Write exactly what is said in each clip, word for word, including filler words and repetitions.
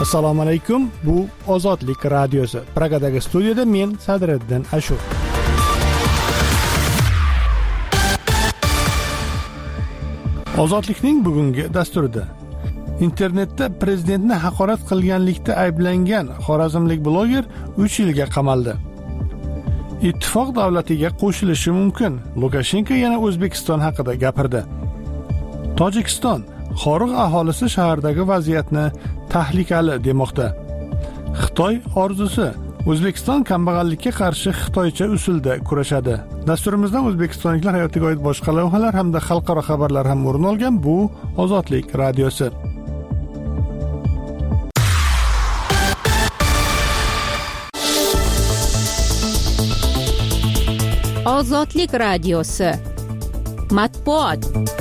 Assalomu alaykum. Bu Ozodlik radiosi. Pragadagi studiyada men Sadriddin Ashur. Ozodlikning bugungi dasturida internetda prezidentni haqorat qilganlikda ayblangan xorazmlik bloger uch yilga qamaldi. Ittifoq davlatiga qo'shilishi mumkin. Lukashenko yana O'zbekiston haqida gapirdi. Tojikiston Xoriq aholisi shahardagi vaziyatni tahlikali demoqda. Xitoy orzusi O'zbekiston kambag'allikka qarshi xitoycha usulda kurashadi. Dasturimizda o'zbekistonliklar hayotiga oid boshqa lavhalar hamda xalqaro xabarlar ham o'rin olgan. Bu Ozodlik radiosi. Ozodlik radiosi. Matbuot.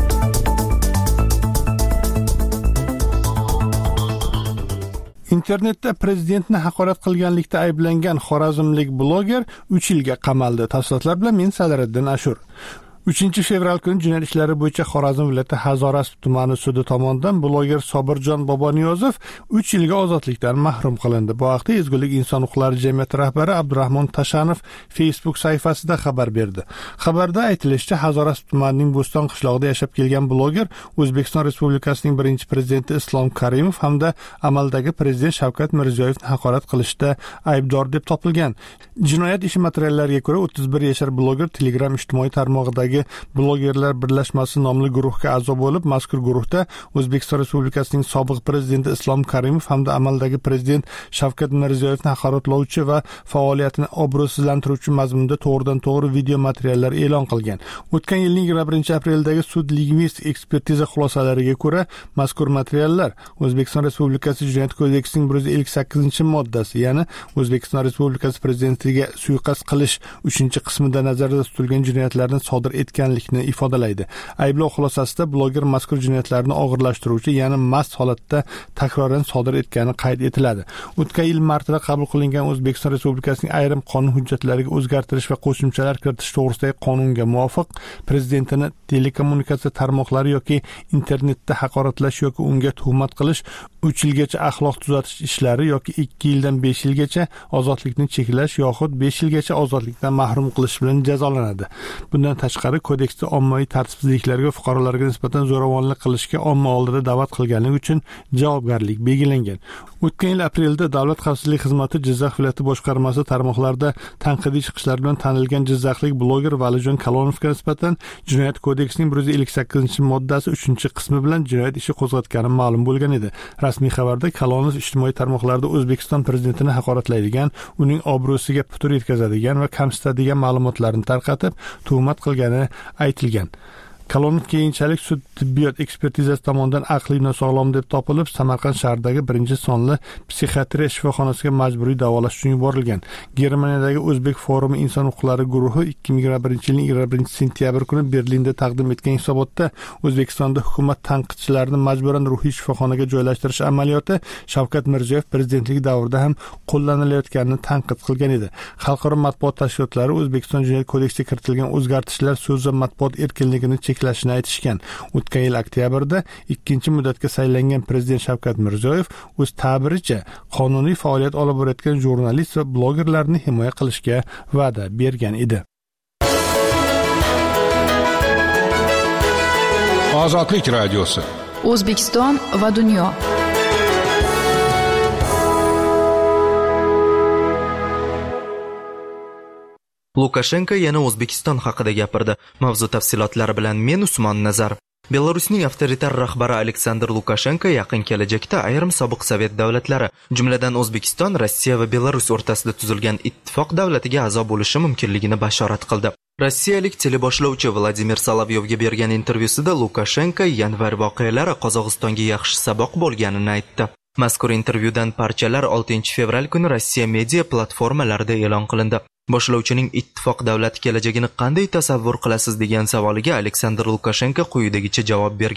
Internetda prezidentni haqorat qilganlikda ayblangan xorazmlik bloger uch yilga qamaldi. Tafsilotlar bilan men Sadriddin Ashur. uchinchi fevral kuni jinoyat ishlari bo'yicha Xorazm viloyati Hazorasp tumani sudi tomonidan bloger Sobirjon Boboniyozov uch yilga ozodlikdan mahrum qilindi. Bu haqda Ezgulik inson huquqlari jamiyati rahbari Abdurahmon Tashanov Facebook sahifasida xabar berdi. Xabarda aytilishicha, Hazorasp tumanining Bo'ston qishlog'ida yashab kelgan bloger O'zbekiston Respublikasining birinchi prezidenti Islom Karimov hamda amaldagi prezident Shavkat Mirziyoyevni haqorat qilishda aybdor deb topilgan. Jinoyat ishi materiallariga ko'ra o'ttiz bir yashar bloger Telegram ijtimoiy tarmog'idagi blogerlar birlashmasi nomli guruhga a'zo bo'lib, mazkur guruhda O'zbekiston Respublikasining sobiq prezidenti Islom Karimov hamda amaldagi prezident Shavkat Mirziyoyevni haqoratlovchi va faoliyatini obro'sizlantiruvchi mazmunda to'g'ridan to'g'ri video materiallar e'lon qilgan. O'tgan yilning yigirma birinchi apreldagi sud lingvistik ekspertiza xulosalariga ko'ra, mazkur materiallar O'zbekiston Respublikasi Jinoyat kodeksining bir yuz ellik sakkizinchi moddasi, ya'ni O'zbekiston Respublikasi prezidentiga suiqasd qilish uchinchi qismida nazarda tutilgan jinoyatlarni sodir etganlikni ifodalaydi. Ayblov xulosasida bloger mazkur jinoyatlarni og'irlashtiruvchi, ya'ni mast holatda takroran sodir etgani qayd etiladi. O'tgan yil martida qabul qilingan O'zbekiston Respublikasining ayrim qonun hujjatlariga o'zgartirish va qo'shimchalar kiritish to'g'risidagi qonunga muvofiq prezidentini telekommunikatsiya tarmoqlari yoki internetda haqoratlash yoki unga tuhmat qilish uch yilgacha axloq tuzatish ishlari yoki ikki yildan besh yilgacha ozodlikni cheklash yoxud besh yilgacha ozodlikdan mahrum qilish bilan jazolanadi. Bundan tashqari kodeksda ommaviy tartibsizliklarga va fuqarolarga nisbatan zo'ravonlik qilishga omma oldida da'vat qilganlik uchun javobgarlik belgilangan. O'tgan yil aprelda Davlat xavfsizlik xizmati Jizzax viloyati boshqarmasi tarmoqlarida tanqidiy chiqishlar bilan tanilgan jizzaxlik bloger Valijon Kalonovga nisbatan Jinoyat kodeksining bir yuz ellik sakkizinchi moddasi uchinchi qismi bilan jinoyat ishi qo'zg'atgani ma'lum bo'lgan edi. Rasmiy xabarda Kalonov ijtimoiy tarmoqlarda O'zbekiston prezidentini haqoratlaydigan, uning obro'siga putur yetkazadigan va kamsitadigan ma'lumotlarni tarqatib, tuhmat qilgani aytilgan. Kalonov keyinchalik sud tibbiyot ekspertizasi tomonidan aqliy nosog'lom deb topilib, Samarqand shahridagi birinchi sonli psixiatriya shifoxonasiga majburiy davolash uchun yuborilgan. Germaniyadagi O'zbek forumi inson huquqlari guruhi ikki ming yigirma birinchi yilning yigirma birinchi sentyabr kuni Berlinda taqdim etgan hisobotda O'zbekistonda hukumat tanqidchilarini majburan ruhiy shifoxonaga joylashtirish amaliyoti Shavkat Mirziyoyev prezidentligi davrida ham qo'llanilayotganini tanqid qilgan edi. Xalqaro matbuot tashkilotlari O'zbekiston Jinoyat kodeksiga kiritilgan o'zgartishlar so'z va matbuot erkinligini cheklashni aytishgan. O'tgan yil oktyabrda ikkinchi muddatga saylangan prezident Shavkat Mirziyoyev o'z ta'biricha qonuniy faoliyat olib borayotgan jurnalist va blogerlarni himoya qilishga va'da bergan edi. Ozodlik radiosi. O'zbekiston va dunyo. Lukashenko yana O'zbekiston haqida gapirdi. Mavzu tafsilotlari bilan men Usmon Nazar. Belarusning avtoritar rahbari Aleksandr Lukashenko yaqin kelajakda ayrim sobiq sovet davlatlari, jumladan O'zbekiston, Rossiya va Belarus o'rtasida tuzilgan ittifoq davlatiga a'zo bo'lishi mumkinligini bashorat qildi. Rossiyalik teleboshlovchi Vladimir Solovyovga bergan intervyusida Lukashenko yanvar voqealari Qozog'istonga yaxshi saboq bo'lganini aytdi. Mazkur intervyudan parchalar oltinchi fevral kuni Rossiya media platformalarida e'lon qilindi. Boshlovchining ittifoq davlati kelajagini qanday tasavvur qilasiz degan savoliga Aleksandr Lukashenko quyidagicha javob bergan.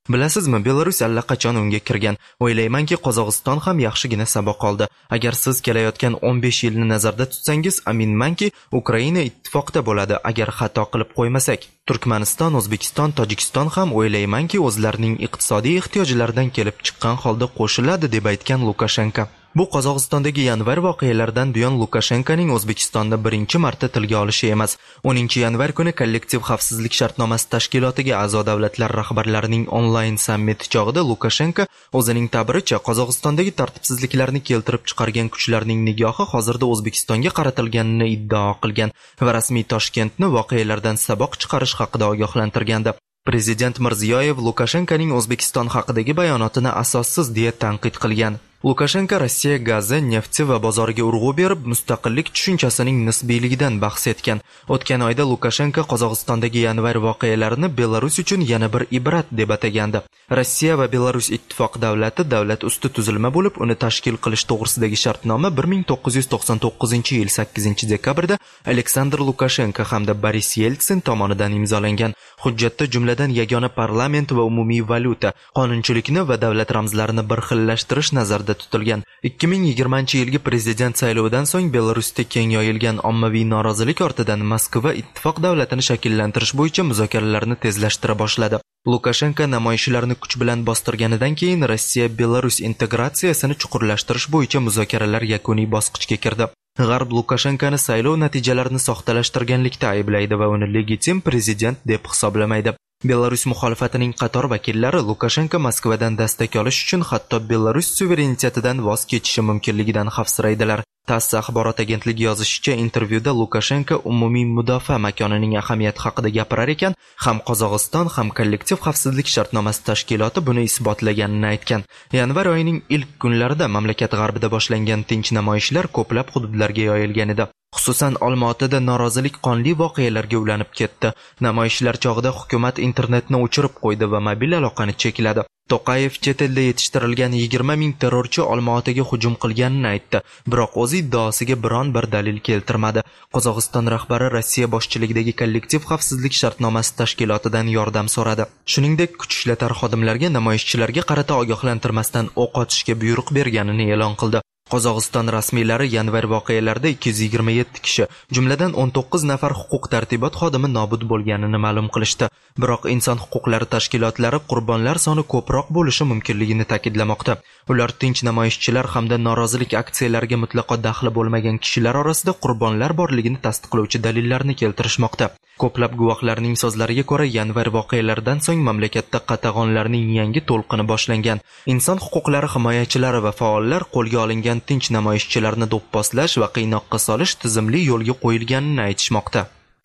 Bilasizmi, Belarus allaqachon unga kirgan. O'ylaymanki, Qozog'iston ham yaxshigina saboq oldi. Agar siz kelayotgan o'n besh yilni nazarda tutsangiz, aminmanki, Ukraina ittifoqda bo'ladi agar xato qilib qo'ymasak. Turkmaniston, O'zbekiston, Tojikiston ham o'ylaymanki, o'zlarining iqtisodiy ehtiyojlaridan kelib chiqqan holda qo'shiladi deb aytgan Lukashenko. Bu Qozog'istondagi yanvar voqealaridan buyon Lukashenkoning O'zbekistonda birinchi marta tilga olishi emas. o'ninchi yanvar kuni kollektiv xavfsizlik shartnomasi tashkilotiga a'zo davlatlar rahbarlarining onlayn sammiti chog'ida Lukashenko o'zining ta'biricha Qozog'istondagi tartibsizliklarni keltirib chiqargan kuchlarning nigohi hozirda O'zbekistonga qaratilganini iddao qilgan va rasmiy Toshkentni voqealardan saboq chiqarish haqida ogohlantirgandi. Prezident Mirziyoyev Lukashenkoning O'zbekiston haqidagi bayonotini asossiz deya tanqid qilgan. Lukashenko Rossiya gazi, nefti va bozoriga urg'u berib, mustaqillik tushunchasining nisbiyligidan bahs etgan. O'tgan oyda Lukashenko Qozog'istondagi yanvar voqealarini Belarus uchun yana bir ibrat deb atagandi. Rossiya va Belarus ittifoq davlati davlat usti tuzilma bo'lib, uni tashkil qilish to'g'risidagi shartnoma bir ming to'qqiz yuz to'qson to'qqizinchi yil sakkizinchi dekabrda Aleksandr Lukashenko hamda Boris Yeltsin tomonidan imzolangan. Hujjatda jumladan yagona parlament va umumiy valyuta, qonunchilikni va davlat ramzlarini bir xillashtirish nazarda tutilgan. ikki ming yigirmanchi yilgi prezident saylovidan so'ng Belarusda keng yoyilgan ommaviy norozilik ortidan Moskva ittifoq davlatini shakllantirish bo'yicha muzokaralarni tezlashtira boshladi. Lukashenko namoyishlarni kuch bilan bostirganidan keyin Rossiya Belarus integratsiyasini chuqurlashtirish bo'yicha muzokaralar yakuniy bosqichga kirdi. G'arb Lukashenkoni saylov natijalarini soxtalashtirganlikda ayblaydi va uni legitim prezident deb hisoblamaydi. Belarus muxolifatining qator vakillari Lukashenko Moskvadan dastak olish uchun hatto Belarus suverenitetidan voz kechishi mumkinligidan xavfsiraydilar. TASS axborot agentligi yozishicha, intervyuda Lukashenko umumiy mudofaa makonining ahamiyati haqida gapirar ekan, ham Qozog'iston ham kollektiv xavfsizlik shartnomasi tashkiloti buni isbotlaganini aytgan. Yanvar oyining ilk kunlarida mamlakat g'arbida boshlangan tinch namoyishlar ko'plab hududlarga yoyilgan edi. Xususan, Olmaotada norozilik qonli voqealarga ulanib ketdi. Namoyishlar chog'ida hukumat internetni o'chirib qo'ydi va mobil aloqani chekladi. To'qayev chet elda yetishtirilgan yigirma ming terrorchi Olmaotaga hujum qilganini aytdi, biroq o'z iddaosiga biron bir dalil keltirmadi. Qozog'iston rahbari Rossiya boshchiligidagi kollektiv xavfsizlik shartnomasi tashkilotidan yordam so'radi. Shuningdek, kuch ishlatar xodimlarga namoyishchilarga qarata ogohlantirmasdan o'q otishga buyruq berganini e'lon qildi. Qozog'iston rasmiylari yanvar voqealarida ikki yuz yigirma yetti kishi, jumladan o'n to'qqiz nafar huquq tartibot xodimi nobud bo'lganini ma'lum qilishdi. Biroq inson huquqlari tashkilotlari qurbonlar soni ko'proq bo'lishi mumkinligini ta'kidlamoqda. Ular tinch namoyishchilar hamda norozilik aksiyalariga mutlaqo daxli bo'lmagan kishilar orasida qurbonlar borligini tasdiqlovchi dalillarni keltirishmoqda. Ko'plab guvohlarning so'zlariga ko'ra, yanvar voqealaridan so'ng mamlakatda qatag'onlarning yangi to'lqini boshlangan. Inson huquqlari himoyachilari va faollar qo'lga olingan tinch namoyishchilarni do'pposlash va qiynoqqa solish tizimli yo'lga qo'yilganini aytishmoqda.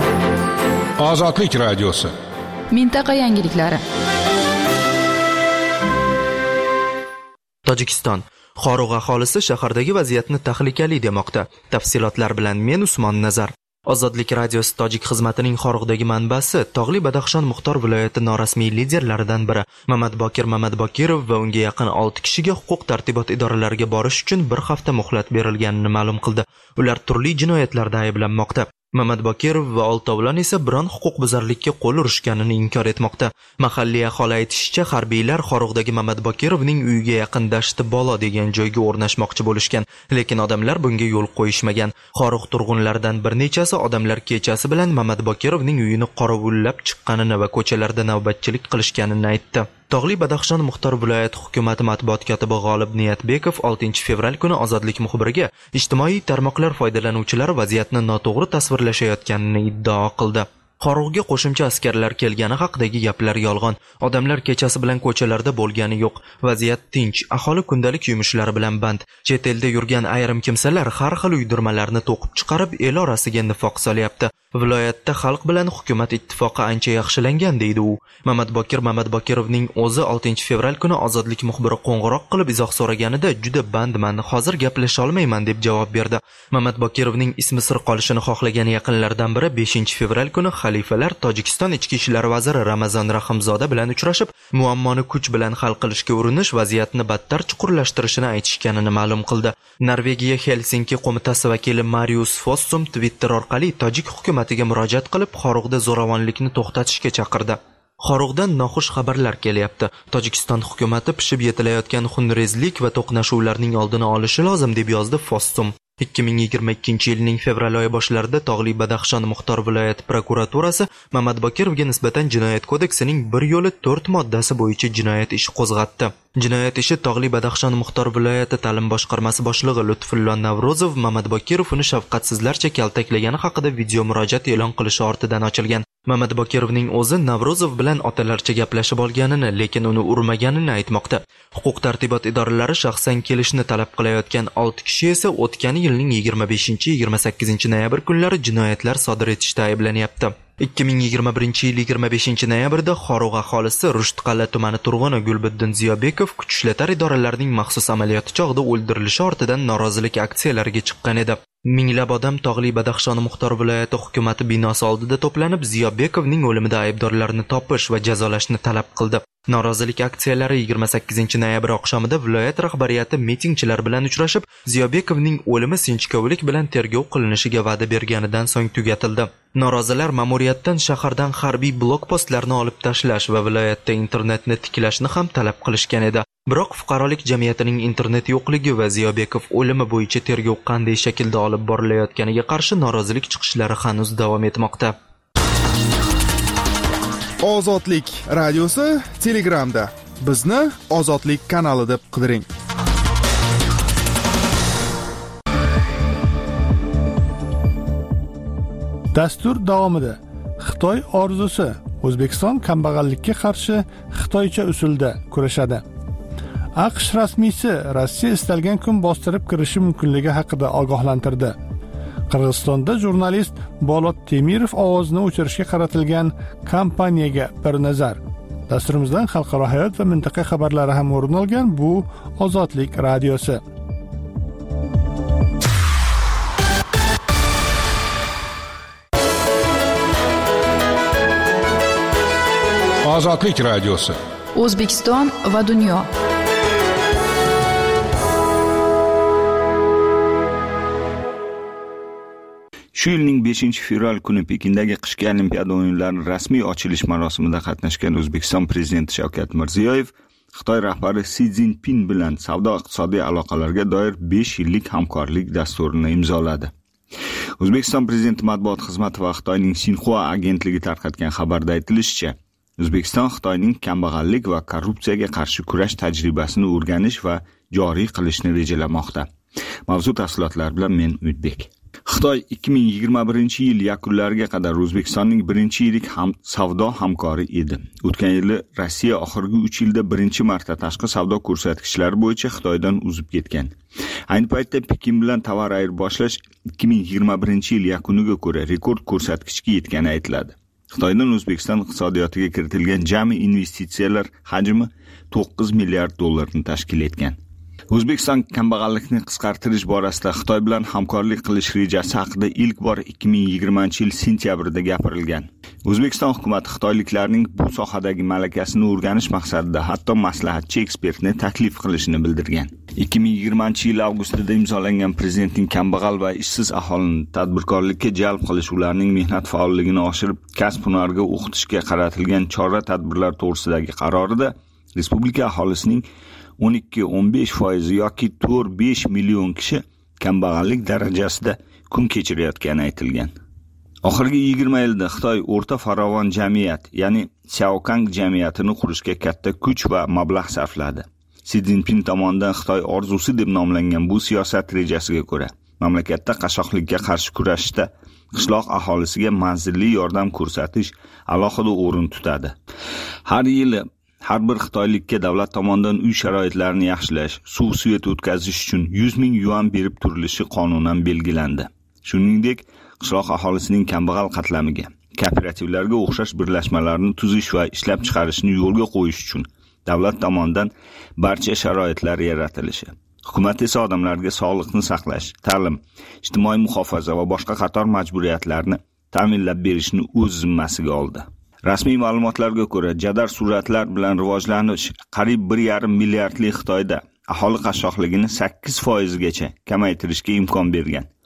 Ozodlik radiosi. Mintaqa yangiliklari. Tojikiston Xorug' aholisi shahardagi vaziyatni tahlikali demoqda. Tafsilotlar bilan men Usmon Nazar. Ozodlik radiosi tojik xizmatining Xorug'dagi manbasi Tog'li Badaxshon Muxtor viloyati norasmiy liderlaridan biri Mamatbokir Mamatbokirov va unga yaqin olti kishiga huquq tartibot idoralariga borish uchun bir hafta muhlat berilganini ma'lum qildi. Ular turli jinoyatlarda ayblanmoqda. Mamatbokirov va oltovlon esa biron huquqbuzarlikka qo'l urishganini inkor etmoqda. Mahalliy aholi aytishicha, harbiylar Xorug'dagi Mamatbokirovning uyiga yaqin Dashti Bolo degan joyga o'rnashmoqchi bo'lishgan, lekin odamlar bunga yo'l qo'yishmagan. Xorug' turg'unlaridan bir nechasi odamlar kechasi bilan Mamatbokirovning uyini qorovullab chiqqanini va ko'chalarda navbatchilik qilishganini aytdi. Tog'li Badaxshon Muxtor viloyati hukumati matbuot kotibi G'olib Niyatbekov oltinchi fevral kuni Ozodlik muxbiriga ijtimoiy tarmoqlar foydalanuvchilari vaziyatni noto'g'ri tasvirlashayotganini iddao qildi. Xorug'ga qo'shimcha askarlar kelgani haqidagi gaplar yolg'on. Odamlar kechasi bilan ko'chalarda bo'lgani yo'q. Vaziyat tinch, aholi kundalik yumushlari bilan band. Chet elda yurgan ayrim kimsalar har xil uydirmalarni to'qib chiqarib el orasiga nifoq solyapti. Viloyatda xalq bilan hukumat ittifoqi ancha yaxshilangan deydi u. Mamatbokir Mamatbokirovning o'zi oltinchi fevral kuni Ozodlik muxbiri qo'ng'iroq qilib izoh so'raganida juda bandman, hozir gaplasha olmayman deb javob berdi. Mamatbokirovning ismi sir qolishini xohlagan yaqinlaridan biri beshinchi fevral kuni xalifalar Tojikiston ichki ishlar vaziri Ramazon Rahimzoda bilan uchrashib, muammoni kuch bilan hal qilishga urinish vaziyatni battar chuqurlashtirishini aytishganini ma'lum qildi. Norvegiya Helsinki qo'mitasi vakili Marius Fossum Twitter orqali tojik hukumatiga murojaat qilib, Xorug'da zo'ravonlikni to'xtatishga chaqirdi. Xorug'dan noxush xabarlar kelyapti. Tojikiston hukumatı pishib yetilayotgan xunrezlik va to'qnashuvlarning oldini olishi lozim deb yozdi Fossum. ikki ming yigirma ikkinchi yilning fevral oyi boshlarida Tog'li Badaxshon Muxtor viloyati prokuraturasi Mamad Bokirovga nisbatan Jinoyat kodeksining bir yo'li to'rt moddasi bo'yicha jinoyat ishi qo'zg'atdi. Jinoyat ishi Tog'li Badaxshon Muxtor viloyati ta'lim boshqarmasi boshlig'i Lutfullo Navrozov Mamad Bokirov uni shafqatsizlarcha kaltaklagani haqida video murojaat e'lon qilishi ortidan ochilgan. Mamad Bokirovning o'zi Navrozov bilan otalarcha gaplashib olganini, lekin uni urmaganini aytmoqda. Huquq tartibot idoralari shaxsan kelishni talab qilayotgan olti kishi esa o'tgan yilning yigirma beshinchi yigirma sakkizinchi noyabr kunlari jinoyatlar sodir etishda ayblanyapti. ikki ming yigirma birinchi yil yigirma beshinchi noyabrda Xorugʼ aholisi Rushtqal'a tumani turg'uni Gulbuddin Ziyobekov kuch ishlatar idoralarining maxsus amaliyoti chog'ida o'ldirilishi ortidan norozilik aksiyalariga chiqqan edi. Minglab odam Tog'li Badaxshon Muxtor viloyati hukumati binosi oldida to'planib, Ziyobekovning o'limida aybdorlarni topish va jazolashni talab qildi. Norozilik aksiyalari yigirma sakkizinchi noyabr oqshomida viloyat rahbariyati mitingchilar bilan uchrashib, Ziyobekovning o'limi sinchkovlik bilan tergov qilinishiga va'da berganidan so'ng tugatildi. Norozilar ma'muriyatdan shahardan harbiy blokpostlarni olib tashlash va viloyatda internetni tiklashni ham talab qilishgan edi. Biroq fuqarolik jamiyatining internet yo'qligi va Ziyobekov o'limi bo'yicha tergov qanday shaklda olib borilayotganiga qarshi norozilik chiqishlari hanuz davom etmoqda. Ozodlik radiosi Telegramda. Bizni Ozodlik kanali deb qidiring. Dastur davomida Xitoy orzusi O'zbekiston kambag'allikka qarshi xitoycha usulda kurashadi. AQSh rasmiysi Rossiya istalgan kun bostirib kirishi mumkinligi haqida ogohlantirdi. Qirg'izistonda jurnalist Bolot Temirov ovozini o'chirishga qaratilgan kampaniyaga bir nazar. Dasturimizdan xalqaro hayot va mintaqa xabarlari ham o'rin olgan bu Ozodlik radiosi. Ozodlik radiosi. O'zbekiston va dunyo. Shu yilning beshinchi fevral kuni Pekindagi qishki Olimpiada o'yinlarining rasmiy ochilish marosimida qatnashgan O'zbekiston prezidenti Shavkat Mirziyoyev Xitoy rahbari Si Szinpin bilan savdo-iqtisodiy aloqalarga doir besh yillik hamkorlik dasturini imzoladi. O'zbekiston prezidenti matbuot xizmati va Xitoyning Xinhua agentligi tarqatgan xabarda aytilishicha, O'zbekiston Xitoyning kambag'allik va korrupsiyaga qarshi kurash tajribasini o'rganish va joriy qilishni rejalamoqda. Mavzu tafsilotlar bilan men Umidbek. Xitoy ikki ming yigirma birinchi yil yakunlariga qadar O'zbekistonning birinchi yillik ham savdo hamkori edi. O'tgan yili Rossiya oxirgi uch yilda birinchi marta tashqi savdo ko'rsatkichlari bo'yicha Xitoydan uzib ketgan. Ayni paytda Pekin bilan tovar ayirboshlash ikki ming yigirma birinchi yil yakuniga ko'ra rekord ko'rsatkichga yetgani aytiladi. Xitoydan O'zbekiston iqtisodiyotiga kiritilgan jami investitsiyalar hajmi to'qqiz milliard dollarni tashkil etgan. O'zbekiston kambag'allikni qisqartirish borasida Xitoy bilan hamkorlik qilish rejasi haqida ilk bor ikki ming yigirmanchi yil sentyabrida gapirilgan. O'zbekiston hukumat xitoyliklarning bu sohadagi malakasini o'rganish maqsadida hatto maslahatchi ekspertni taklif qilishini bildirgan. ikki ming yigirmanchi yil avgustida imzolangan prezidentning kambag'al va ishsiz aholini tadbirkorlikka jalb qilish, ularning mehnat faolligini oshirib, kasb-hunarga o'qitishga qaratilgan chora-tadbirlar to'g'risidagi qarorida respublika aholisining o'n ikki o'n besh foiz yoki to'rt besh million kishi kambag'allik darajasida kun kechirayotgani aytilgan. Oxirgi yigirma yilda Xitoy o'rta farovon jamiyat, ya'ni Xiaokang jamiyatini qurishga katta kuch va mablag' sarfladi. Si Szinpin tomonidan Xitoy orzusi deb nomlangan bu siyosat rejasiga ko'ra, mamlakatda qashshoqlikka qarshi kurashishda qishloq aholisiga manzilli yordam ko'rsatish alohida o'rin tutadi. Har yili har bir xitoylikka davlat tomonidan uy sharoitlarini yaxshilash, suv svet o'tkazish uchun yuz ming yuan berib turilishi qonunan belgilandi. Shuningdek, qishloq aholisining kambag'al qatlamiga, kooperativlarga o'xshash birlashmalarni tuzish va ishlab chiqarishni yo'lga qo'yish uchun davlat tomonidan barcha sharoitlar yaratilishi. Hukumat esa odamlarga sog'liqni saqlash, ta'lim, ijtimoiy muhofaza va boshqa qator majburiyatlarni ta'minlab berishni o'z zimmasiga oldi. Rasmiy ma'lumotlarga ko'ra, jadal sur'atlar bilan rivojlanish qariyb bir yarim milliardli Xitoyda aholi qashshoqligini sakkiz foiz gacha kamaytirishga imkon bergan.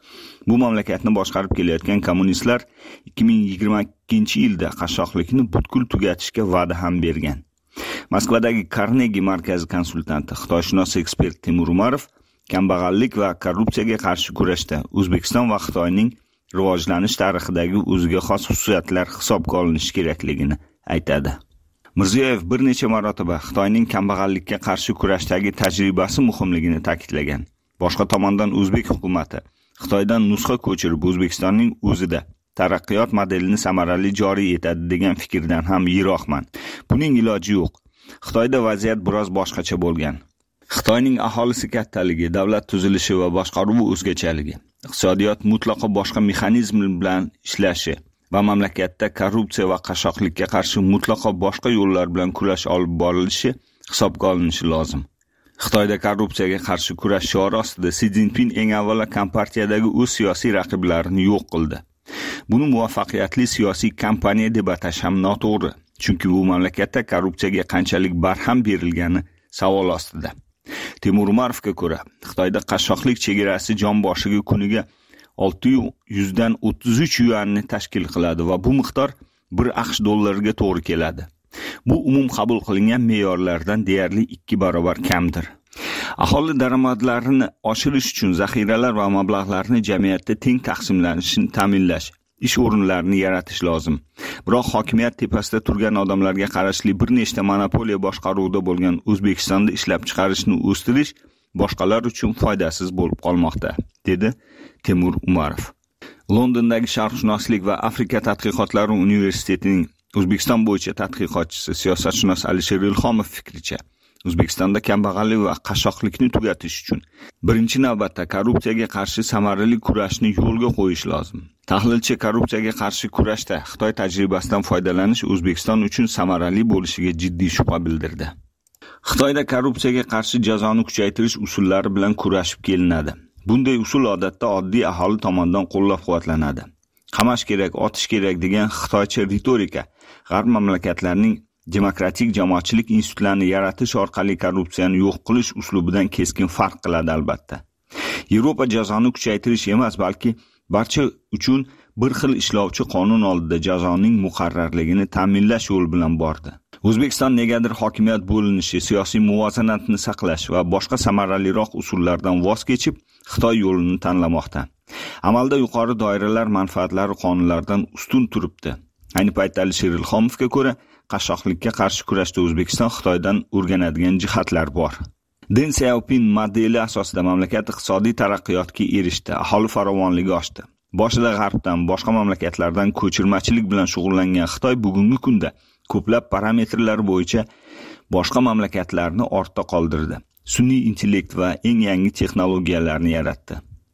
Bu mamlakatni boshqarib kelayotgan kommunistlar ikki ming yigirma ikkinchi yilda qashshoqlikni butkul tugatishga va'da ham bergan. Moskvadagi Carnegie markazi konsultanti, xitoyshunos ekspert Temur Umarov kambag'allik va korrupsiyaga qarshi kurashda O'zbekiston va Xitoyning rivojlanish tarixidagi o'ziga xos xususiyatlar hisobga olinishi kerakligini aytadi. Mirziyoyev bir necha marotaba Xitoyning kambag'allikka qarshi kurashdagi tajribasi muhimligini ta'kidlagan. Boshqa tomondan O'zbek hukumatı Xitoydan nusxa ko'chirib O'zbekistonning o'zida taraqqiyot modelini samarali joriy etadi degan fikrdan ham yiroqman. Buning iloji yo'q. Xitoyda vaziyat biroz boshqacha bo'lgan. Xitoyning aholisi kattaligi, davlat tuzilishi va boshqaruvi o'zgachaligi, iqtisodiyot mutlaqo boshqa mexanizm bilan ishlashi va mamlakatda korrupsiya va qashshoqlikka qarshi mutlaqo boshqa yo'llar bilan kurash olib borilishi hisobga olinishi lozim. Xitoyda korrupsiyaga qarshi kurash shiori ostida Si Szinpin eng avvalo kompartiyadagi o'z siyosiy raqiblarini yo'q qildi. Buni muvaffaqiyatli siyosiy kampaniya deb atash ham noto'g'ri, chunki bu mamlakatda korrupsiyaga qanchalik barham berilgani savol ostida. Temur Umarovga ko'ra, Xitoyda qashshoqlik chegarasi jon boshiga kuniga olti yuz dan o'ttiz uch yuanni tashkil qiladi va bu miqdor bir aqsh dollariga to'g'ri keladi. Bu umum qabul qilingan me'yorlardan deyarli ikki barobar kamdir. Aholi daromadlarini oshirish uchun zaxiralar va mablag'larni jamiyatda teng taqsimlanishini ta'minlash, ish o'rinlarini yaratish lozim. Biroq hokimiyat tepasida turgan odamlarga qarashli bir nechta monopoliya boshqaruvida bo'lgan O'zbekistonda ishlab chiqarishni o'stirish boshqalar uchun foydasiz bo'lib qolmoqda, dedi Temur Umarov. Londondagi Sharqshunoslik va Afrika tadqiqotlari universitetining O'zbekiston bo'yicha tadqiqotchisi, siyosatshunos Alisher Ilhomov fikricha, O'zbekistonda kambag'allik va qashshoqlikni tugatish uchun birinchi navbatda korrupsiyaga qarshi samarali kurashni yo'lga qo'yish lozim. Tahlilchi korrupsiyaga qarshi kurashda Xitoy tajribasidan foydalanish O'zbekiston uchun samarali bo'lishiga jiddiy shubha bildirdi. Xitoyda korrupsiyaga qarshi jazoni kuchaytirish usullari bilan kurashib kelinadi. Bunday usul odatda oddiy aholi tomonidan qo'llab-quvvatlanadi. Qamash kerak, otish kerak degan xitoycha ritorika g'arb mamlakatlarining demokratik jamoatchilik institutlarini yaratish orqali korrupsiyani yo'q qilish uslubidan keskin farq qiladi albatta. Yevropa jazoni kuchaytirish emas, balki barcha uchun bir xil ishlovchi qonun oldida jazoning muqarrarligini ta'minlash yo'li bilan bordi. O'zbekiston negadir hokimiyat bo'linishi, siyosiy muvozanatni saqlash va boshqa samaraliroq usullardan voz kechib, Xitoy yo'lini tanlamoqda. Amalda yuqori doiralar manfaatlari qonunlardan ustun turibdi. Ayni paytda Alisher Ilhomovga ko'ra, qashshoqlikka qarshi kurashda O'zbekiston Xitoydan o'rganadigan jihatlar bor. Deng Xiaoping modeli asosida mamlakat iqtisodiy taraqqiyotga erishdi, aholi farovonligi oshdi. Boshida G'arbdan, boshqa mamlakatlardan ko'chirmachilik bilan shug'ullangan Xitoy bugungi kunda ko'plab parametrlar bo'yicha boshqa mamlakatlarni ortda qoldirdi. Sun'iy intellekt va eng yangi texnologiyalarni yaratdi.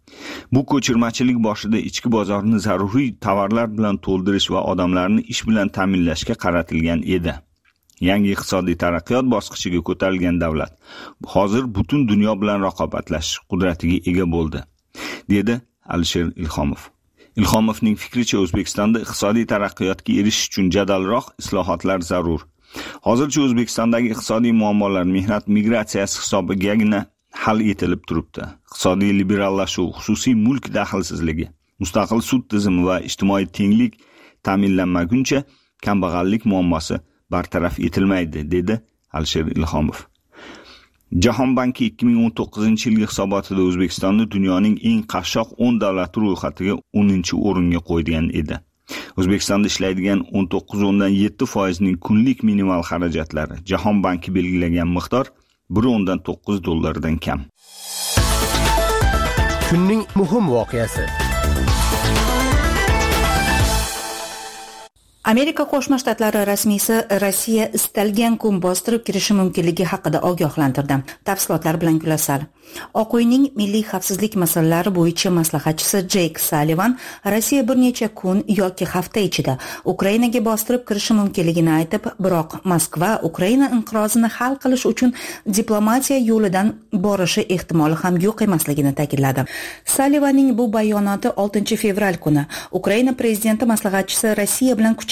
Bu ko'chirmachilik boshida ichki bozorni zaruriy tovarlar bilan to'ldirish va odamlarni ish bilan ta'minlashga qaratilgan edi. Yangi iqtisodiy taraqqiyot bosqichiga ko'tarilgan davlat hozir butun dunyo bilan raqobatlashish qudratiga ega bo'ldi, dedi Alisher Ilhomov. Ilhomovning fikricha, O'zbekistonda iqtisodiy taraqqiyotga erishish uchun jadalroq islohotlar zarur. Hozircha O'zbekistondagi iqtisodiy muammolar mehnat migratsiyasi hisobigagina hal etilib turibdi. Iqtisodiy liberallashuv, xususiy mulk daxlsizligi, mustaqil sud tizimi va ijtimoiy tenglik ta'minlanmaguncha kambag'allik muammosi bartaraf etilmaydi, dedi Alisher Ilhomov. Jahon banki ikki ming o'n to'qqizinchi yilgi hisobotida O'zbekistonni dunyoning eng qashshoq o'n davlati ro'yxatiga o'ninchi o'ringa qo'ygan edi. O'zbekistonda ishlaydigan o'n to'qqiz o'ndan yetti foizning kunlik minimal xarajatlari Jahon banki belgilagan miqdor bir o'ndan to'qqiz dollardan kam. Kunning muhim voqeasi. Amerika Qo'shma Shtatlari rasmiysi Rossiya istalgan kun bostirib kirishi mumkinligi haqida ogohlantirdi. Tafsilotlar bilan Gulasal. Oq uyning milliy xavfsizlik masalalari bo'yicha maslahatchisi Jake Sullivan Rossiya bir necha kun yoki hafta ichida Ukrainaga bostirib kirishi mumkinligini aytib, biroq Moskva Ukraina inqirozini hal qilish uchun diplomatiya yo'lidan borishi ehtimoli ham yo'q emasligini ta'kidladi. Sullivanning bu bayonoti oltinchi fevral kuni Ukraina prezidenti maslahatchisi Rossiya bilan kuchli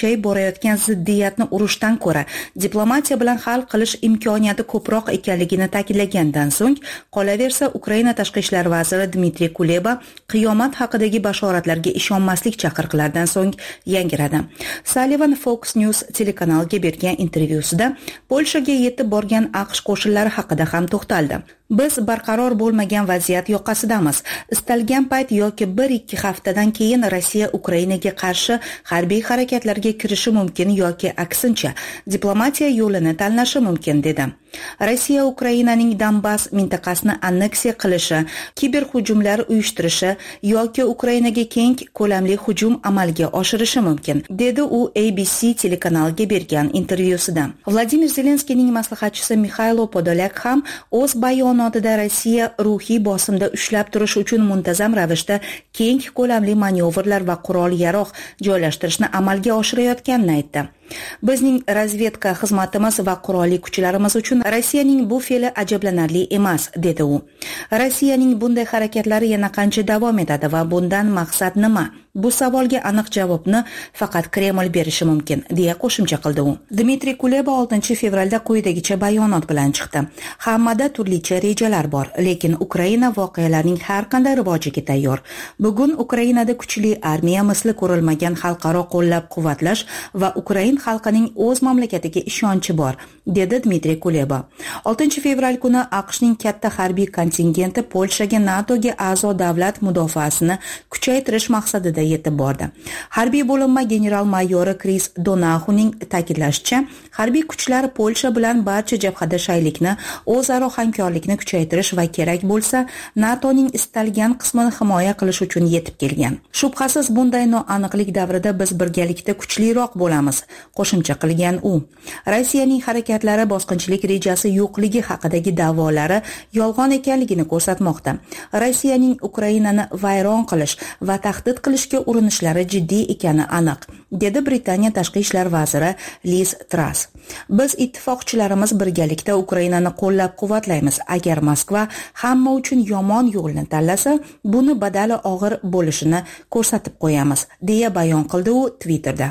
kuchayib borayotgan ziddiyatni urushdan ko'ra diplomatiya bilan hal qilish imkoniyati ko'proq ekanligini ta'kidlagandan so'ng, qolaversa Ukraina tashqi ishlar vaziri Dmitriy Kuleba qiyomat haqidagi bashoratlarga ishonmaslik chaqiriqlaridan so'ng yangiradi. Sullivan Fox News telekanaliga bergan intervyusida Polshaga yetib borgan AQSh qo'shinlari haqida ham to'xtaldi. Biz barqaror bo'lmagan vaziyat yoqasidamiz. Istalgan payt yoki bir ikki haftadan keyin Rossiya Ukrainaga qarshi harbiy harakatlarga kirishi mumkin yoki aksincha diplomatiya yo'lini tanlashi mumkin dedi. Rossiya Ukrainaning Donbass mintaqasini anneksiya qilishi, kiberhujumlar uyushtirishi yoki Ukrainaga keng ko'lamli hujum amalga oshirishi mumkin, dedi u A B C telekanaliga bergan intervyusida. Vladimir Zelenskiyning maslahatchisi Mikhailo Podolyak ham o'z bayonotida Rossiya ruhiy bosimda ushlab turish uchun muntazam ravishda keng ko'lamli manyovrlar va qurol-yarog' joylashtirishni amalga oshirayotganini aytdi. Bizning razvedka xizmatimiz va qurolli kuchlarimiz uchun Rossiyaning bu fe'li ajablanarli emas, dedi u. Rossiyaning bunday harakatlari yana qancha davom etadi va bundan maqsad nima? Bu savolga aniq javobni faqat Kreml berishi mumkin, deya qo'shimcha qildi u. Dmitriy Kuleba oltinchi fevralda quyidagicha bayonot bilan chiqdi. Hammada turlicha rejalar bor, lekin Ukraina voqealarning har qanday rivojiga tayyor. Bugun Ukrainada kuchli armiya misli ko'rilmagan xalqaro qo'llab-quvvatlash va Ukrain xalqining o'z mamlakatiga ishonchi bor, dedi Dmitriy Kuleba. oltinchi fevral kuni AQShning katta harbiy kontingenti Polshaga NATOga a'zo davlat mudofaasini kuchaytirish maqsadida yetib bordi. Harbiy bo'linma general-mayori Chris Donahuning ta'kidlashicha, harbiy kuchlar Polsha bilan barcha jabhada shaylikni, o'zaro hamkorlikni kuchaytirish va kerak bo'lsa, NATOning istalgan qismini himoya qilish uchun yetib kelgan. Shubhasiz bunday noaniqlik davrida biz birgalikda kuchliroq bo'lamiz, qo'shimcha qilgan u. Rossiyaning harakatlari bosqinchilik rejasi yo'qligi haqidagi da'volari yolg'on ekanligini ko'rsatmoqda. Rossiyaning Ukrainani vayron qilish va tahdid qilishga urinishlari jiddiy ekani aniq, dedi Britaniya tashqi ishlar vaziri Liz Truss. Biz ittifoqchilarimiz birgalikda Ukrainani qo'llab-quvvatlaymiz. Agar Moskva hamma uchun yomon yo'lni tanlasa, buni badali og'ir bo'lishini ko'rsatib qo'yamiz, deya bayon qildi u Twitterda.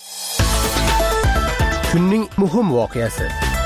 Kunning muhim voqeasi.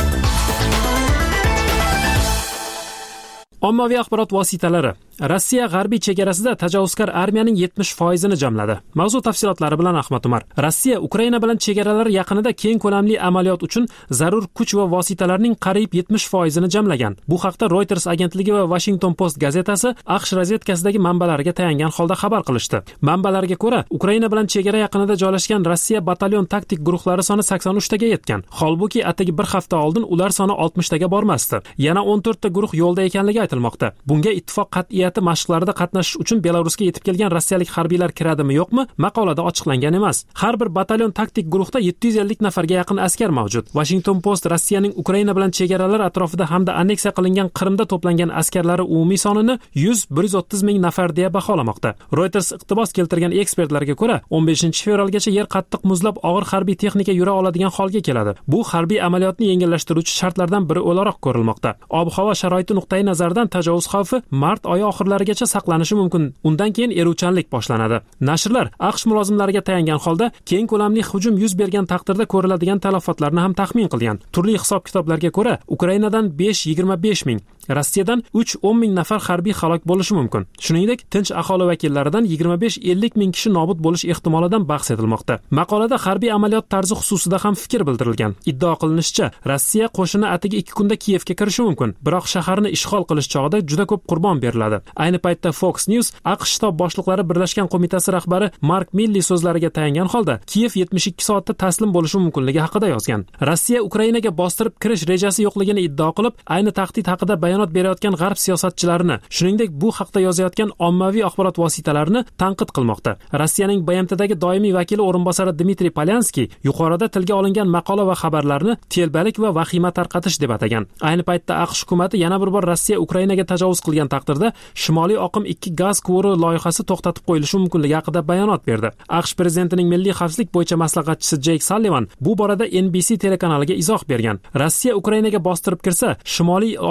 Ommaviy axborot vositalari Rossiya g'arbiy chegarasida tajovuzkor armiyaning yetmish foizini jamladi. Mavzu tafsilotlari bilan Ahmad Umar. Rossiya Ukraina bilan chegaralar yaqinida keng ko'lamli amaliyot uchun zarur kuch va vositalarning qariyb yetmish foizini jamlagan. Bu haqda Reuters agentligi va Washington Post gazetasi AQSh razvedkasidagi manbalariga tayangan holda xabar qilishdi. Manbalarga ko'ra, Ukraina bilan chegara yaqinida joylashgan Rossiya batalyon taktik guruhlari soni sakson uch taga yetgan. Holbuki atigi bir hafta oldin ular soni oltmish taga bormasdi. Yana o'n to'rt ta guruh yo'lda ekanligi aytilmoqda. Bunga ittifoq qat'iyati mashqlarida qatnashish uchun Belarusga yetib kelgan rossiyalik harbiylar kiradimi yo'qmi, maqolada ochiqlangan emas. Har bir batalyon taktik guruhda yetti yuz ellik nafarga yaqin askar mavjud. Washington Post Rossiyaning Ukraina bilan chegaralar atrofida hamda anneksiya qilingan Qrimda to'plangan askarlari umumiy sonini yuz bir yuz o'ttiz ming nafar deya baholamoqda. Reuters iqtibos keltirgan ekspertlarga ko'ra, o'n beshinchi fevralgacha yer qattiq muzlab og'ir harbiy texnika yura oladigan holga keladi. Bu harbiy amaliyotni yengillashtiruvchi shartlardan biri o'laroq ko'rilmoqda. Ob-havo sharoiti nuqtai nazaridan tajovuz xavfi mart oyi oxirlarigacha saqlanishi mumkin. Undan keyin eruvchanlik boshlanadi. Nashrlar AQSh mulozimlariga tayangan holda keng ko'lamli hujum yuz bergan taqdirda ko'riladigan talafotlarni ham taxmin qilgan. Turli hisob-kitoblarga ko'ra, Ukrainadan besh yigirma besh ming, Rossiyadan uch o'n ming nafar harbiy halok bo'lishi mumkin. Shuningdek, tinch aholi vakillaridan yigirma besh ellik ming kishi nobud bo'lish ehtimolidan bahs etilmoqda. Maqolada harbiy amaliyot tarzi xususida ham fikr bildirilgan. Iddao qilinishicha, Rossiya qo'shini atigi ikki kunda Kiyevga kirishi mumkin. Biroq shaharni ishg'ol qilish chog'ida juda ko'p qurbon beriladi. Ayni paytda Fox News AQSh shtab boshliqlari birlashgan qo'mitasi rahbari Mark Milley so'zlariga tayangan holda Kiyev yetmish ikki soatda taslim bo'lishi mumkinligi haqida yozgan. Rossiya Ukrainaga bostirib kirish rejasi yo'qligini iddao qilib, ayni tahdid haqida bayonot berayotgan g'arb siyosatchilarini, shuningdek bu haqda yozayotgan ommaviy axborot vositalarini tanqid qilmoqda. Rossiyaning B M Tdagi doimiy vakili o'rinbosari Dmitriy Polyanskiy yuqorida tilga olingan maqola va xabarlarni telbalik va vahima tarqatish deb atagan. Ayni paytda AQSh hukumatı yana bir bor Rossiya Ukrainaga tajovuz qilgan taqdirda Shimoliy oqim ikki gaz quvuri loyihasi to'xtatib qo'yilishi mumkinligi haqida bayonot berdi. AQSh prezidentining milliy xavfsizlik bo'yicha maslahatchisi Jake Sullivan bu borada N B C telekanaliga izoh bergan. Rossiya Ukrainaga bostirib kirsa, Shimoliy oqim ikki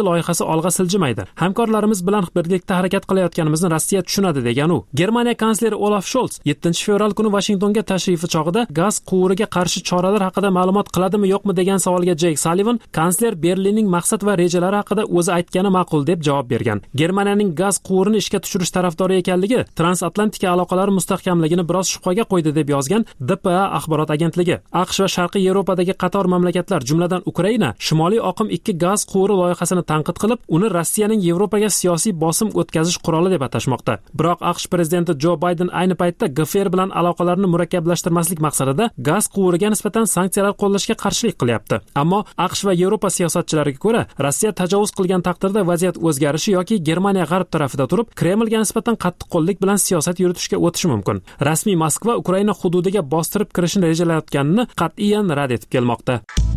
ikki loyihasi olg'a siljimaydi. Hamkorlarimiz bilan birgalikda harakat qilayotganimizni Rossiya tushunadi, degan u. Germaniya kansleri Olaf Scholz yettinchi fevral kuni Washingtonga tashrifi chog'ida gaz quvuriga qarshi choralar haqida ma'lumot qiladimi yo'qmi degan savolga Jake Sullivan, kansler Berlinning maqsad va rejalari haqida o'zi aytgani ma'qul deb javob bergan. Germaniyaning gaz quvurini ishga tushirish tarafdori ekanligi transatlantika aloqalari mustahkamligini biroz shubhaga qo'ydi deb yozgan D P A axborot agentligi. AQSh va Sharqiy Yevropadagi qator mamlakatlar, jumladan Ukraina, Shimoliy oqim ikki gaz quvuri loyihasini tanqid qilib, uni Rossiyaning Yevropaga siyosiy bosim o'tkazish quroli deb atashmoqda. Biroq AQSh prezidenti Jo Bayden ayni paytda G F R bilan aloqalarni murakkablashtirmaslik maqsadida gaz quvuriga nisbatan sanksiyalar qo'llashga qarshilik qilyapti. Ammo AQSh va Yevropa siyosatchilariga ko'ra, Rossiya tajovuz qilgan taqdirda vaziyat o'zgarishi yoki Germaniya g'arb tarafida turib, Kremlga nisbatan qattiqqo'llik bilan siyosat yuritishga o'tishi mumkin. Rasmiy Moskva Ukraina hududiga bostirib kirishni rejalayotganini qat'iyan rad etib kelmoqda.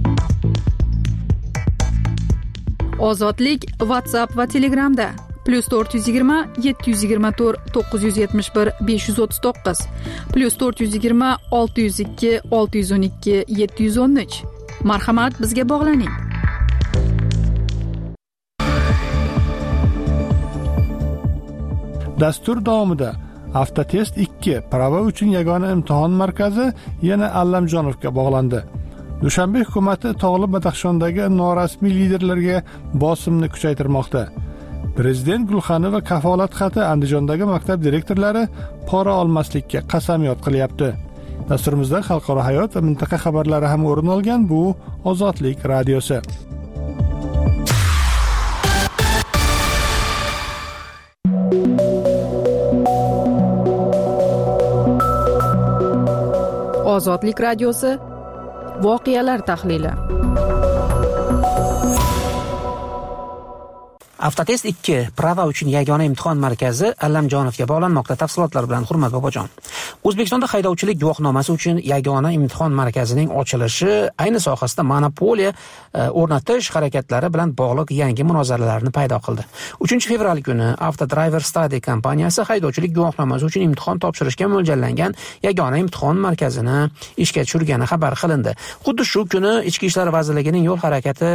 Ozodlik WhatsApp va Telegramda plus to'rt yuz yigirma yetti yuz yigirma to'rt to'qqiz yuz yetmish bir besh yuz o'ttiz to'qqiz plus to'rt yuz yigirma olti yuz ikki olti yuz o'n ikki yetti yuz o'n uch. Marhamat, bizga bog'laning. Dastur davomida Avtotest ikki prava uchun yagona imtihon markazi yana Allamjonovga bog'landi. Dushanbe hukumati Tog'li Badaxshondagi norasmiy liderlarga bosimni kuchaytirmoqda. Prezident Gulxanova kafolat xati Andijondagi maktab direktorlari pora olmaslikka qasamyod qilyapti. Dasturimizda xalqaro hayot va mintaqa xabarlari ham o'rin olgan. Bu Ozodlik radiosi. Ozodlik radiosi voqealar tahlili. Avtotest ikki prava uchun yagona imtihon markazi Allamjonovga bog'lanmoqda. Tafsilotlar bilan Hurmat Bobojon. O'zbekistonda haydovchilik guvohnomasi uchun yagona imtihon markazining ochilishi ayni sohasida monopoliya o'rnatish harakatlari bilan bog'liq yangi munozaralarni paydo qildi. uchinchi fevral kuni Autodriver Study kompaniyasi haydovchilik guvohnomasi uchun imtihon topshirishga mo'ljallangan yagona imtihon markazini ishga tushirgani xabar qilindi. Xuddi shu kuni Ichki ishlar vazirligining yo'l harakati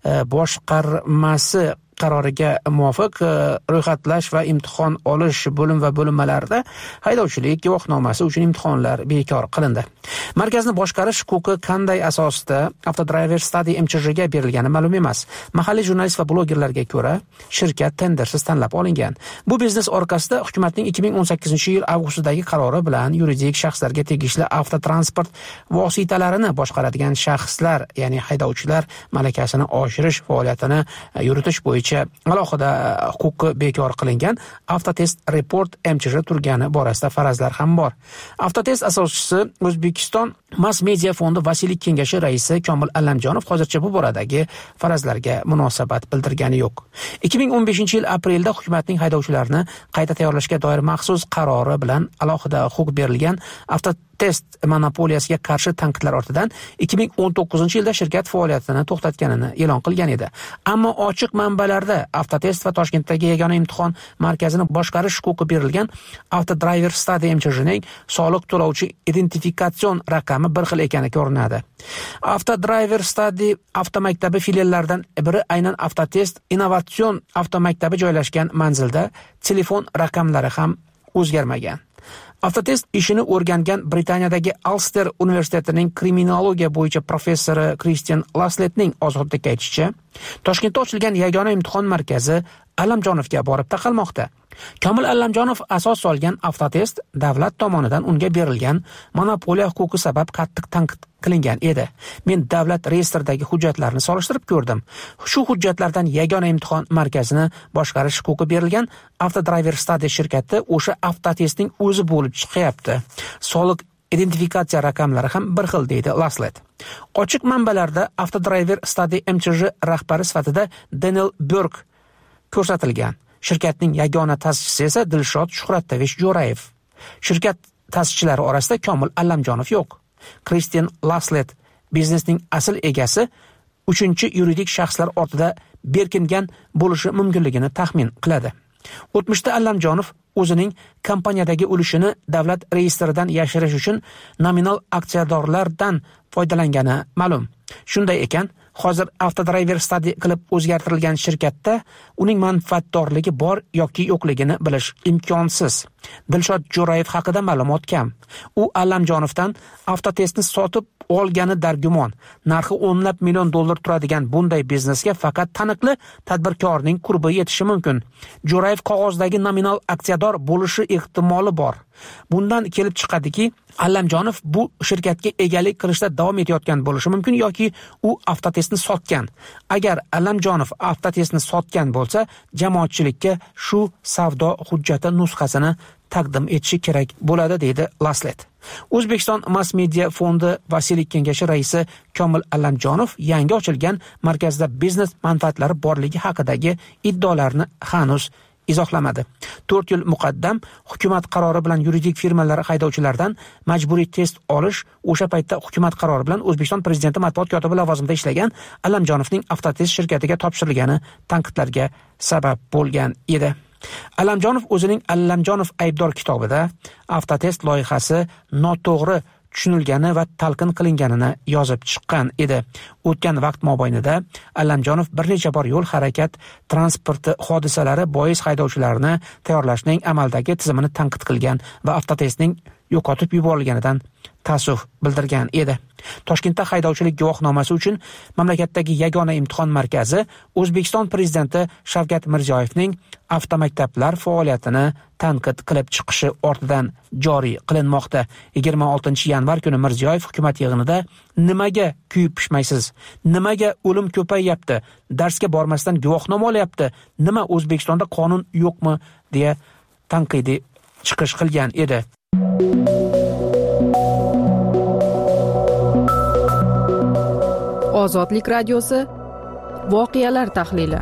boshqarmasi qaroriga muvofiq ro'yxatlash va imtihon olish bo'lim va bo'linmalarida haydovchilik guvohnomasi uchun imtihonlar bekor qilindi. Markazni boshqarish huquqi qanday asosda Autodriver Study M Ch J ga berilgani ma'lum emas. Mahalliy jurnalist va blogerlarga ko'ra, shirkat tendersiz tanlab olingan. Bu biznes orqasida hukumatning ikki ming o'n sakkizinchi yil avgustidagi qarori bilan yuridik shaxslarga tegishli avtotransport vositalarini boshqaradigan shaxslar, ya'ni haydovchilar malakasini oshirish faoliyatini yuritish bo'yicha alohida huquqi bekor qilingan Avtotest Report M Ch J turgani borasida farazlar ham bor. Avtotest asoschisi O'zbekiston Mass Media fondi Vasiylik kengashi raisi Komil Allamjonov hozircha bu boradagi farazlarga munosabat bildirgani yo'q. ikki ming o'n beshinchi yil aprelda hukumatning haydovchilarni qayta tayyorlashga doir maxsus qarori bilan alohida huquq berilgan Avtotest monopoliyasiga qarshi tanqidlar ortidan ikki ming o'n to'qqizinchi yilda shirkat faoliyatini to'xtatganini e'lon qilgan edi. Ammo ochiq manbalarda Avtotest va Toshkentdagi yagona imtihon markazini boshqarish huquqi berilgan Autodriver Study M Ch J ning soliq to'lovchi identifikatsion raqami bir xil ekani ko'rinadi. Autodriver Study avtomaktabi filiallaridan biri aynan Avtotest innovatsion avtomaktabi joylashgan manzilda telefon raqamlari ham o'zgarmagan. Avtotest ishini o'rgangan Britaniyadagi Ulster universitetining kriminologiya bo'yicha professori Christian Lasletning ozodlikka aytishicha, Toshkentda ochilgan yagona imtihon markazi Allamjonovga borib taqalmoqda. Komil Allamjonov asos solgan Avtotest davlat tomonidan unga berilgan monopoliya huquqi sabab qattiq tanqid qilingan edi. Men davlat reyestridagi hujjatlarni solishtirib ko'rdim. Shu hujjatlardan yagona imtihon markazini boshqarish huquqi berilgan Autodriver Study shirkati o'sha Avtotestning o'zi bo'lib chiqyapti. Soliq identifikatsiya raqamlari ham bir xil, deydi Laslet. Ochiq manbalarda Autodriver Study M Ch J rahbari sifatida Daniel Burke ko'rsatilgan. Shirkatning yagona ta'sischisi esa Dilshod Shuhrattovich Jo'rayev. Shirkat ta'sischilari orasida Komil Allamjonov yo'q. Christian Laslet biznesning asl egasi uchinchi yuridik shaxslar ortida berkingan bo'lishi mumkinligini taxmin qiladi. O'tmishda Allamjonov o'zining kompaniyadagi ulushini davlat reyestridan yashirish uchun nominal aksiyadorlardan foydalangani ma'lum. Shunday ekan, hozir Avtodriver Study qilib o'zgartirilgan shirkatda uning manfaatdorligi bor yoki yo'qligini bilish imkonsiz. Dilshod Jo'rayev haqida ma'lumot kam. U Allamjonovdan Avtotestni sotib olgani dargumon. Narxi o'nlab million dollar turadigan bunday biznesga faqat taniqli tadbirkorning qurbi yetishi mumkin. Jo'rayev qog'ozdagi nominal aksiyador bo'lishi ehtimoli bor. Bundan kelib chiqadiki, Allamjonov bu shirkatga egalik qilishda davom etayotgan bo'lishi mumkin yoki u Avtotestni sotgan. Agar Allamjonov Avtotestni sotgan bo'lsa, jamoatchilikka shu savdo hujjati nusxasini taqdim etishi kerak bo'ladi, deydi Laslet. O'zbekiston Mass Media Fondi Vasiylik kengashi raisi Komil Allamjonov yangi ochilgan markazda biznes manfaatlari borligi haqidagi iddaolarni hanuz izohlamadi. to'rt yil muqaddam hukumat qarori bilan yuridik firmalar haydovchilardan majburiy test olish o'sha paytda hukumat qarori bilan O'zbekiston prezidenti matbuot kotibi lavozimida ishlagan Allamjonovning Avtotest shirkatiga topshirilgani tanqidlarga sabab bo'lgan edi. Allamjonov o'zining Allamjonov aybdor kitobida Avtotest loyihasi noto'g'ri tushunilgani va talqin qilinganini yozib chiqqan edi. O'tgan vaqt mobaynida Allamjonov bir necha bor yo'l harakat transporti hodisalari bois haydovchilarni tayyorlashning amaldagi tizimini tanqid qilgan va Avtotestning yo'qotib yuborilganidan ta'suf bildirgan edi. Toshkentda haydovchilik guvohnomasi uchun mamlakatdagi yagona imtihon markazi O'zbekiston prezidenti Shavkat Mirziyoyevning avtomaktablar faoliyatini tanqid qilib chiqishi ortidan joriy qilinmoqda. yigirma oltinchi yanvar kuni Mirziyoyev hukumat yig'inida nimaga kuyib pishmaysiz? Nimaga o'lim ko'payyapti? Darsga bormasdan guvohnoma olyapti? Nima O'zbekistonda qonun yo'qmi? deya tanqidiy chiqish qilgan edi. Ozodlik radiosi voqealar tahlili.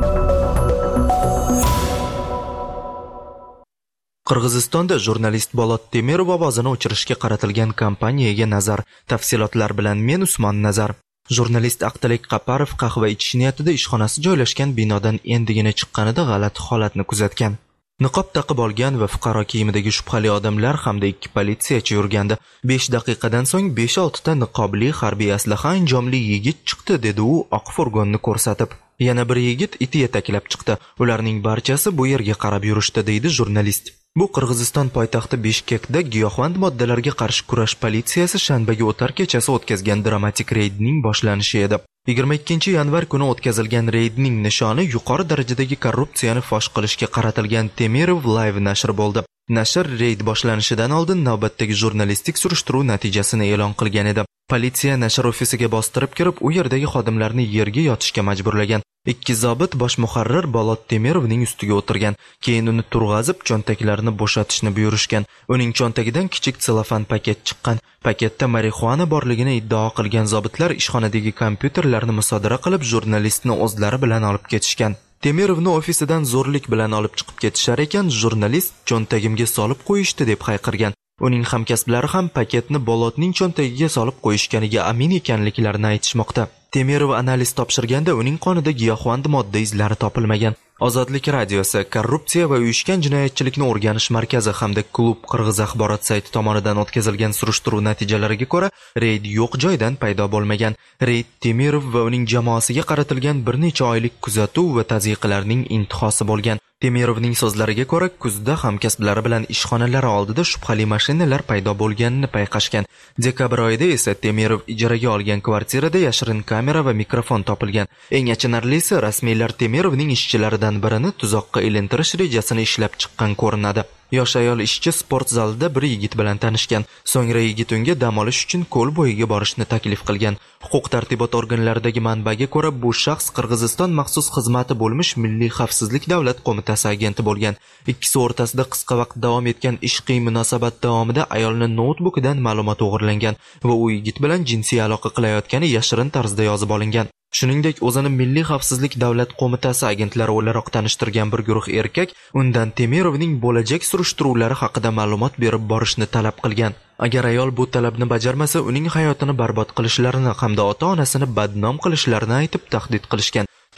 Qirg'izistonda jurnalist Bolot Temirov ovozini o'chirishga qaratilgan kampaniyaga nazar. Tafsilotlar bilan men Usmon Nazar. Jurnalist Aqtalik Qaparov qahva ichish niyatida ishxonasi joylashgan binodan endigina chiqqanida g'alati holatni kuzatgan. Niqob taqib olgan va fuqaro kiyimidagi shubhali odamlar hamda ikki politsiyachi yurgandi. besh daqiqadan so'ng besh olti ta niqobli harbiy aslaha anjomli yigit chiqdi, dedi u oq furgonni ko'rsatib. Yana bir yigit iti yetaklab chiqdi. Ularning barchasi bu yerga qarab yurishdi, deydi jurnalist. Bu Qirg'iziston poytaxti Bishkekda giyohvand moddalarga qarshi kurash politsiyasi shanbaga o'tar kechasi o'tkazgan dramatik reydning boshlanishi edi. yigirma ikkinchi yanvar kuni o'tkazilgan reydning nishoni yuqori darajadagi korrupsiyani fosh qilishga qaratilgan Temirov Live nashri bo'ldi. Nashr reyd boshlanishidan oldin navbatdagi jurnalistik surishtiruv natijasini e'lon qilgan edi. Politsiya nashr ofisiga bostirib kirib, u yerdagi xodimlarni yerga yotishga majburlagan. Ikki zobit bosh muharrir Bolot Temirovning ustiga o'tirgan. Keyin uni turg'azib, cho'ntaklarini bo'shatishni buyurishgan. Uning cho'ntagidan kichik selofan paket chiqqan. Paketda marixuana borligini iddao qilgan zobitlar ishxonadagi kompyuterlarni musodara qilib, jurnalistni o'zlari bilan olib ketishgan. Temirovni ofisidan zo'rlik bilan olib chiqib ketishar ekan, jurnalist cho'ntagimga solib qo'yishdi deb hayqirgan. Uning hamkasblari ham paketni Bolotning cho'ntagiga solib qo'yishganiga amin ekanliklarini aytishmoqda. Temirov analiz topshirganda uning qonida giyohvand modda izlari topilmagan. Ozodlik radiosi korrupsiya va uyushgan jinoyatchilikni o'rganish markazi hamda klub Qirg'iz axborot sayti tomonidan o'tkazilgan surishtiruv natijalariga ko'ra, reyd yo'q joydan paydo bo'lmagan. Reyd Temirov va uning jamoasiga qaratilgan bir necha oylik kuzatuv va tazyiqlarning intihosi bo'lgan. Temirovning so'zlariga ko'ra, kuzda hamkasblari bilan ishxonalari oldida shubhali mashinalar paydo bo'lganini payqashgan. Dekabr oyida esa Temirov ijaraga olgan kvartirada yashirin kamera va mikrofon topilgan. Eng achinarlisi, rasmiylar Temirovning ishchilaridan birini tuzoqqa ilintirish rejasini ishlab chiqqan ko'rinadi. Yosh ayol ishchi sport zalida bir yigit bilan tanishgan. So'ngra yigit unga dam olish uchun ko'l bo'yiga borishni taklif qilgan. Huquq-tartibot organlaridagi manbaga ko'ra, bu shaxs Qirg'iziston maxsus xizmati bo'lmish Milliy xavfsizlik davlat qo'mitasi agenti bo'lgan. Ikkisi o'rtasida qisqa vaqt davom etgan ishqiy munosabat davomida ayolni noutbukidan ma'lumot o'g'irlangan va u yigit bilan jinsiy aloqa qilayotgani yashirin tarzda yozib olingan. Shuningdek, o'zini Milliy xavfsizlik davlat qo'mitasi agentlari o'laroq tanishtirgan bir guruh erkak undan Temirovning bo'lajak surishtiruvlari haqida ma'lumot berib borishni talab qilgan. Agar ayol bu talabni bajarmasa, uning hayotini barbod qilishlarini hamda ota-onasini badnom qilishlarini aytib tahdid qilishgan.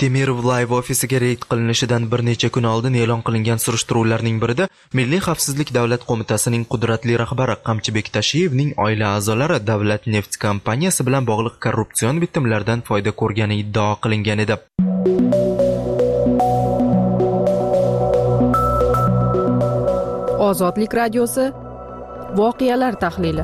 Temirov Live ofisiga reyd qilinishidan bir necha kun oldin e'lon qilingan surishtiruvlarning birida Milliy xavfsizlik davlat qo'mitasining qudratli rahbari Qamchibek Tashiyevning oila a'zolari Davlat neft kompaniyasi bilan bog'liq korrupsion bitimlardan foyda ko'rgani iddao qilingan edi. Ozodlik radiosi voqealar tahlili.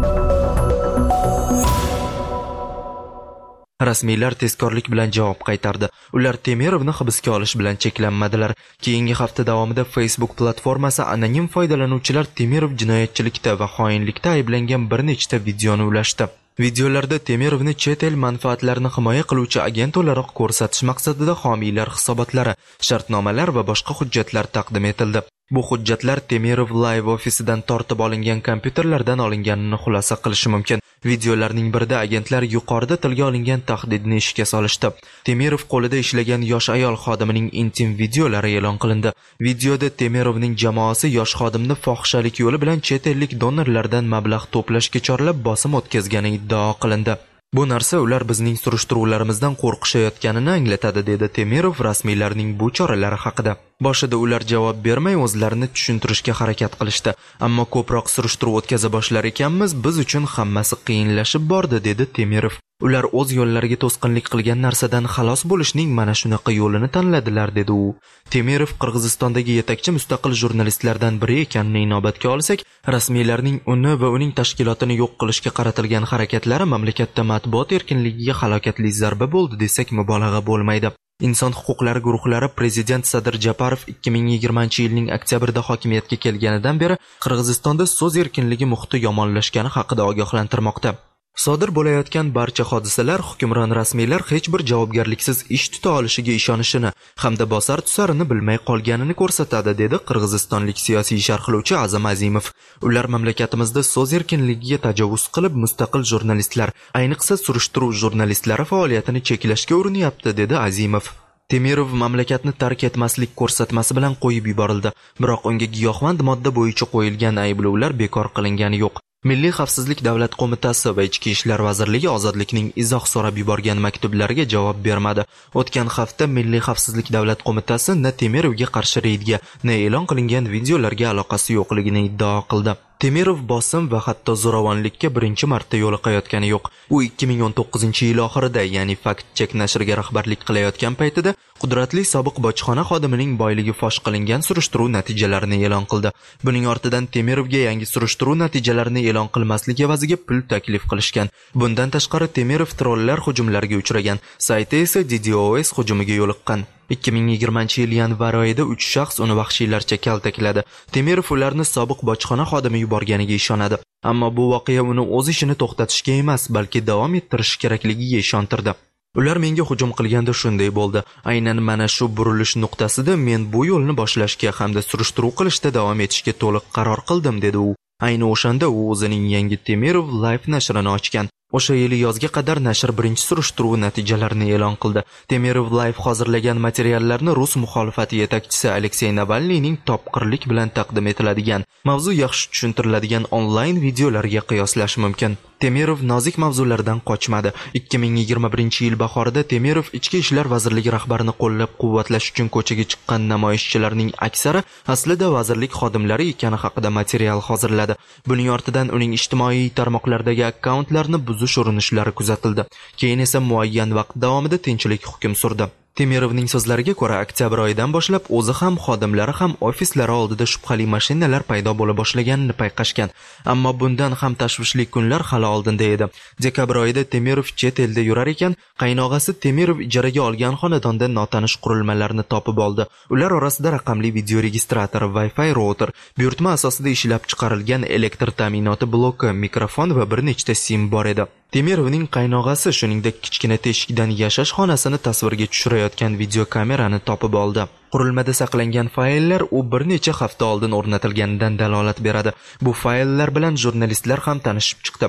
Rasmiylar tezkorlik bilan javob qaytardi. Ular Temirovni hibsga olish bilan cheklanmadilar. Keyingi hafta davomida Facebook platformasi anonim foydalanuvchilar Temirov jinoyatchilikda va xoinlikda ayblangan bir nechta videoni ulashdi. Videolarda Temirovni chet el manfaatlarini himoya qiluvchi agent o'laroq ko'rsatish maqsadida homiylar hisobotlari, shartnomalar va boshqa hujjatlar taqdim etildi. Bu hujjatlar Temirov Live ofisidan tortib olingan kompyuterlardan olinganini xulosa qilishi mumkin. Videolarning birida agentlar yuqorida tilga olingan tahdidni ishga solishdi. Temirov qo'lida ishlagan yosh ayol xodimining intim videolari e'lon qilindi. Videoda Temirovning jamoasi yosh xodimni fohishalik yo'li bilan chet ellik donorlardan mablag' to'plashga chorlab bosim o'tkazgani iddao qilindi. Bu narsa ular bizning surishtiruvlarimizdan qo'rqishayotganini anglatadi, dedi Temirov rasmiylarning bu choralari haqida. Boshida ular javob bermay o'zlarini tushuntirishga harakat qilishdi, ammo ko'proq surishtiruv o'tkaza boshlar ekanmiz, biz uchun hammasi qiyinlashib bordi, dedi Temirov. Ular o'z yo'llariga to'sqinlik qilgan narsadan xalos bo'lishning mana shunaqa yo'lini tanladilar, dedi u. Temirov Qirg'izistondagi yetakchi mustaqil jurnalistlardan biri ekanini inobatga olsak, rasmiylarning uni va uning tashkilotini yo'q qilishga qaratilgan harakatlari mamlakatda matbuot erkinligiga halokatli zarba bo'ldi desak mubolag'a bo'lmaydi. Inson huquqlari guruhlari prezident Sadir Japarov ikki ming yigirmanchi yilning oktyabrida hokimiyatga kelganidan beri Qirg'izistonda so'z erkinligi muhiti yomonlashgani haqida ogohlantirmoqda. Sodir bo'layotgan barcha hodisalar hukmron rasmiylar hech bir javobgarliksiz ish tuta olishiga ishonishini hamda bosar tusarini bilmay qolganini ko'rsatadi, dedi qirg'izistonlik siyosiy sharhlovchi Azam Azimov. Ular mamlakatimizda so'z erkinligiga tajovuz qilib, mustaqil jurnalistlar, ayniqsa surishtiruv jurnalistlari faoliyatini cheklashga urinyapti, dedi Azimov. Temirov mamlakatni tark etmaslik ko'rsatmasi bilan qo'yib yuborildi, biroq unga giyohvand modda bo'yicha qo'yilgan ayblovlar bekor qilingani yo'q. Milliy xavfsizlik davlat qo'mitasi va Ichki ishlar vazirligi ozodlikning izoh so'rab yuborgan maktublariga javob bermadi. O'tgan hafta Milliy xavfsizlik davlat qo'mitasi na Temirovga qarshi reydga, na e'lon qilingan videolarga aloqasi yo'qligini iddao qildi. Temirov bosim va hatto zo'ravonlikka birinchi marta yo'liqayotgani yo'q. U ikki ming o'n to'qqizinchi yil oxirida, ya'ni Fact Check nashriga rahbarlik qilayotgan paytida qudratli sobiq bojxona xodimining boyligi fosh qilingan surishtiruv natijalarini e'lon qildi. Buning ortidan Temirovga yangi surishtiruv natijalarini e'lon qilmaslik evaziga pul taklif qilishgan. Bundan tashqari Temirov trollar hujumlariga uchragan, sayti esa D D O S hujumiga yo'liqqan. ikki ming yigirmanchi yil yanvar oyida uch shaxs uni vahshiylarcha kaltakladi. Temirov ularni sobiq bojxona xodimi yuborganiga ishonadi. Ammo bu voqea uni o'z ishini to'xtatishga emas, balki davom ettirish kerakligiga ishontirdi. Ular menga hujum qilganda shunday bo'ldi. Aynan mana shu burilish nuqtasida men bu yo'lni boshlashga hamda surishtiruv qilishda davom etishga to'liq qaror qildim, dedi u. Ayni o'shanda u o'zining yangi Temirov Live nashrini ochgan. O'sha yili yozga qadar nashr birinchi surishtiruv natijalarini e'lon qildi. Temirov Live hozirlagan materiallarni Rus muxolifati yetakchisi Aleksey Navalniyning topqirlik bilan taqdim etiladigan, mavzu yaxshi tushuntiriladigan onlayn videolarga qiyoslash mumkin. Temirov nozik mavzulardan qochmadi. ikki ming yigirma birinchi yil bahorida Temirov Ichki ishlar vazirligi rahbarini qo'llab-quvvatlash uchun ko'chaga chiqqan namoyishchilarning aksari aslida vazirlik xodimlari ekani haqida material hozirladi. Buning ortidan uning ijtimoiy tarmoqlardagi akkauntlarini buzish urinishlari kuzatildi. Keyin esa muayyan vaqt davomida tinchlik hukm surdi. Temirovning so'zlariga ko'ra, oktyabr oyidan boshlab o'zi ham xodimlari ham ofislari oldida shubhali mashinalar paydo bo'la boshlaganini payqashgan. Ammo bundan ham tashvishli kunlar hali oldinda edi. Dekabr oyida Temirov chet elda yurar ekan, qaynog'asi Temirov ijaraga olgan xonadonda notanish qurilmalarni topib oldi. Ular orasida raqamli video registrator, Wi-Fi router, buyurtma asosida ishlab chiqarilgan elektr ta'minoti bloki, mikrofon va bir nechta sim bor edi. Temirovning qaynog'asi shuningdek kichkina teshikdan yashash xonasini tasvirga tushirayotgan video kamerani topib oldi. Qurilmada saqlangan fayllar u bir necha hafta oldin o'rnatilganidan dalolat beradi. Bu fayllar bilan jurnalistlar ham tanishib chiqdi.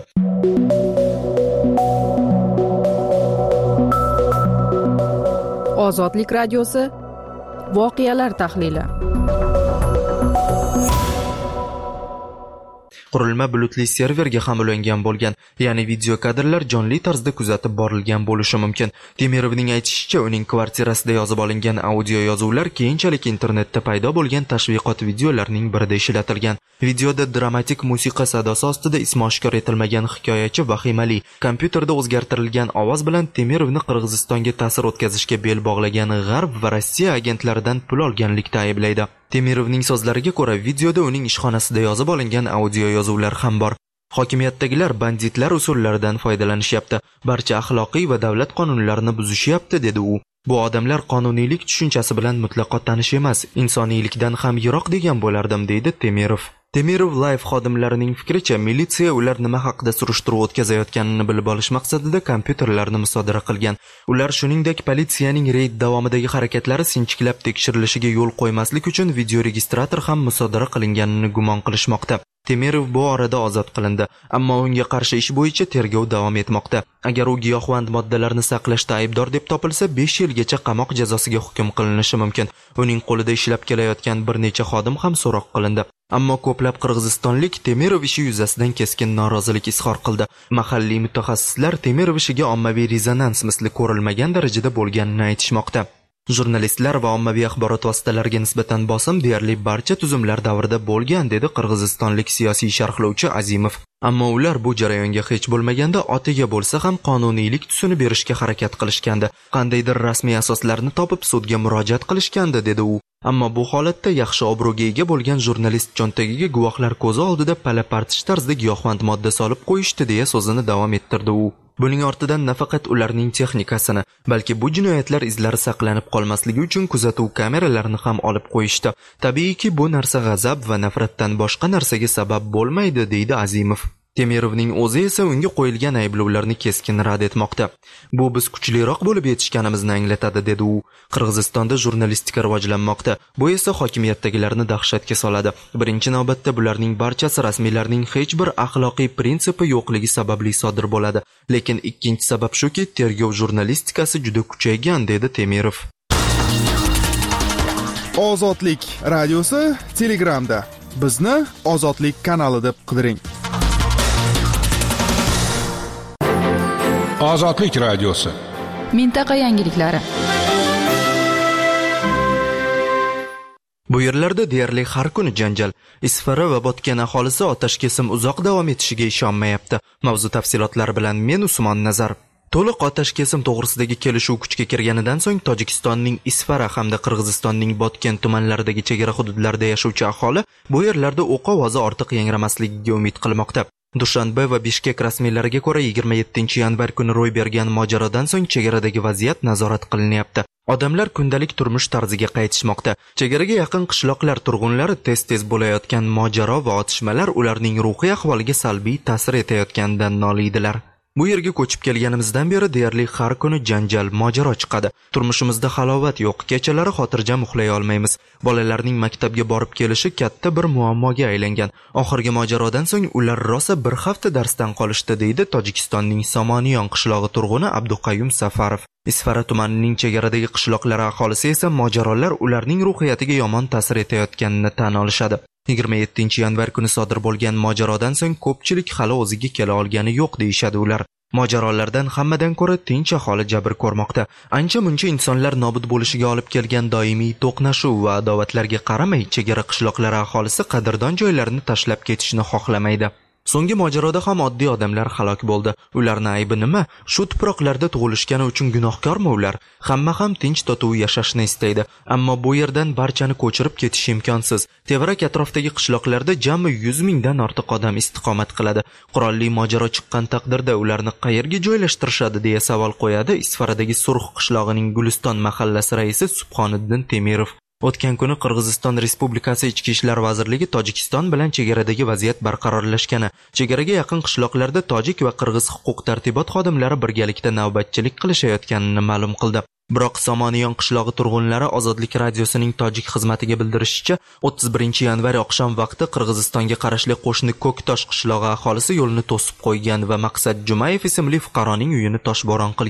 Ozodlik radiosi voqealar tahlili. Qurilma bulutli serverga ham ulangan bo'lgan, ya'ni video kadrlar jonli tarzda kuzatib borilgan bo'lishi mumkin. Temirovning aytishicha, uning kvartirasida yozib olingan audio yozuvlar keyinchalik internetda paydo bo'lgan tashviqot videolarining birida ishlatilgan. Videoda dramatik musiqa sadosi ostida ismi oshkor etilmagan hikoyachi vahimali kompyuterda o'zgartirilgan ovoz bilan Temirovni Qirg'izistonga ta'sir o'tkazishga bel bog'lagan G'arb va Rossiya agentlaridan pul olganlikda ayblaydi. Temirovning so'zlariga ko'ra, videoda uning ishxonasida yozib olingan audio yozuvlar ham bor. Hokimiyatdagilar banditlar usullaridan foydalanishyapti, barcha axloqiy va davlat qonunlarini buzishyapti, dedi u. Bu odamlar qonuniylik tushunchasi bilan mutlaqo tanish emas, insoniylikdan ham yiroq degan bo'lardim, deydi Temirov. Temirov Live xodimlarining fikricha, militsiya ular nima haqida surishtiruv o'tkazayotganini bilib olish maqsadida kompyuterlarni musodara qilgan. Ular shuningdek politsiyaning reyd davomidagi harakatlari sinchiklab tekshirilishiga yo'l qo'ymaslik uchun videoregistrator ham musodara qilinganini gumon qilishmoqda. Temirov bu orada ozod qilindi, ammo unga qarshi ish bo'yicha tergov davom etmoqda. Agar u giyohvand moddalarni saqlashda aybdor deb topilsa, besh yilgacha qamoq jazosiga hukm qilinishi mumkin. Uning qo'lida ishlab kelayotgan bir necha xodim ham so'roq qilindi. Ammo ko'plab qirg'izistonlik Temirov ishi yuzasidan keskin norozilik izhor qildi. Mahalliy mutaxassislar Temirov ishiga ommaviy rezonans misli ko'rilmagan darajada bo'lganini aytishmoqda. Jurnalistlar va ommaviy axborot vositalariga nisbatan bosim deyarli barcha tuzumlar davrida bo'lgan, dedi qirg'izistonlik siyosiy sharhlovchi Azimov. Ammo ular bu jarayonga hech bo'lmaganda otiga bo'lsa ham qonuniylik tusini berishga harakat qilishgandi. Qandaydir rasmiy asoslarni topib sudga murojaat qilishgandi, dedi u. Ammo bu holatda yaxshi obro'ga ega bo'lgan jurnalist cho'ntagiga guvohlar ko'zi oldida pala-partish tarzda giyohvand modda solib qo'yishdi, deya so'zini davom ettirdi u. Buning ortidan nafaqat ularning texnikasini, balki bu jinoyatlar izlari saqlanib qolmasligi uchun kuzatuv kameralarini ham olib qo'yishdi. Tabiiyki, bu narsa g'azab va nafratdan boshqa narsaga sabab bo'lmaydi, deydi Azimov. Temirovning o'zi esa unga qo'yilgan ayblovlarni keskin rad etmoqda. Bu biz kuchliroq bo'lib yetishganimizni anglatadi, dedi u. Qirg'izistonda jurnalistika rivojlanmoqda. Bu esa hokimiyatdagilarni dahshatga soladi. Birinchi navbatda bularning barchasi rasmiylarning hech bir axloqiy prinsipi yo'qligi sababli sodir bo'ladi. Lekin ikkinchi sabab shuki, tergov jurnalistikasi juda kuchaygan, dedi Temirov. Ozodlik radiosi Telegramda. Bizni Ozodlik kanali deb qidiring. Ozodlik radiosi. Mintaqa yangiliklari. Bu yerlarda deyarli har kuni janjal. Isfara va Botken aholisi otash kesim uzoq davom etishiga ishonmayapti. Mavzu tafsilotlari bilan men Usmon Nazar. To'liq otash kesim to'g'risidagi kelishuv kuchga kirganidan so'ng Tojikistonning Isfara hamda Qirg'izistonning Botken tumanlaridagi chegara hududlarda yashovchi aholi bu yerlarda o'q ovozi ortiq yangramasligiga umid qilmoqda. Dushanbe va Bishkek rasmiylariga ko'ra yigirma yettinchi yanvar kuni ro'y bergan mojarodan so'ng chegaradagi vaziyat nazorat qilinyapti. Odamlar kundalik turmush tarziga qaytishmoqda. Chegaraga yaqin qishloqlar turg'unlari tez-tez bo'layotgan mojaro va otishmalar ularning ruhiy ahvoliga salbiy ta'sir etayotganidan noliydilar. Bu yerga ko'chib kelganimizdan beri deyarli har kuni janjal, mojaro chiqadi. Turmushimizda halovat yo'q, kechalari xotirjam uxlay olmaymiz. Bolalarning maktabga borib kelishi katta bir muammoga aylangan. Oxirgi mojarodan so'ng ular rosa bir hafta darsdan qolishdi, deydi Tojikistonning Somoniyon qishlog'i turg'uni Abduqayyum Safarov. Isfara tumanining chegaradagi qishloqlar aholisi esa mojarolar ularning ruhiyatiga yomon ta'sir etayotganini tan olishadi. yigirma yettinchi yanvar kuni sodir bo'lgan mojarodan so'ng ko'pchilik hali o'ziga kela olgani yo'q, deyishadi ular. Mojarolardan hammadan ko'ra tinch aholi jabr ko'rmoqda. Ancha-muncha insonlar nobud bo'lishiga olib kelgan doimiy to'qnashuv va adovatlarga qaramay, chegara qishloqlari aholisi qadrdon joylarini tashlab ketishni xohlamaydi. So'nggi mojaroda ham oddiy odamlar halok bo'ldi. Ularning aybi nima? Shu tuproqlarda tug'ilishgani uchun gunohkormi ular? Hamma ham tinch totuv yashashni istaydi, ammo bu yerdan barchani ko'chirib ketish imkonsiz. Tevarak atrofdagi qishloqlarda jami yuz mingdan ortiq odam istiqomat qiladi. Qurolli mojaro chiqqan taqdirda ularni qayerga joylashtirishadi deya savol qo'yadi Isfaradagi Surx qishlog'ining Guliston mahallasi raisi Subhoniddin Temirov. O'tgan kuni Qirg'iziston Respublikasi Ichki ishlar vazirligi Tojikiston bilan chegaradagi vaziyat barqarorlashgani, chegaraga yaqin qishloqlarda tojik va qirg'iz huquq-tartibot xodimlari birgalikda navbatchilik qilishayotganini ma'lum qildi. Biroq Somoniyon qishlog'i turg'unlari Ozodlik radiosining tojik xizmatiga bildirishicha, o'ttiz birinchi yanvar oqshom vaqti Qirg'izistonga qarashli qo'shni Ko'ktosh qishlog'i aholisi yo'lni to'sib qo'ygan va Maqsad Jumayev ismli fuqaroning uyini toshbo'ron qilgan.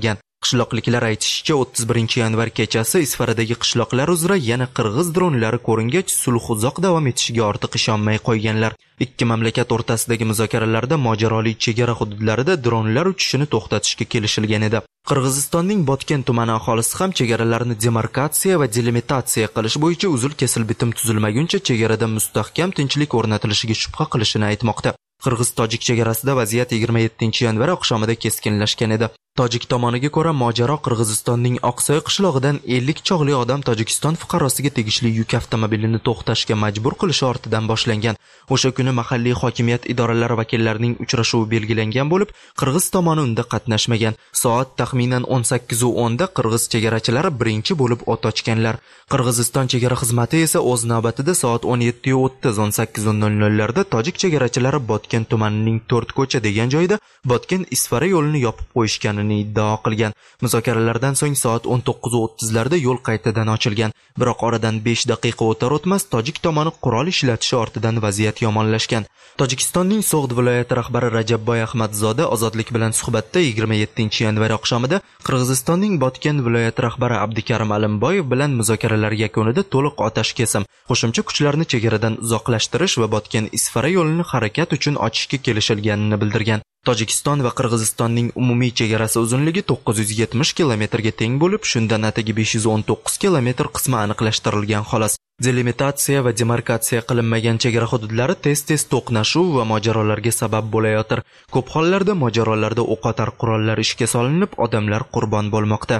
Qishloqliklar aytishicha, o'ttiz birinchi yanvar kechasi Isfaradagi qishloqlar uzra yana qirg'iz dronlari ko'ringach, sulh uzoq davom etishiga ortiq ishonmay qo'yganlar. Ikki mamlakat o'rtasidagi muzokaralarda mojaroli chegara hududlarida dronlar uchishini to'xtatishga kelishilgan edi. Qirg'izistonning Botken tumani aholisi ham chegaralarni demarkatsiya va delimitatsiya qilish bo'yicha uzil-kesil bitim tuzilmaguncha chegarada mustahkam tinchlik o'rnatilishiga shubha qilishini aytmoqda. Qirg'iz-tojik chegarasida vaziyat yigirma yettinchi yanvar oqshomida keskinlashgan edi. Tojik tomoniga ko'ra, mojaro Qirg'izistonning Oqsoy qishlog'idan ellik chog'li odam Tojikiston fuqarosiga tegishli yuk avtomobilini to'xtashga majbur qilishi ortidan boshlangan. O'sha kuni mahalliy hokimiyat idoralari vakillarining uchrashuvi belgilangan bo'lib, Qirg'iz tomoni unda qatnashmagan. Soat taxminan o'n sakkiz o'n da Qirg'iz chegarachilari birinchi bo'lib o't ochganlar. Qirg'iziston chegara xizmati esa o'z navbatida soat o'n yetti o'ttiz o'n sakkiz larda tojik chegarachilari Botken tumanining to'rt ko'cha degan joyda Botken Isfara yo'lini yopib qo'yishganini iddao qilgan. Muzokaralardan so'ng soat o'n to'qqiz o'ttiz larda yo'l qaytadan ochilgan. Biroq oradan besh daqiqa o'tar o'tmas tojik tomoni qurol ishlatishi ortidan vaziyat yomonlashgan. Tojikistonning So'g'd viloyati rahbari Rajabboy Ahmadzoda ozodlik bilan suhbatda yigirma yettinchi yanvar oqshomida Qirg'izistonning Botken viloyati rahbari Abdukarim Alimboyev bilan muzokaralar yakunida to'liq otash kesim, qo'shimcha kuchlarni chegaradan uzoqlashtirish va Botken Isfara yo'lini harakat uchun ochishga kelishilganini bildirgan. Tojikiston va Qirg'izistonning umumiy chegarasi uzunligi to'qqiz yuz yetmish kilometrga teng bo'lib, shundan atigi besh yuz o'n to'qqiz kilometr qismi aniqlashtirilgan xolos. Delimitatsiya va demarkatsiya qilinmagan chegara hududlari tez-tez to'qnashuv va mojarolarga sabab bo'layotir. Ko'p hollarda mojarolarda o'qotar qurollar ishga solinib, odamlar qurbon bo'lmoqda.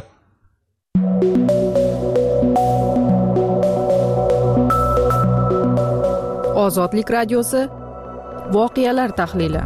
Ozodlik radiosi voqealar tahlili.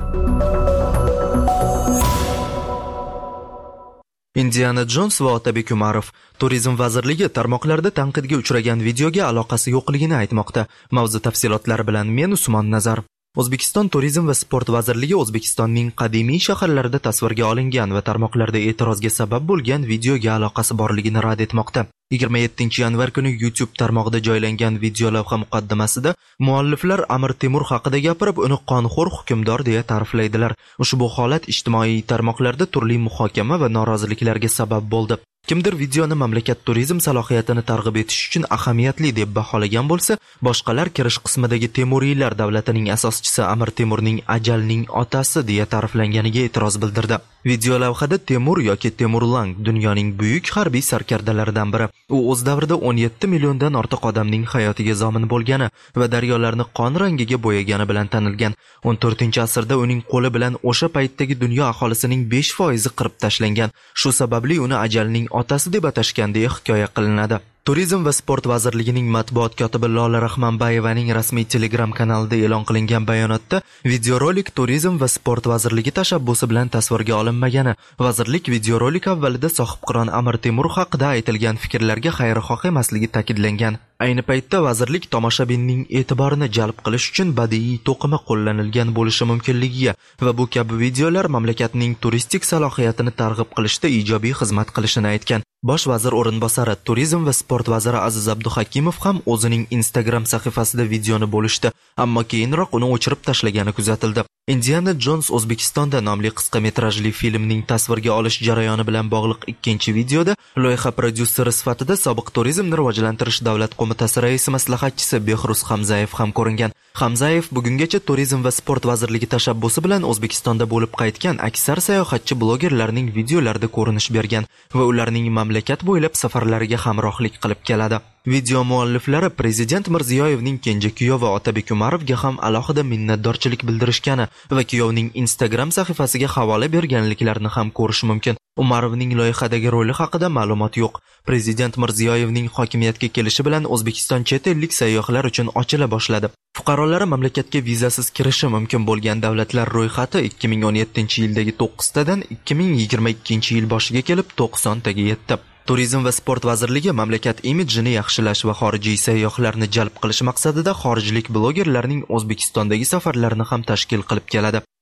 Indiana Jones va Otabek Umarov Turizm vazirligi tarmoqlarda tanqidga uchragan videoga aloqasi yo'qligini aytmoqda. Mavzu tafsilotlari bilan men Usmon Nazar. O'zbekiston Turizm va sport vazirligi O'zbekistonning qadimiy shaharlarida tasvirga olingan va tarmoqlarda e'tirozga sabab bo'lgan videoga aloqasi borligini rad etmoqda. yigirma yettinchi yanvar kuni YouTube tarmog'ida joylangan video lavha muqaddimasida mualliflar Amir Temur haqida gapirib, uni qonxo'r hukmdor deya ta'riflaydilar. Ushbu holat ijtimoiy tarmoqlarda turli muhokama va noroziliklarga sabab bo'ldi. Kimdir videoni mamlakat turizm salohiyatini targ'ib etish uchun ahamiyatli deb baholagan bo'lsa, boshqalar kirish qismidagi Temuriylar davlatining asoschisi Amir Temurning ajalning otasi deya ta'riflanganiga e'tiroz bildirdi. Video lavhada Temur yoki Temurlang dunyoning buyuk harbiy sarkardalaridan biri. U o'z davrida o'n yetti milliondan ortiq odamning hayotiga zomin bo'lgani va daryolarni qon rangiga bo'yagani bilan tanilgan. o'n to'rtinchi asrda uning qo'li bilan o'sha paytdagi dunyo aholisining besh foizi qirib tashlangan. Shu sababli uni ajalning otasi deb atashgan deya hikoya qilinadi. Turizm va sport vazirligining matbuot kotibi Lola Rahmanbayevaning rasmiy Telegram kanalida e'lon qilingan bayonotda videorolik Turizm va sport vazirligi tashabbusi bilan tasvirga olinmagani, vazirlik videorolik avvalida sohibqiron Amir Temur haqida aytilgan fikrlarga xayrixoh emasligi ta'kidlangan. Ayni paytda vazirlik tomoshabinning e'tiborini jalb qilish uchun badiiy to'qima qo'llanilgan bo'lishi mumkinligiga va bu kabi videolar mamlakatning turistik salohiyatini targ'ib qilishda ijobiy xizmat qilishini aytgan. Bosh vazir o'rinbosari Turizm va sport vaziri Aziz Abduhakimov ham o'zining Instagram sahifasida videoni bo'lishdi, ammo keyinroq uni o'chirib tashlagani kuzatildi. Indiana Jones O'zbekistonda nomli qisqa metrajli filmning tasvirga olish jarayoni bilan bog'liq ikkinchi videoda loyiha prodyuseri sifatida sobiq turizmni rivojlantirish davlat qo'mitasi raisi maslahatchisi Behruz Hamzayev ham ko'ringan. Hamzayev bugungacha Turizm va sport vazirligi tashabbusi bilan O'zbekistonda bo'lib qaytgan aksar sayohatchi blogerlarning videolarida ko'rinish bergan va ularning mamlakat bo'ylab safarlariga hamrohlik qilib keladi. Video mualliflari Prezident Mirziyoyevning kenja kuyovi Otabek Umarovga ham alohida minnatdorchilik bildirishgani va kuyovning Instagram sahifasiga havola berganliklarini ham ko'rish mumkin. Umarovning loyihadagi roli haqida ma'lumot yo'q. Prezident Mirziyoyevning hokimiyatga kelishi bilan O'zbekiston chet ellik sayyohlar uchun ochila boshladi. Fuqarolari mamlakatga vizasiz kirishi mumkin bo'lgan davlatlar ro'yxati ikki ming o'n yettinchi yildagi to'qqiztadan ikki ming yigirma ikkinchi yil boshiga kelib to'qsontaga yetdi. Turizm va sport vazirligi mamlakat imidjini yaxshilash va xorijiy sayyohlarni jalb qilish maqsadida xorijlik blogerlarning O'zbekistondagi safarlarini ham tashkil qilib keladi.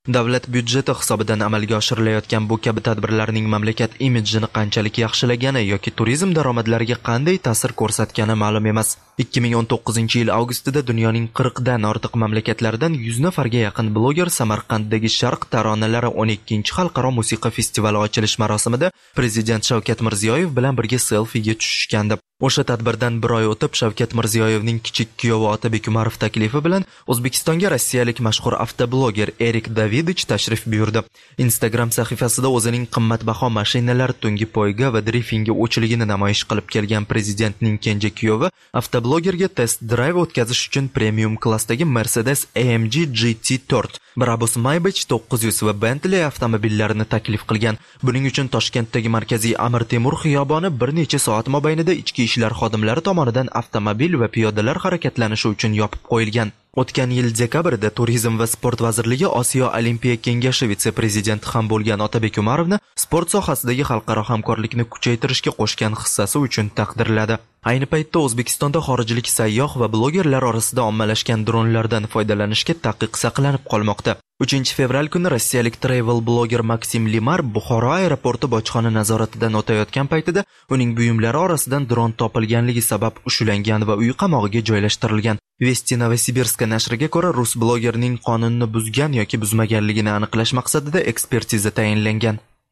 Davlat byudjeti hisobidan amalga oshirilayotgan bu kabi tadbirlarning mamlakat imidjini qanchalik yaxshilagani yoki turizm daromadlariga qanday ta'sir ko'rsatgani ma'lum emas. ikki ming o'n to'qqizinchi yil avgustida dunyoning qirqdan ortiq mamlakatlaridan yuz nafarga yaqin bloger Samarqanddagi Sharq taronalari o'n ikkinchi xalqaro musiqa festivali ochilish marosimida Prezident Shavkat Mirziyoyev bilan birga selfiga tushishgandi. O'sha tadbirdan bir oy o'tib Shavkat Mirziyoyevning kichik kuyovi Otabek Umarov taklifi bilan O'zbekistonga rossiyalik mashhur avtobloger Erik Davidich tashrif buyurdi. Instagram sahifasida o'zining qimmatbaho mashinalar, tungi poyga va driftingi o'chiligini namoyish qilib kelgan prezidentning kenja kuyovi avtoblogerga test drive o'tkazish uchun premium klassdagi Mercedes A M G G T to'rt, Brabus Maybach to'qqiz yuz va Bentley avtomobillarini taklif qilgan. Buning uchun Toshkentdagi markaziy Amir Temur xiyoboni bir necha soat mobaynida ichki ishlar xodimlari tomonidan avtomobil va piyodalar harakatlanishi uchun yopib qo'yilgan. O'tgan yil dekabrda Turizm va sport vazirligi Osiyo Olimpiya kengashi vitse-prezidenti ham bo'lgan Otabek Umarovni sport sohasidagi xalqaro hamkorlikni kuchaytirishga qo'shgan hissasi uchun taqdirladi. Ayni paytda O'zbekistonda xorijlik sayyoh va blogerlar orasida ommalashgan dronlardan foydalanishga taqiq saqlanib qolmoqda. uchinchi fevral kuni rossiyalik travel bloger Maksim Limar Buxoro aeroporti bojxona nazoratidan o'tayotgan paytida uning buyumlari orasidan dron topilganligi sabab ushlangan va uy qamog'iga joylashtirilgan. Vesti Novosibirsk nashriga ko'ra, rus blogerning qonunni buzgan yoki buzmaganligini aniqlash maqsadida ekspertiza tayinlangan.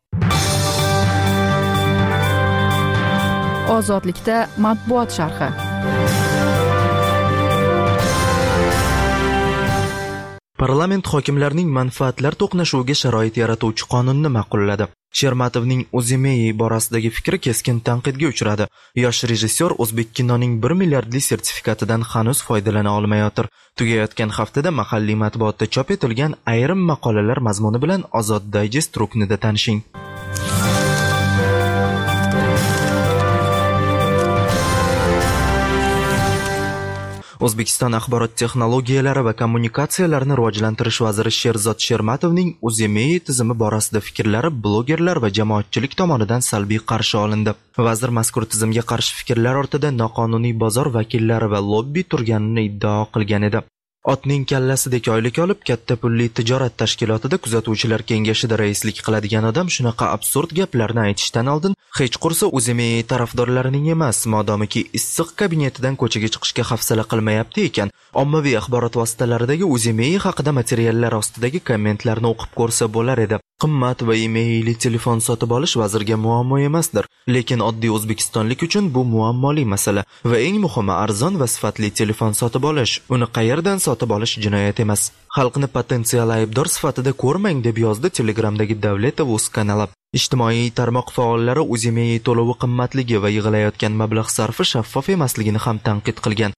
Ozodlikda matbuot sharhi. Parlament hokimlarning manfaatlar to'qnashuviga sharoit yaratuvchi qonunni ma'qulladi. Shermatovning O'zimey borasidagi fikri keskin tanqidga uchradi. Yosh rejissyor o'zbek kinoning bir milliardli sertifikatidan hanuz foydalana olmayotir. Tugayotgan haftada mahalliy matbuotda chop etilgan ayrim maqolalar mazmuni bilan Ozod Digest ruknida tanishing. O'zbekiston axborot texnologiyalari va kommunikatsiyalarini rivojlantirish vaziri Sherzod Shermatovning O'zimey tizimi borasida fikrlari blogerlar va jamoatchilik tomonidan salbiy qarshi olindi. Vazir mazkur tizimga qarshi fikrlar ortida noqonuniy bozor vakillari va lobbi turganini iddao qilgan edi. Otning kallasidek oylik olib katta pulli tijorat tashkilotida kuzatuvchilar kengashida raislik qiladigan odam shunaqa absurd gaplarni aytishdan oldin hech qursa O'zimey tarafdorlarining emas, modomiki issiq kabinetidan ko'chaga chiqishga hafsala qilmayapti ekan, ommaviy axborot vositalaridagi O'zimey haqida materiallar ostidagi kommentlarni o'qib ko'rsa bo'lar edi. Qimmat va emailli telefon sotib olish vazirga muammo emasdir, lekin oddiy o'zbekistonlik uchun bu muammoli masala va eng muhimi arzon va sifatli telefon sotib olish, uni qayerdan sotib olish jinoyat emas. Xalqni potensial aybdor sifatida ko'rmang deb yozdi Telegramdagi Davletov.uz kanali. Ijtimoiy tarmoq faollari O'zimey to'lovi qimmatligi va yig'ilayotgan mablag' sarfi shaffof emasligini ham tanqid qilgan.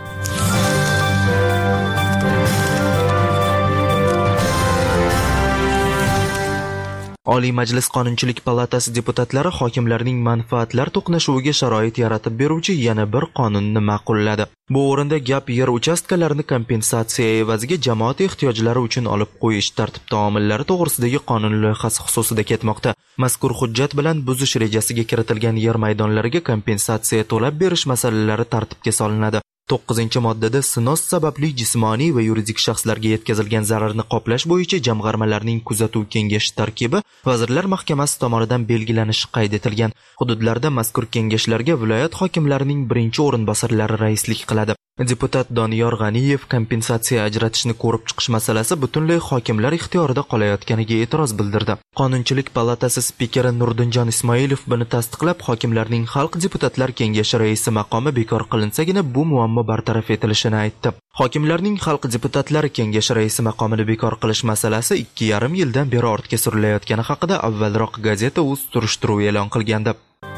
Oliy Majlis Qonunchilik palatasi deputatlari hokimlarning manfaatlar to'qnashuviga sharoit yaratib beruvchi yana bir qonunni ma'qulladi. Bu o'rinda gap yer uchastkalarini kompensatsiya evaziga jamoat ehtiyojlari uchun olib qo'yish tartib-taomillari to'g'risidagi qonun loyihasi xususida ketmoqda. Mazkur hujjat bilan buzish rejasiga kiritilgan yer maydonlariga kompensatsiya to'lab berish masalalari tartibga solinadi. to'qqizinchi moddada sinos sababli jismoniy va yuridik shaxslarga yetkazilgan zararni qoplash bo'yicha jamg'armalarning kuzatuv kengashi tarkibi Vazirlar Mahkamasi tomonidan belgilanishi qayd etilgan. Hududlarda mazkur kengashlarga viloyat hokimlarining birinchi o'rinbosarlari raislik qiladi. Deputat Doniyor G'aniyev kompensatsiya ajratishni ko'rib chiqish masalasi butunlay hokimlar ixtiyorida qolayotganiga e'tiroz bildirdi. Qonunchilik palatasi spikeri Nurdinjon Ismoilov buni tasdiqlab, hokimlarning xalq deputatlar kengashi raisi maqomi bekor qilinsagina bu muammo bartaraf etilishini aytdi. Hokimlarning xalq deputatlari kengashi raisi maqomini bekor qilish masalasi ikki yarim yildan beri ortga surilayotgani haqida avvalroq Gazeta.uz surishtiruv e'lon qilgandi.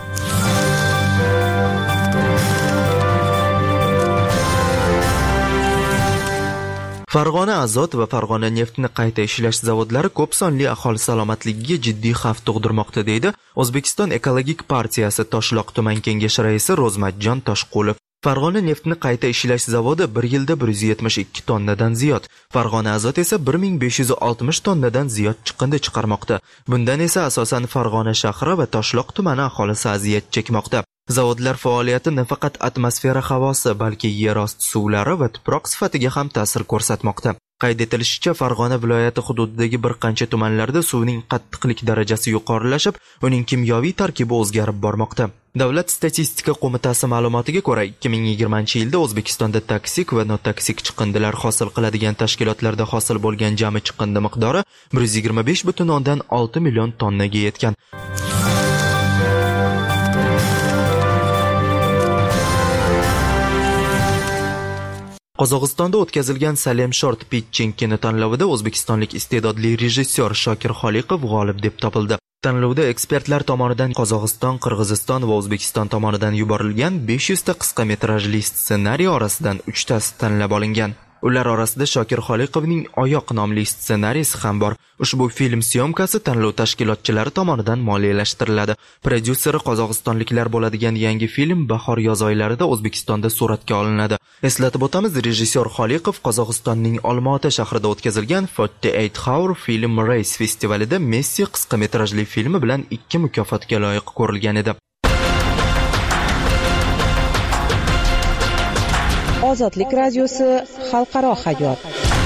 Farg'ona azot va Farg'ona neftni qayta ishlash zavodlari ko'p sonli aholi salomatligiga jiddiy xavf tug'dirmoqda, deydi O'zbekiston Ekologik partiyasi Toshloq tuman kengashi raisi Ro'zmatjon Toshqulov. Farg'ona neftni qayta ishlash zavodi bir yilda bir yuz yetmish ikki tonnadan ziyod, Farg'ona azot esa bir ming besh yuz oltmish tonnadan ziyod chiqindi chiqarmoqda. Bundan esa asosan Farg'ona shahri va Toshloq tumani aholisi aziyat chekmoqda. Zavodlar faoliyati nafaqat atmosfera havosi, balki yer osti suvlari va tuproq sifatiga ham ta'sir ko'rsatmoqda. Qayd etilishicha, Farg'ona viloyati hududidagi bir qancha tumanlarda suvning qattiqlik darajasi yuqorilashib, uning kimyoviy tarkibi o'zgarib bormoqda. Davlat statistika qo'mitasi ma'lumotiga ko'ra, ikki ming yigirmanchi yilda O'zbekistonda toksik va notoksik chiqindilar hosil qiladigan tashkilotlarda hosil bo'lgan jami chiqindi miqdori bir yuz yigirma besh butun o'ndan olti million tonnaga yetgan. Qozog'istonda o'tkazilgan Salem Short Pitching kinotanlovida o'zbekistonlik iste'dodli rejissyor Shokir Xoliqov g'olib deb topildi. Tanlovda ekspertlar tomonidan Qozog'iston, Qirg'iziston va O'zbekiston tomonidan yuborilgan besh yuz ta qisqa metrajli ssenariy orasidan uch tasi tanlab olingan. Ular orasida Shokir Xoliqovning Oyoq nomli ssenariysi ham bor. Ushbu film syomkasi tanlov tashkilotchilari tomonidan moliyalashtiriladi. Prodyuseri qozog'istonliklar bo'ladigan yangi film bahor yoz oylarida O'zbekistonda suratga olinadi. Eslatib o'tamiz, rejissyor Xoliqov Qozog'istonning Olmaota shahrida o'tkazilgan forty eight hour Film Race festivalida Messi qisqa metrajli filmi bilan ikki mukofotga loyiq ko'rilgan edi. Ozodlik radiosi xalqaro hayot.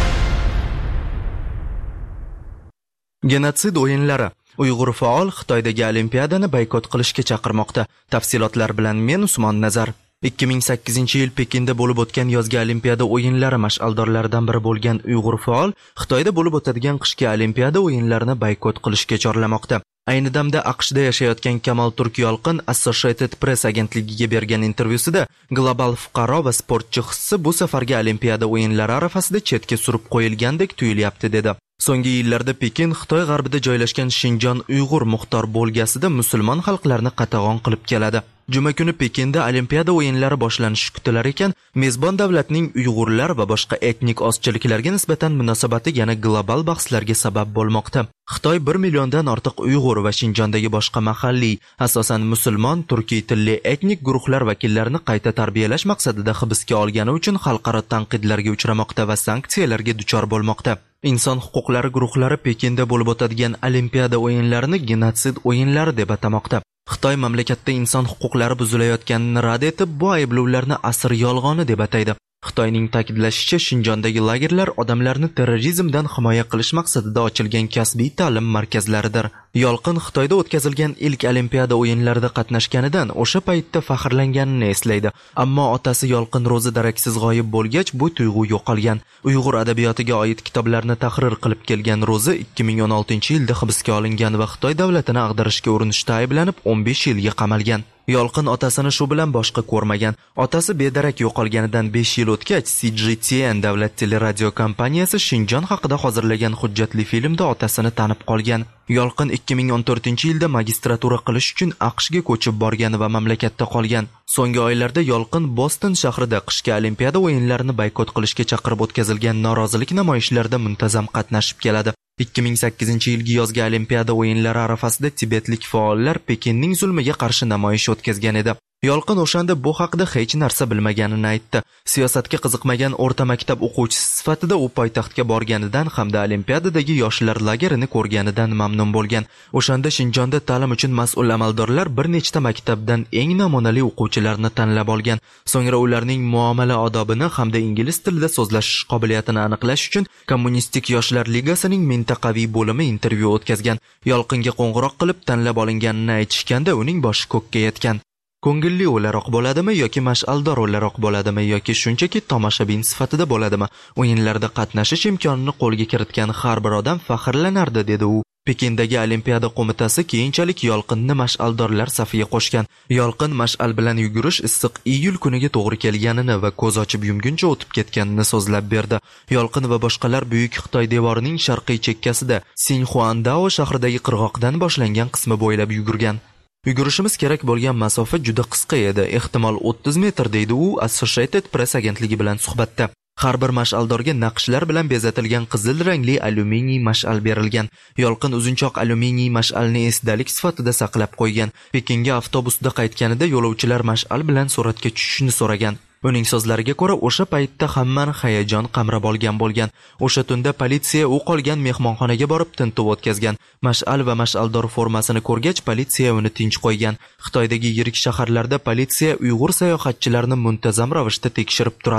Genotsid o'yinlari. Uyg'ur faol Xitoydagi olimpiadani boykot qilishga chaqirmoqda. Tafsilotlar bilan men Usmon Nazar. ikki ming sakkizinchi yil Pekinda bo'lib o'tgan yozgi olimpiada o'yinlari mash'aldorlaridan biri bo'lgan Uyg'ur faol Xitoyda bo'lib o'tadigan qishki olimpiada o'yinlarini boykot qilishga chorlamoqda. Ayni damda AQShda yashayotgan Kamol Turkiyolqin Associated Press agentligiga bergan intervyusida global fuqaro va sportchi hissi bu safargi olimpiada o'yinlari arafasida chetga surib qo'yilgandek tuyulyapti dedi. So'nggi yillarda Pekin Xitoy g'arbida joylashgan Shinjon Uyg'ur muxtor bo'lgasida musulmon xalqlarni qatag'on qilib keladi. Juma kuni Pekinda olimpiada o'yinlari boshlanishi kutilar ekan, mezbon davlatning Uyg'urlar va boshqa etnik ozchiliklarga nisbatan munosabati yana global bahslarga sabab bo'lmoqda. Xitoy bir milliondan ortiq Uyg'ur va Shinjondagi boshqa mahalliy, asosan musulmon, turkiy tilli etnik guruhlar vakillarini qayta tarbiyalash maqsadida hibsga olgani uchun xalqaro tanqidlarga uchramoqda va sanksiyalarga duchor bo'lmoqda. Inson huquqlari guruhlari Pekinda bo'lib o'tadigan olimpiada o'yinlarini genotsid o'yinlari deb atamoqda. Xitoy mamlakatda inson huquqlari buzilayotganini rad etib, bu ayblovlarni asr yolg'oni deb ataydi. Xitoyning ta'kidlashicha, Shinjondagi lagerlar odamlarni terrorizmdan himoya qilish maqsadida ochilgan kasbiy ta'lim markazlaridir. Yolqin Xitoyda o'tkazilgan ilk olimpiada o'yinlarida qatnashganidan o'sha paytda faxrlanganini eslaydi. Ammo otasi Yolqin Ro'zi daraksiz g'oyib bo'lgach, bu tuyg'u yo'qolgan. Uyg'ur adabiyotiga oid kitoblarni tahrir qilib kelgan Ro'zi ikki ming o'n oltinchi yilda hibsga olingan va Xitoy davlatini ag'darishga urinishda ayblanib o'n besh yilga qamalgan. Yolqin otasini shu bilan boshqa ko'rmagan. Otasi bedarak yo'qolganidan besh yil o'tgach, C G T N davlat teleradio kompaniyasi Shinjon haqida hozirlagan hujjatli filmda otasini tanib qolgan. Yolqin ikki ming o'n to'rtinchi yilda magistratura qilish uchun AQShga ko'chib borgan va mamlakatda qolgan. So'nggi oylarda Yolqin Boston shahrida qishki olimpiada o'yinlarini boykot qilishga chaqirib o'tkazilgan norozilik namoyishlarida muntazam qatnashib keladi. ikki ming sakkizinchi yilgi yozgi olimpiada o'yinlari arafasida tibetlik faollar Pekinning zulmiga qarshi namoyish o'tkazgan edi. Yolqin o'shanda bu haqida hech narsa bilmaganini aytdi. Siyosatga qiziqmagan o'rta maktab o'quvchisi sifatida u poytaxtga borganidan hamda olimpiadadagi yoshlar lagerini ko'rganidan mamnun bo'lgan. O'shanda Shinjonda ta'lim uchun mas'ul amaldorlar bir nechta maktabdan eng namunali o'quvchilarni tanlab olgan. So'ngra ularning muomala odobini hamda ingliz tilida so'zlashish qobiliyatini aniqlash uchun Kommunistik yoshlar ligasining mintaqaviy bo'limi intervyu o'tkazgan. Yolqinga qo'ng'iroq qilib tanlab olinganini aytishganda uning boshi ko'kka yetgan. Ko'ngilli o'laroq bo'ladimi yoki mash'aldor o'laroq bo'ladimi yoki shunchaki tomoshabin sifatida bo'ladimi? O'yinlarda qatnashish imkonini qo'lga kiritgan har bir odam faxrlanardi, dedi u. Pekindagi olimpiada qo'mitasi keyinchalik Yolqinni mash'aldorlar safiga qo'shgan. Yolqin mash'al bilan yugurish issiq iyul kuniga to'g'ri kelganini va ko'z ochib yumguncha o'tib ketganini so'zlab berdi. Yolqin va boshqalar Buyuk Xitoy devorining sharqiy chekkasida Sinxuandao shahridagi qirg'oqdan boshlangan qismi bo'ylab yugurgan. Yugurishimiz kerak bo'lgan masofa juda qisqa edi, ehtimol o'ttiz metr, deydi u Associated Press agentligi bilan suhbatda. Har bir mash'aldorga naqshlar bilan bezatilgan qizil rangli alyuminiy mash'al berilgan. Yolqin uzunchoq alyuminiy mash'alni esdalik sifatida saqlab qo'ygan. Pekinga avtobusda qaytganida yo'lovchilar mash'al bilan suratga tushishni so'ragan. Uning so'zlariga ko'ra, o'sha paytda hammani hayajon qamrab olgan bo'lgan. O'sha tunda politsiya u qolgan mehmonxonaga borib tintuv o'tkazgan. Mash'al va mash'aldor formasini ko'rgach, politsiya uni tinch qo'ygan. Xitoydagi yirik shaharlarda politsiya Uyg'ur sayohatchilarini muntazam ravishda tekshirib turadi.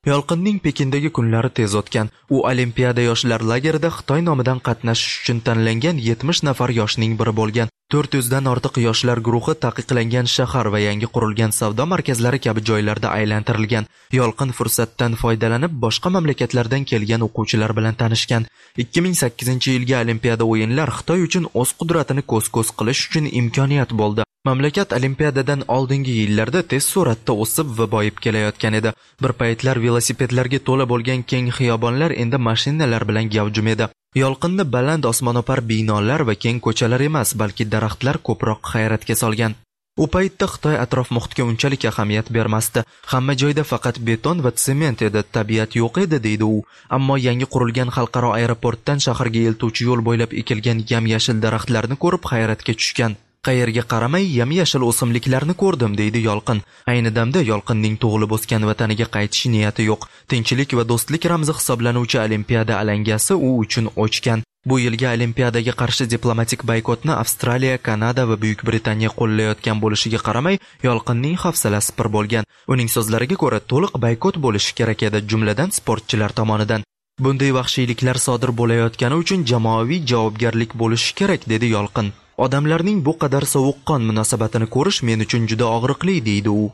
Yolqinning Pekindagi kunlari tez o'tgan. U Olimpiada yoshlar lagerida Xitoy nomidan qatnashish uchun tanlangan yetmish nafar yoshning biri bo'lgan. to'rt yuz dan ortiq yoshlar guruhi taqiqlangan shahar va yangi qurilgan savdo markazlari kabi joylarda aylantirilgan. Yolqin fursatdan foydalanib boshqa mamlakatlardan kelgan o'quvchilar bilan tanishgan. ikki ming sakkizinchi yilgi Olimpiada o'yinlar Xitoy uchun o'z qudratini ko'z-ko'z qilish uchun imkoniyat bo'ldi. Mamlakat Olimpiadadan oldingi yillarda tez sur'atda o'sib va boyib kelayotgan edi. Bir paytlar velosipedlarga to'la bo'lgan keng xiyobonlar endi mashinalar bilan gavjum edi. Yolqinni baland osmono'par binolar va keng ko'chalar emas, balki daraxtlar ko'proq hayratga solgan. U paytda Xitoy atrof muhitga unchalik ahamiyat bermasdi. Hamma joyda faqat beton va sement edi, tabiat yo'q edi, deydi u. Ammo yangi qurilgan xalqaro aeroportdan shaharga eltuvchi yo'l bo'ylab ekilgan yam-yashil daraxtlarni ko'rib hayratga tushgan. Qayerga qaramay yam-yashil o'simliklarni ko'rdim, deydi Yolqin. Ayni damda Yolqinning tug'ilib o'sgan vataniga qaytish niyati yo'q. Tinchlik va do'stlik ramzi hisoblanuvchi Olimpiada alangasi u uchun o'chgan. Bu yilgi Olimpiadaga qarshi diplomatik boykotni Avstraliya, Kanada va Buyuk Britaniya qo'llayotgan bo'lishiga qaramay, Yolqinning hafsalasi pir bo'lgan. Uning so'zlariga ko'ra, to'liq boykot bo'lishi kerak edi, jumladan sportchilar tomonidan. Bunday vahshiyliklar sodir bo'layotgani uchun jamoaviy javobgarlik bo'lishi kerak, dedi Yolqin. Odamlarning bu qadar sovuqqon munosabatini ko'rish men uchun juda og'riqli, deydi u.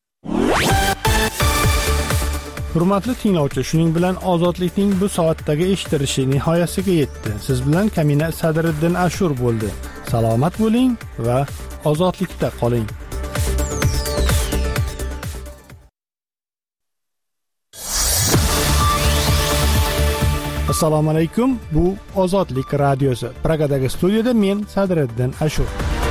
Hurmatli tinglovchi, shuning bilan ozodlikning bu soatdagi eshittirishi nihoyasiga yetdi. Siz bilan Kamina Sadriddin Ashur bo'ldi. Salomat bo'ling va ozodlikda qoling. Assalomu alaykum. Bu Ozodlik radiosi. Pragadagi studiyada men Sadriddin Ashur.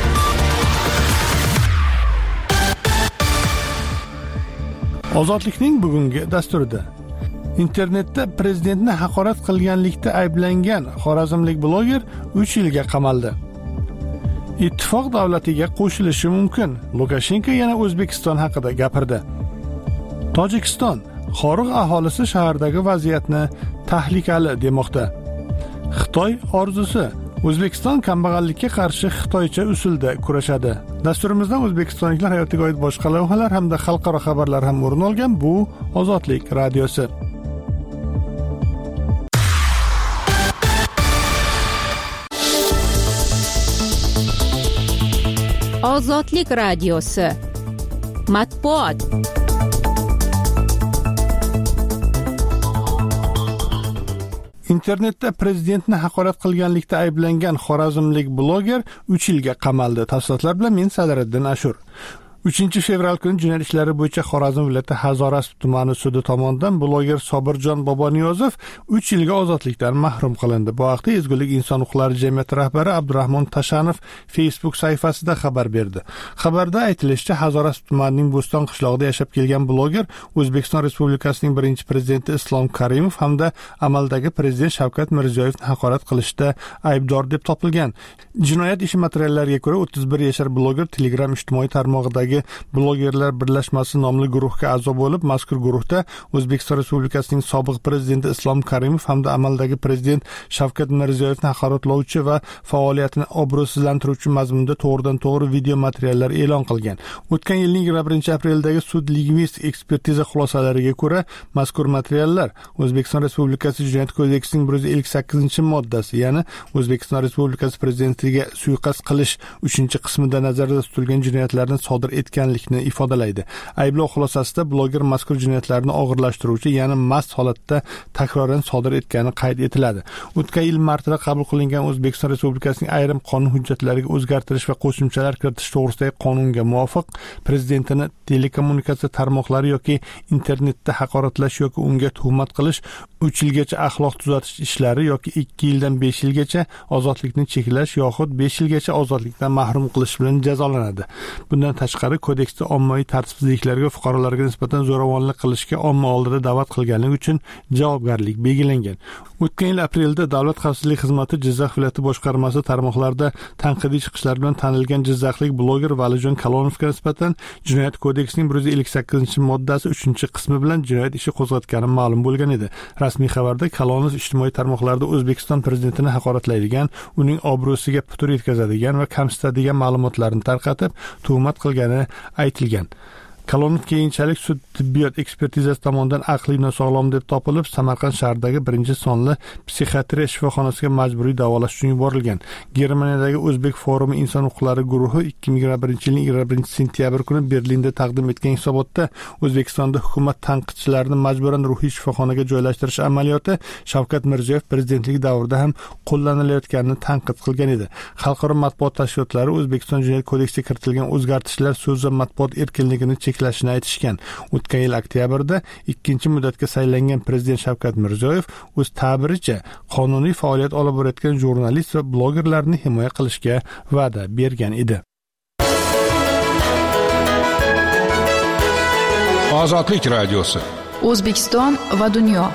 Ozodlikning bugungi dasturida internetda prezidentni haqorat qilganlikda ayblangan xorazmlik bloger uch yilga qamaldi. Ittifoq davlatiga qo'shilishi mumkin. Lukashenko yana O'zbekiston haqida gapirdi. Tojikiston Xoriq aholisi shahardagi vaziyatni tahlikali demoqda. Xitoy orzusi O'zbekiston kambag'allikka qarshi xitoycha usulda kurashadi. Dasturimizda o'zbekistonliklar hayotiga oid boshqa lavhalar hamda xalqaro xabarlar ham o'rin olgan. Bu Ozodlik radiosi. Ozodlik radiosi. Matbuot. Internetda prezidentni haqorat qilganlikda ayblangan xorazmlik bloger uch yilga qamaldi. Tafsilotlar bilan men Sadriddin Ashur. uchinchi fevral kuni jinoyat ishlari bo'yicha Xorazm viloyati Hazorasp tumani sudi tomonidan bloger Sobirjon Boboniyozov uch yilga ozodlikdan mahrum qilindi. Bu haqda Ezgulik inson huquqlari jamiyati rahbari Abdurahmon Tashanov Facebook sahifasida xabar berdi. Xabarda aytilishicha, Hazorasp tumanining Bo'ston qishlog'ida yashab kelgan bloger O'zbekiston Respublikasining birinchi prezidenti Islom Karimov hamda amaldagi prezident Shavkat Mirziyoyevni haqorat qilishda aybdor deb topilgan. Jinoyat ishi materiallariga ko'ra o'ttiz bir yashar bloger Telegram ijtimoiy tarmog'idagi blogerlar birlashmasi nomli guruhga a'zo bo'lib, mazkur guruhda O'zbekiston Respublikasining sobiq prezidenti Islom Karimov hamda amaldagi prezident Shavkat Mirziyoyevni haqoratlovchi va faoliyatini obro'sizlantiruvchi mazmunda to'g'ridan to'g'ri video materiallar e'lon qilgan. O'tgan yilning yigirma birinchi apreldagi sud lingvist ekspertiza xulosalariga ko'ra, mazkur materiallar O'zbekiston Respublikasi Jinoyat kodeksining bir yuz ellik sakkizinchi moddasi, ya'ni O'zbekiston Respublikasi prezidentiga suiqasd qilish uchinchi qismida nazarda tutilgan jinoyatlarni sodir etganlikni ifodalaydi. Ayblov xulosasida bloger mazkur jinoyatlarni og'irlashtiruvchi, ya'ni mast holatda takroran sodir etgani qayd etiladi. O'tgan yil martida qabul qilingan O'zbekiston Respublikasining ayrim qonun hujjatlariga o'zgartirish va qo'shimchalar kiritish to'g'risidagi qonunga muvofiq prezidentini telekommunikatsiya tarmoqlari yoki internetda haqoratlash yoki unga tuhmat qilish uch yilgacha axloq tuzatish ishlari yoki ikki yildan besh yilgacha ozodlikni cheklash yoxud besh yilgacha ozodlikdan mahrum qilish bilan jazolanadi. Bundan tashqari kodeksda ommaviy tartibsizliklarga fuqarolarga nisbatan zo'ravonlik qilishga omma oldida da'vat qilganlik uchun javobgarlik belgilangan. O'tgan yil aprelda Davlat xavfsizlik xizmati Jizzax viloyati boshqarmasi tarmoqlarida tanqidiy chiqishlar bilan tanilgan jizzaxlik bloger Valijon Kalonovga nisbatan Jinoyat kodeksining bir yuz ellik sakkizinchi moddasi uchinchi qismi bilan jinoyat ishi qo'zg'atgani ma'lum bo'lgan edi. Rasmiy xabarda Kalonov ijtimoiy tarmoqlarda O'zbekiston prezidentini haqoratlaydigan, uning obro'siga putur yetkazadigan va kamsitadigan ma'lumotlarni tarqatib, tuhmat qilgani aytilgan. Kolonit keyinchalik sud tibbiyot ekspertizasi tomonidan aqliy nosog'lom deb topilib, Samarqand shahridagi birinchi sonli psixiatriya shifoxonasiga majburiy davolash uchun yuborilgan. Germaniyadagi O'zbek forumi inson huquqlari guruhi ikki ming yigirma birinchi yilning yigirma birinchi sentyabr kuni Berlinda taqdim etgan hisobotda O'zbekistonda hukumat tanqidchilarini majburan ruhiy shifoxonaga joylashtirish amaliyoti Shavkat Mirziyoyev prezidentligi davrida ham qo'llanilayotganini tanqid qilgan edi. Xalqaro matbuot tashkilotlari O'zbekiston Jinoyat kodeksiga kiritilgan o'zgartishlar so'z va matbuot erkinligini cheklashini aytishgan. O'tgan yil oktyabrda ikkinchi muddatga saylangan prezident Shavkat Mirziyoyev o'z ta'biricha qonuniy faoliyat olib borayotgan jurnalist va blogerlarni himoya qilishga va'da bergan edi. Ozodlik radiosi. O'zbekiston va dunyo.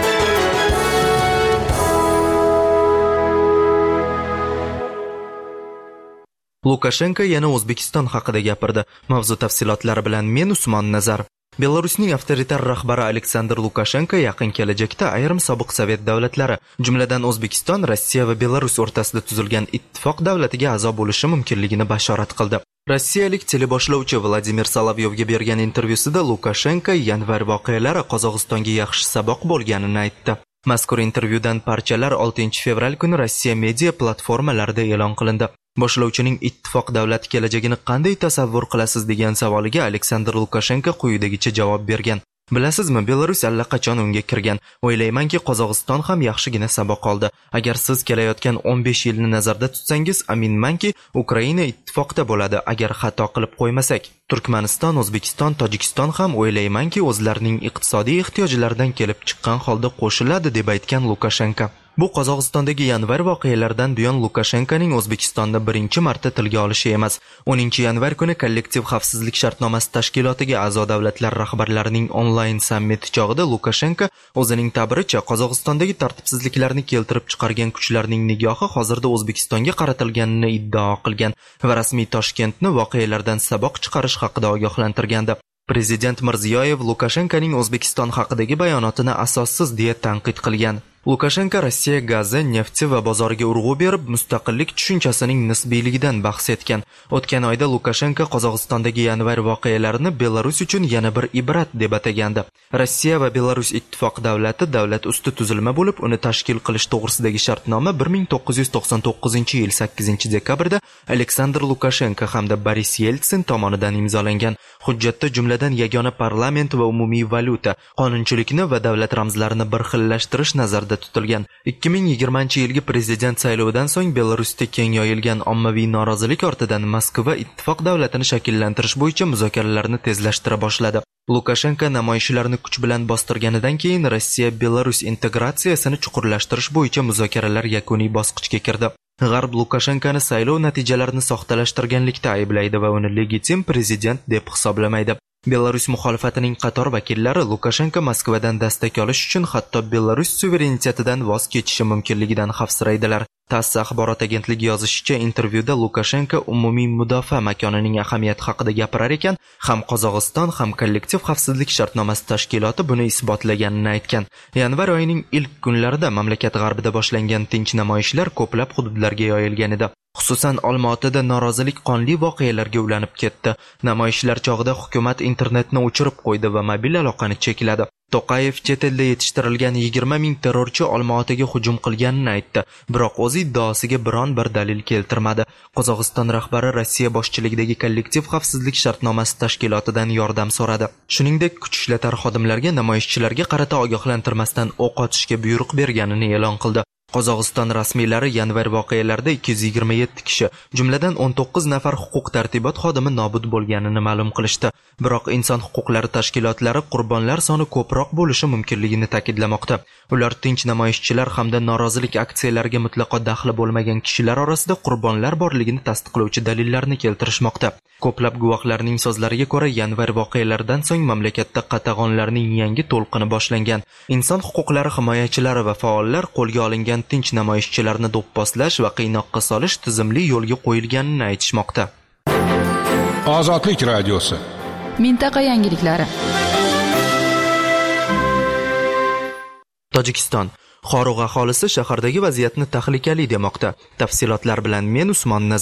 Lukashenko yana O'zbekiston haqida gapirdi. Mavzu tafsilotlari bilan men Usmon Nazar. Belarusning avtoritar rahbari Aleksandr Lukashenko yaqin kelajakda ayrim sobiq sovet davlatlari, jumladan O'zbekiston, Rossiya va Belarus o'rtasida tuzilgan ittifoq davlatiga a'zo bo'lishi mumkinligini bashorat qildi. Rossiyalik teleboshlovchi Vladimir Solovyovga bergan intervyusida Lukashenko yanvar voqealari Qozog'istonga yaxshi saboq bo'lganini aytdi. Mazkur intervyudan parchalar oltinchi fevral kuni Rossiya media platformalarida e'lon qilindi. Boshlovchining ittifoq davlati kelajagini qanday tasavvur qilasiz degan savoliga Aleksandr Lukashenko quyidagicha javob bergan. Bilasizmi, Belarus allaqachon unga kirgan. O'ylaymanki, Qozog'iston ham yaxshigina saboq oldi. Agar siz kelayotgan o'n besh yilni nazarda tutsangiz, aminmanki, Ukraina ittifoqda bo'ladi agar xato qilib qo'ymasak. Turkmaniston, O'zbekiston, Tojikiston ham o'ylaymanki, o'zlarining iqtisodiy ehtiyojlaridan kelib chiqqan holda qo'shiladi deb aytgan Lukashenko. Bu Qozog'istondagi yanvar voqealaridan buyon Lukashenkoning O'zbekistonda birinchi marta tilga olishi emas. o'ninchi yanvar kuni kollektiv xavfsizlik shartnomasi tashkilotiga a'zo davlatlar rahbarlarining onlayn sammiti chog'ida Lukashenko o'zining ta'biricha Qozog'istondagi tartibsizliklarni keltirib chiqargan kuchlarning nigohi hozirda O'zbekistonga qaratilganini iddao qilgan va rasmiy Toshkentni voqealardan saboq chiqarish haqida ogohlantirgandi. Prezident Mirziyoyev Lukashenkoning O'zbekiston haqidagi bayonotini asossiz deya tanqid qilgan. Lukashenko Rossiya gazi, nefti va bozoriga urg'u berib, mustaqillik tushunchasining nisbiyligidan bahs etgan. O'tgan oyda Lukashenko Qozog'istondagi yanvar voqealarini Belarus uchun yana bir ibrat deb atagandi. Rossiya va Belarus ittifoq davlati davlat usti tuzilma bo'lib, uni tashkil qilish to'g'risidagi shartnoma bir ming to'qqiz yuz to'qson to'qqizinchi yil sakkizinchi dekabrda Aleksandr Lukashenko hamda Boris Yeltsin tomonidan imzolangan. Hujjatda jumladan yagona parlament va umumiy valyuta, qonunchilikni va davlat ramzlarini bir xillashtirish nazarda tutilgan. ikki ming yigirmanchi yilgi prezident saylovidan so'ng Belarusda keng yoyilgan ommaviy norozilik ortidan Moskva ittifoq davlatini shakllantirish bo'yicha muzokaralarni tezlashtira boshladi. Lukashenko namoyishlarni kuch bilan bostirganidan keyin Rossiya Belarus integratsiyasini chuqurlashtirish bo'yicha muzokaralar yakuniy bosqichga kirdi. G'arb Lukashenkoni saylov natijalarini soxtalashtirganlikda ayblaydi va uni legitim prezident deb hisoblamaydi. Belarus muxolifatining qator vakillari Lukashenko Moskvadan dastak olish uchun hatto Belarus suverenitetidan voz kechishi mumkinligidan xavfsiraydilar. TASS axborot agentligi yozishicha, intervyuda Lukashenko umumiy mudofaa makonining ahamiyati haqida gapirar ekan, ham Qozog'iston, ham kollektiv xavfsizlik shartnomasi tashkiloti buni isbotlaganini aytgan. Yanvar oyining ilk kunlarida mamlakat g'arbida boshlangan tinch namoyishlar ko'plab hududlarga yoyilgan edi. Xususan, Olmaotada norozilik qonli voqealarga ulanib ketdi. Namoyishlar chog'ida hukumat internetni o'chirib qo'ydi va mobil aloqani chekladi. To'qayev chet elda yetishtirilgan yigirma ming terrorchi Olmaotaga hujum qilganini aytdi, biroq o'z iddaosiga biron bir dalil keltirmadi. Qozog'iston rahbari Rossiya boshchiligidagi kollektiv xavfsizlik shartnomasi tashkilotidan yordam so'radi. Shuningdek, kuch ishlatar xodimlarga namoyishchilarga qarata ogohlantirmasdan o'q otishga buyruq berganini e'lon qildi. Qozog'iston rasmiylari yanvar voqealarida ikki yuz yigirma yetti kishi, jumladan o'n to'qqiz nafar huquq tartibot xodimi nobud bo'lganini ma'lum qilishdi. Biroq inson huquqlari tashkilotlari qurbonlar soni ko'proq bo'lishi mumkinligini ta'kidlamoqda. Ular tinch namoyishchilar hamda norozilik aksiyalariga mutlaqo daxli bo'lmagan kishilar orasida qurbonlar borligini tasdiqlovchi dalillarni keltirishmoqda. Ko'plab guvohlarning so'zlariga ko'ra, yanvar voqealaridan so'ng mamlakatda qatag'onlarning yangi to'lqini boshlangan. Inson huquqlari himoyachilari va faollar qo'lga olingan tinch namoyishchilarni do'pposlash va qiynoqqa solish tizimli yo'lga qo'yilganini aytishmoqda. Ozodlik radiosi. Mintaqa yangiliklari. Tojikiston Xorug' aholisi shahardagi vaziyatni tahlikali demoqda. Tafsilotlar bilan men Usmon Nazar.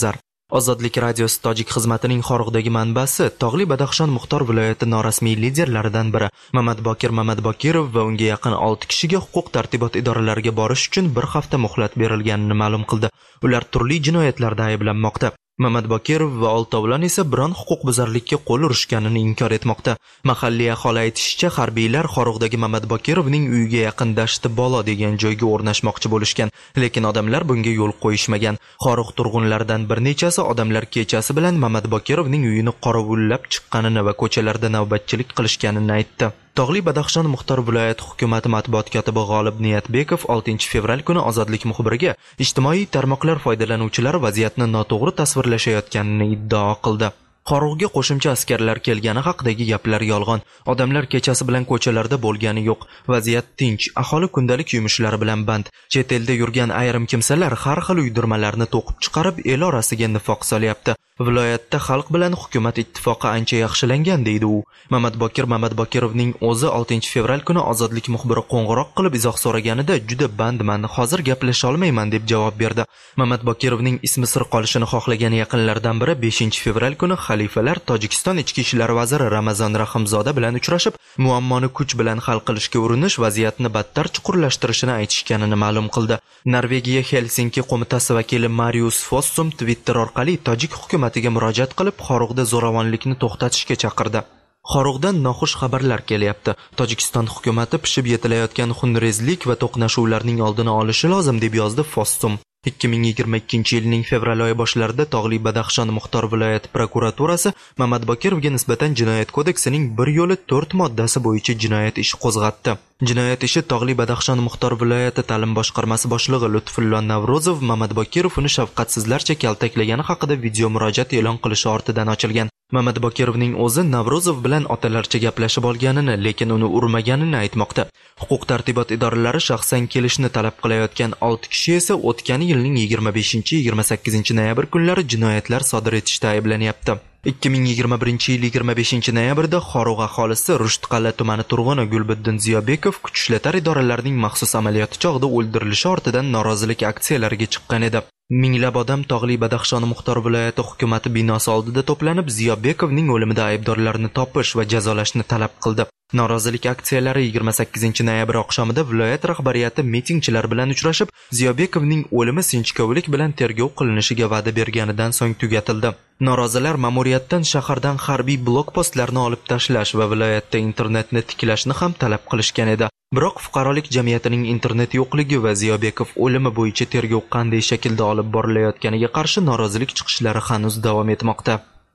Ozodlik radiosi tojik xizmatining Xorug'dagi manbasi Tog'li Badaxshon Muxtor viloyati norasmiy liderlaridan biri Mamatbokir Mamatbokirov va unga yaqin olti kishiga huquq tartibot idoralariga borish uchun bir hafta muhlat berilganini ma'lum qildi. Ular turli jinoyatlarda ayblanmoqda. Mamatbokirov va oltovlon esa biron huquqbuzarlikka qo'l urishganini inkor etmoqda. Mahalliy aholi aytishicha, harbiylar Xorug'dagi Mamatbokirovning uyiga yaqin Dashti Bolo degan joyga o'rnashmoqchi bo'lishgan, lekin odamlar bunga yo'l qo'yishmagan. Xorug' turg'unlaridan bir nechasi odamlar kechasi bilan Mamatbokirovning uyini qorovullab chiqqanini va ko'chalarda navbatchilik qilishganini aytdi. Tog'li Badaxshon Muxtor viloyati hukumati matbuot kotibi G'olib Niyatbekov oltinchi fevral kuni Ozodlik muxbiriga ijtimoiy tarmoqlar foydalanuvchilari vaziyatni noto'g'ri tasvirlashayotganini iddao qildi. Xorug'ga qo'shimcha askarlar kelgani haqidagi gaplar yolg'on. Odamlar kechasi bilan ko'chalarda bo'lgani yo'q. Vaziyat tinch, aholi kundalik yumushlari bilan band. Chet elda yurgan ayrim kimsalar har xil uydirmalarni to'qib chiqarib el orasiga nifoq solyapti. Viloyatda xalq bilan hukumat ittifoqi ancha yaxshilangan deydi u. Mamatbokir Mamatbokirovning o'zi oltinchi fevral kuni Ozodlik muxbiri qo'ng'iroq qilib izoh so'raganida juda bandman, hozir gaplasha olmayman deb javob berdi. Mamatbokirovning ismi sir qolishini xohlagan yaqinlardan biri beshinchi fevral kuni xalifalar Tojikiston ichki ishlar vaziri Ramazon Rahimzoda bilan uchrashib, muammoni kuch bilan hal qilishga urinish vaziyatni battar chuqurlashtirishini aytishganini ma'lum qildi. Norvegiya Helsinki qo'mitasi vakili Marius Fossum Twitter orqali tojik hukumatiga murojaat qilib, Xorug'da zo'ravonlikni to'xtatishga chaqirdi. Xorug'dan noxush xabarlar kelyapti. Tojikiston hukumati pishib yetilayotgan xunrezlik va to'qnashuvlarning oldini olishi lozim deb yozdi Fossum. ikki ming yigirma ikkinchi yilning fevral oyi boshlarida Tog'li Badaxshon Muxtor viloyati prokuraturasi Mamatbokirovga nisbatan jinoyat kodeksining bir yo'li to'rt moddasi bo'yicha jinoyat ishi qo'zg'atdi. Jinoyat ishi Tog'li Badaxshon Muxtor viloyati ta'lim boshqarmasi boshlig'i Lutfullo Navrozov Mamatbokirov uni shafqatsizlarcha kaltaklagani haqida video murojaat e'lon qilishi ortidan ochilgan. Mamatbokirovning o'zi Navrozov bilan otalarcha gaplashib olganini, lekin uni urmaganini aytmoqda. Huquq tartibot idoralari shaxsan kelishni talab qilayotgan olti kishi esa o'tgan yilning yigirma beshinchi yigirma sakkizinchi noyabr kunlari jinoyatlar sodir etishda ayblanyapti. ikki ming yigirma birinchi yil yigirma beshinchi noyabrda Xorug' aholisi Rushtqal'a tumani turg'uni Gulbiddin Ziyobekov kuch ishlatar idoralarining maxsus amaliyoti chog'ida o'ldirilishi ortidan norozilik aksiyalariga chiqqan edi. Minglab odam Tog'li Badaxshon Muxtor viloyati hukumati binosi oldida to'planib, Ziyobekovning o'limida aybdorlarni topish va jazolashni talab qildi. Norozilik aksiyalari yigirma sakkizinchi noyabr oqshomida viloyat rahbariyati mitingchilar bilan uchrashib, Ziyobekovning o'limi sinchkovlik bilan tergov qilinishiga va'da berganidan so'ng tugatildi. Norozilar ma'muriyatdan shahardan harbiy blokpostlarni olib tashlash va viloyatda internetni tiklashni ham talab qilishgan edi. Biroq fuqarolik jamiyatining internet yo'qligi va Ziyobekov o'limi bo'yicha tergov qanday shaklda olib borilayotganiga qarshi norozilik chiqishlari hanuz davom etmoqda.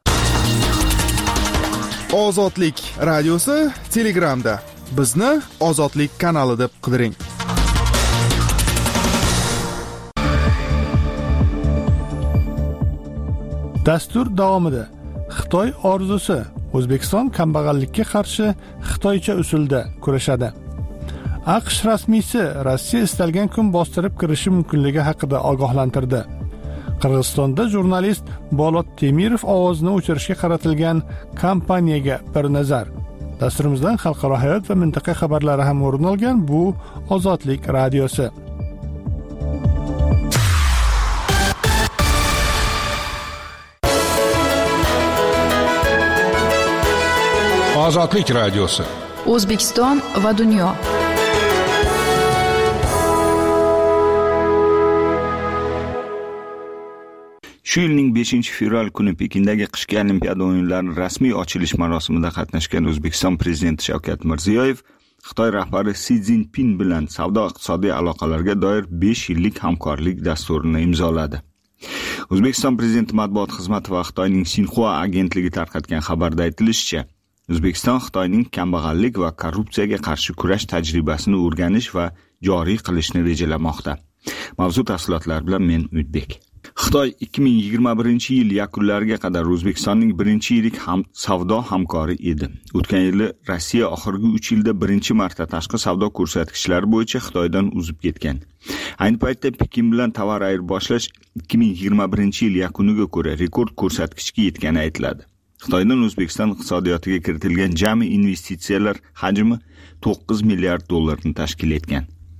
Ozodlik radiosi Telegramda. Bizni Ozodlik kanali deb qidiring. Dastur davomida Xitoy orzusi O'zbekiston kambag'allikka qarshi xitoycha usulda kurashadi. AQSh rasmiysi Rossiya istalgan kun bostirib kirishi mumkinligi haqida ogohlantirdi. Qirg'izistonda jurnalist Bolot Temirov ovozini o'chirishga qaratilgan kampaniyaga bir nazar. Dasturimizdan xalqaro hayot va mintaqa xabarlari ham o'rin olgan bu Ozodlik radiosi. Ozodlik radiosi. O'zbekiston va dunyo. Shu yilning beshinchi fevral kuni Pekindagi qishki Olimpiada o'yinlarining rasmiy ochilish marosimida qatnashgan O'zbekiston prezidenti Shavkat Mirziyoyev Xitoy rahbari Si Szinpin bilan savdo-iqtisodiy aloqalarga doir besh yillik hamkorlik dasturini imzoladi. O'zbekiston prezidenti matbuot xizmati va Xitoyning Xinhua agentligi tarqatgan xabarda aytilishicha, O'zbekiston Xitoyning kambag'allik va korrupsiyaga qarshi kurash tajribasini o'rganish va joriy qilishni rejalamoqda. Mavzu tafsilotlar bilan men Umidbek. Xitoy ikki ming yigirma birinchi yil yakunlariga qadar O'zbekistonning birinchi yirik ham savdo hamkori edi. O'tgan yili Rossiya oxirgi uch yilda birinchi marta tashqi savdo ko'rsatkichlari bo'yicha Xitoydan o'zib ketgan. Ayni paytda Pekin bilan tovar ayirboshlash ikki ming yigirma birinchi yil yakuniga ko'ra rekord ko'rsatkichga yetgani aytiladi. Xitoydan O'zbekiston iqtisodiyotiga kiritilgan jami investitsiyalar hajmi to'qqiz milliard dollarni tashkil etgan.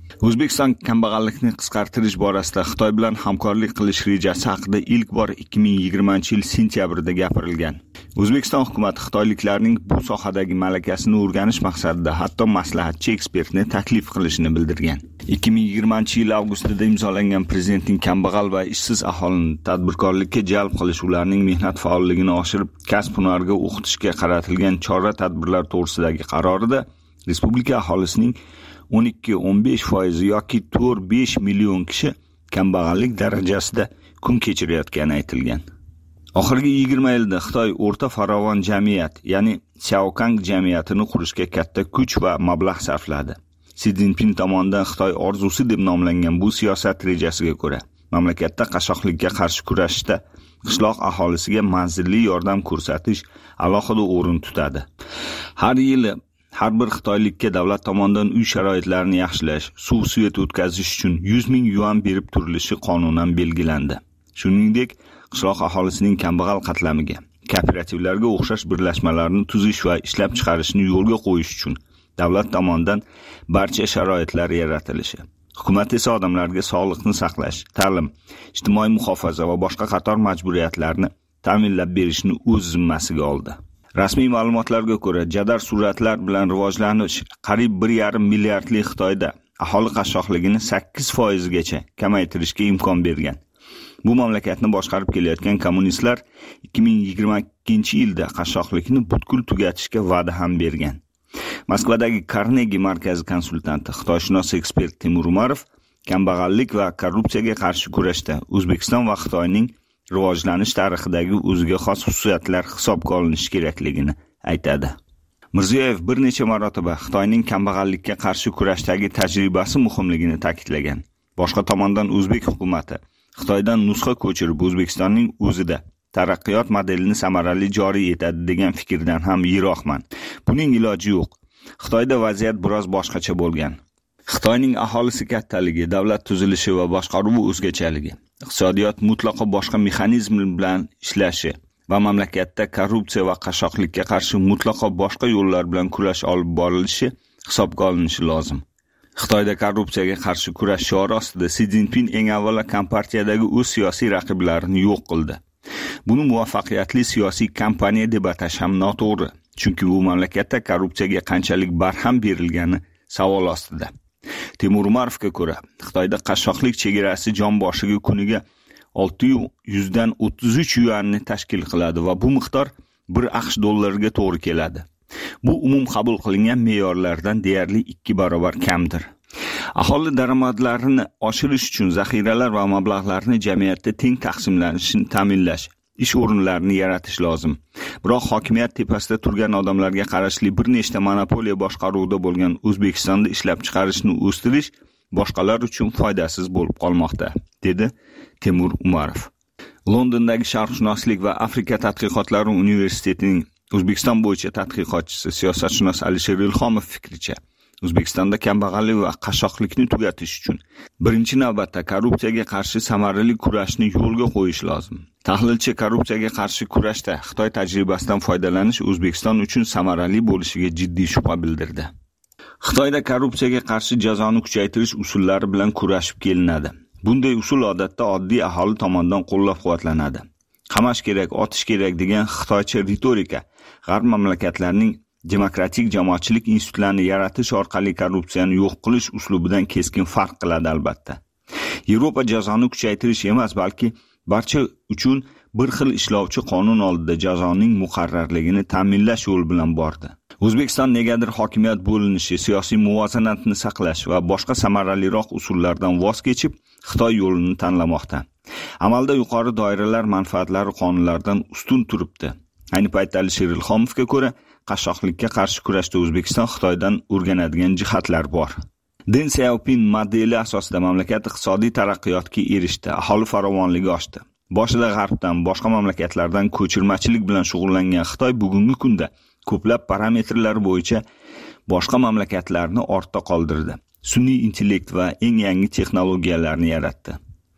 O'zbekiston kambag'allikni qisqartirish borasida Xitoy bilan hamkorlik qilish rejasi haqida ilk bor ikki ming yigirmanchi yil sentyabrida gapirilgan. O'zbekiston hukumati xitoyliklarning bu sohadagi malakasini o'rganish maqsadida hatto maslahatchi ekspertni taklif qilishini bildirgan. ikki ming yigirmanchi yil avgustida imzolangan prezidentning kambag'al va ishsiz aholini tadbirkorlikka jalb qilish, ularning mehnat faolligini oshirib, kasb-hunarga o'qitishga qaratilgan chora-tadbirlar to'g'risidagi qarorida respublika aholisining o'n ikki o'n besh foizi yoki to'rt besh million kishi kambag'allik darajasida kun kechirayotgani aytilgan. Oxirgi yigirma yilda Xitoy o'rta farovon jamiyat, ya'ni Xiaokang jamiyatini qurishga katta kuch va mablag' sarfladi. Si Szinpin tomonidan Xitoy orzusi deb nomlangan bu siyosat rejasiga ko'ra, mamlakatda qashshoqlikka qarshi kurashishda qishloq aholisiga manzilli yordam ko'rsatish alohida o'rin tutadi. Har yili har bir xitoylikka davlat tomonidan uy sharoitlarini yaxshilash, suv svet o'tkazish uchun yuz ming yuan berib turilishi qonunan belgilandi. Shuningdek, qishloq aholisining kambag'al qatlamiga, kooperativlarga o'xshash birlashmalarni tuzish va ishlab chiqarishni yo'lga qo'yish uchun davlat tomonidan barcha sharoitlar yaratilishi. Hukumat esa odamlarga sog'liqni saqlash, ta'lim, ijtimoiy muhofaza va boshqa qator majburiyatlarni ta'minlab berishni o'z zimmasiga oldi. Rasmiy ma'lumotlarga ko'ra, jadal sur'atlar bilan rivojlanish qariyb bir yarim milliardli Xitoyda aholi qashshoqligini sakkiz foiz gacha kamaytirishga imkon bergan. Bu mamlakatni boshqarib kelayotgan kommunistlar ikki ming yigirma ikkinchi yilda qashshoqlikni butkul tugatishga va'da ham bergan. Moskvadagi Carnegie markazi konsultanti, xitoyshunos ekspert Temur Umarov kambag'allik va korrupsiyaga qarshi kurashda O'zbekiston va Xitoyning rivojlanish tarixidagi o'ziga xos xususiyatlar hisobga olinishi kerakligini aytadi. Mirziyoyev bir necha marotaba Xitoyning kambag'allikka qarshi kurashdagi tajribasi muhimligini ta'kidlagan. Boshqa tomondan o'zbek hukumati Xitoydan nusxa ko'chirib O'zbekistonning o'zida taraqqiyot modelini samarali joriy etadi degan fikrdan ham yiroqman. Buning iloji yo'q. Xitoyda vaziyat biroz boshqacha bo'lgan. Xitoyning aholisi kattaligi, davlat tuzilishi va boshqaruvi o'zgachaligi, iqtisodiyot mutlaqo boshqa mexanizm bilan ishlashi va mamlakatda korrupsiya va qashshoqlikka qarshi mutlaqo boshqa yo'llar bilan kurash olib borilishi hisobga olinishi lozim. Xitoyda korrupsiyaga qarshi kurash shiori ostida Si Szinpin eng avvalo kompartiyadagi o'z siyosiy raqiblarini yo'q qildi. Buni muvaffaqiyatli siyosiy kampaniya deb atash ham noto'g'ri, chunki bu mamlakatda korrupsiyaga qanchalik barham berilgani savol ostida. Temur Umarovga ko'ra, Xitoyda qashshoqlik chegarasi jon boshiga kuniga olti yuz dan o'ttiz uch yuanni tashkil qiladi va bu miqdor bir aqsh dollariga to'g'ri keladi. Bu umum qabul qilingan me'yorlardan deyarli ikki barobar kamdir. Aholi daromadlarini oshirish uchun zaxiralar va mablag'larni jamiyatda teng taqsimlanishini ta'minlash, ish o'rinlarini yaratish lozim. Biroq hokimiyat tepasida turgan odamlarga qarashli bir nechta monopoliya boshqaruvida bo'lgan O'zbekistonda ishlab chiqarishni o'stirish boshqalar uchun foydasiz bo'lib qolmoqda, dedi Temur Umarov. Londondagi Sharqshunoslik va Afrika tadqiqotlari universitetining O'zbekiston bo'yicha tadqiqotchisi, siyosatshunos Alisher Ilhomov fikricha, O'zbekistonda kambag'allik va qashshoqlikni tugatish uchun birinchi navbatda korrupsiyaga qarshi samarali kurashni yo'lga qo'yish lozim. Tahlilchi korrupsiyaga qarshi kurashda Xitoy tajribasidan foydalanish O'zbekiston uchun samarali bo'lishiga jiddiy shubha bildirdi. Xitoyda korrupsiyaga qarshi jazoni kuchaytirish usullari bilan kurashib kelinadi. Bunday usul odatda oddiy aholi tomonidan qo'llab-quvvatlanadi. Qamash kerak, otish kerak degan xitoycha ritorika g'arb mamlakatlarining demokratik jamoatchilik institutlarini yaratish orqali korrupsiyani yo'q qilish uslubidan keskin farq qiladi albatta. Yevropa jazoni kuchaytirish emas, balki barcha uchun bir xil ishlovchi qonun oldida jazoning muqarrarligini ta'minlash yo'li bilan bordi. O'zbekiston negadir hokimiyat bo'linishi, siyosiy muvozanatni saqlash va boshqa samaraliroq usullardan voz kechib, Xitoy yo'lini tanlamoqda. Amalda yuqori doiralar manfaatlari qonunlardan ustun turibdi. Ayni paytda Alisher Ilhomovga ko'ra, qashshoqlikka qarshi kurashda O'zbekiston Xitoydan o'rganadigan jihatlar bor. Deng Xiaoping modeli asosida mamlakat iqtisodiy taraqqiyotga erishdi, aholi farovonligi oshdi. Boshida g'arbdan, boshqa mamlakatlardan ko'chirmachilik bilan shug'ullangan Xitoy bugungi kunda ko'plab parametrlar bo'yicha boshqa mamlakatlarni ortda qoldirdi. Sun'iy intellekt va eng yangi texnologiyalarni yaratdi.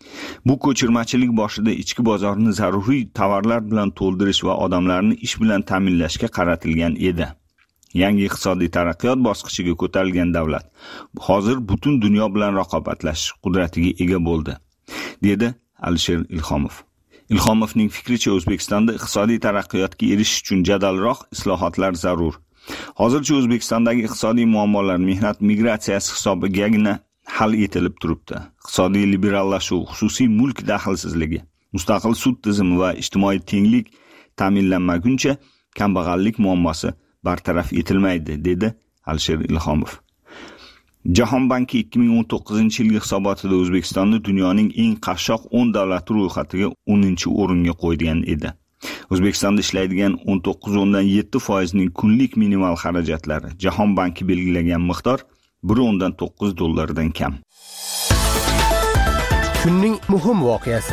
Bu ko'chirmachilik boshida ichki bozorni zaruriy tovarlar bilan to'ldirish va odamlarni ish bilan ta'minlashga qaratilgan edi. yangi iqtisodiy taraqqiyot bosqichiga ko'tarilgan davlat hozir butun dunyo bilan raqobatlashish qudratiga ega bo'ldi, dedi Alisher Ilhomov. Ilhomovning fikricha, O'zbekistonda iqtisodiy taraqqiyotga erishish uchun jadalroq islohotlar zarur. Hozircha O'zbekistondagi iqtisodiy muammolar mehnat migratsiyasi hisobigagina hal etilib turibdi. Iqtisodiy liberallashuv, xususiy mulk daxlsizligi, mustaqil sud tizimi va ijtimoiy tenglik ta'minlanmaguncha kambag'allik muammosi bartaraf etilmaydi, dedi Alisher Ilhomov. Jahon banki ikki ming o'n to'qqizinchi yilgi hisobotida O'zbekistonni dunyoning eng qashshoq o'n davlati ro'yxatiga o'ninchi o'ringa qo'ygan edi. O'zbekistonda ishlaydigan o'n to'qqiz o'ndan yetti foizning kunlik minimal xarajatlari Jahon banki belgilagan miqdor bir o'ndan to'qqiz dollardan kam. Kunning muhim voqeasi.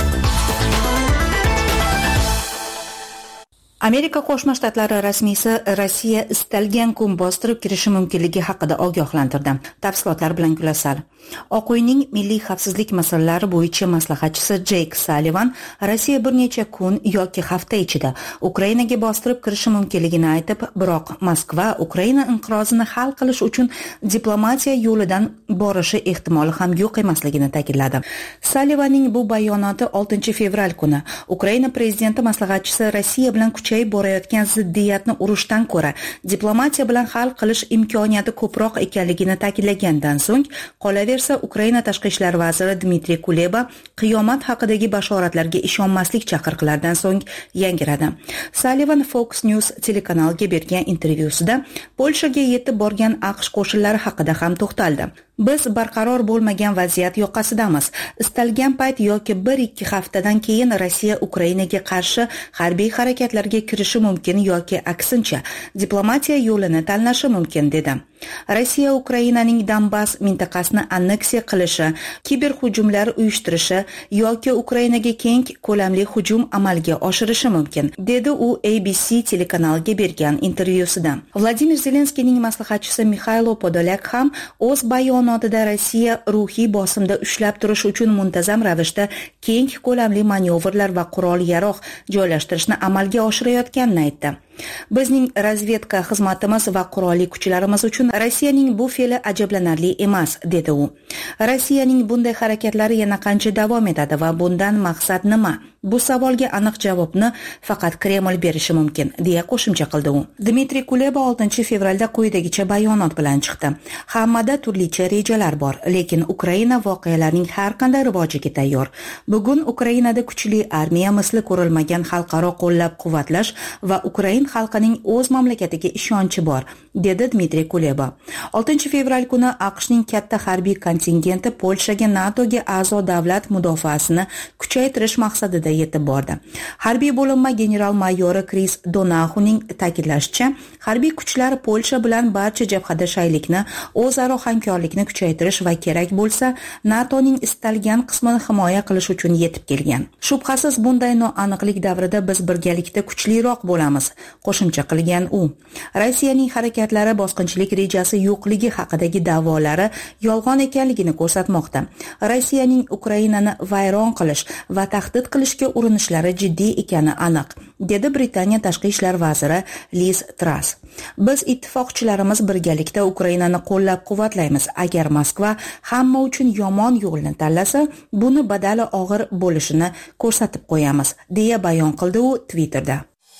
Amerika Qo'shma Shtatlari rasmiysi Rossiya istalgan kun bostirib kirishi mumkinligi haqida ogohlantirdi. Tafsilotlar bilan Gulasal. Oq uyning milliy xavfsizlik masalalari bo'yicha maslahatchisi Jeyk Sallivan Rossiya bir necha kun yoki hafta ichida Ukrainaga bostirib kirishi mumkinligini aytib, biroq Moskva Ukraina inqirozini hal qilish uchun diplomatiya yo'lidan borishi ehtimoli ham yo'q emasligini ta'kidladi. Sallivanning bu bayonoti oltinchi fevral kuni Ukraina prezidenti maslahatchisi Rossiya bilan kuchayib borayotgan ziddiyatni urushdan ko'ra diplomatiya bilan hal qilish imkoniyati ko'proq ekanligini ta'kidlagandan so'ng, qolaversa Ukraina tashqi ishlar vaziri Dmitriy Kuleba qiyomat haqidagi bashoratlarga ishonmaslik chaqiriqlaridan so'ng yangiradi. Sullivan Fox News telekanaliga bergan intervyusida Polshaga yetib borgan AQSh qo'shinlari haqida ham to'xtaldi. Biz barqaror bo'lmagan vaziyat yoqasidamiz. Istalgan payt yoki bir ikki haftadan keyin Rossiya Ukrainaga qarshi harbiy harakatlarga kirishi mumkin yoki aksincha diplomatiya yo'lini tanlashi mumkin, dedi. Rossiya Ukrainaning Donbass mintaqasini anneksiya qilishi, kiberhujumlar uyushtirishi yoki Ukrainaga keng ko'lamli hujum amalga oshirishi mumkin, dedi u A B C telekanaliga bergan intervyusida. Vladimir Zelenskiyning maslahatchisi Mikhailo Podolyak ham o'z bayonotida Rossiya ruhiy bosimda ushlab turish uchun muntazam ravishda keng ko'lamli manyovrlar va qurol-yarog' joylashtirishni amalga oshirayotganini aytdi. Bizning razvedka xizmatimiz va qurolli kuchlarimiz uchun Rossiyaning bu fe'li ajablanarli emas, dedi u. Rossiyaning bunday harakatlari yana qancha davom etadi va bundan maqsad nima? Bu savolga aniq javobni faqat Kreml berishi mumkin, deya qo'shimcha qildi u. Dmitriy Kuleba oltinchi fevralda quyidagicha bayonot bilan chiqdi. Hammada turlicha rejalar bor, lekin Ukraina voqealarning har qanday rivojiga tayyor. Bugun Ukrainada kuchli armiya, misli ko'rilmagan xalqaro qo'llab-quvvatlash va Ukraina xalqining o'z mamlakatiga ishonchi bor, dedi Dmitriy Kuleba. oltinchi fevral kuni AQShning katta harbiy kontingenti Polshaga NATOga a'zo davlat mudofaasini kuchaytirish maqsadida yetib bordi. Harbiy bo'linma general-mayori Kris Donahuning ta'kidlashicha, harbiy kuchlar Polsha bilan barcha jabhada shaylikni, o'zaro hamkorlikni kuchaytirish va kerak bo'lsa NATOning istalgan qismini himoya qilish uchun yetib kelgan. Shubhasiz bunday noaniqlik davrida biz birgalikda kuchliroq bo'lamiz, qo'shimcha qilgan u. Rossiyaning harakatlari bosqinchilik rejasi yo'qligi haqidagi da'volari yolg'on ekanligini ko'rsatmoqda. Rossiyaning Ukrainani vayron qilish va tahdid qilishga urinishlari jiddiy ekani aniq, dedi Britaniya tashqi ishlar vaziri Liz Truss. Biz ittifoqchilarimiz birgalikda Ukrainani qo'llab-quvvatlaymiz. Agar Moskva hamma uchun yomon yo'lni tanlasa, buni badali og'ir bo'lishini ko'rsatib qo'yamiz, deya bayon qildi u Twitterda.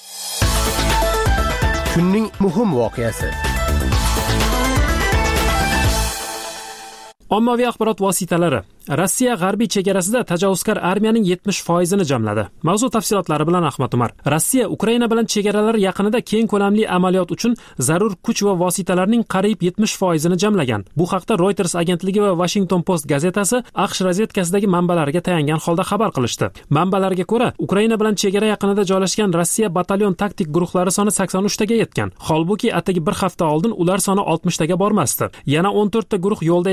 Kunning muhim voqeasi. Ommaviy axborot vositalari Rossiya g'arbiy chegarasida tajovuzkor armiyaning yetmish foizini jamladi. Mavzu tafsilotlari bilan Ahmad Umar. Rossiya Ukraina bilan chegaralar yaqinida keng ko'lamli amaliyot uchun zarur kuch va vositalarning qariyb yetmish foizini jamlagan. Bu haqda Reuters agentligi va Washington Post gazetasi AQSh razvedkasidagi manbalariga tayangan holda xabar qilishdi. Manbalarga ko'ra, Ukraina bilan chegara yaqinida joylashgan Rossiya batalyon taktik guruhlari soni sakson uch taga yetgan. Holbuki atigi bir hafta oldin ular soni oltmish taga bormasdi. Yana o'n to'rt ta guruh yo'lda ekanligi aytilmoqda.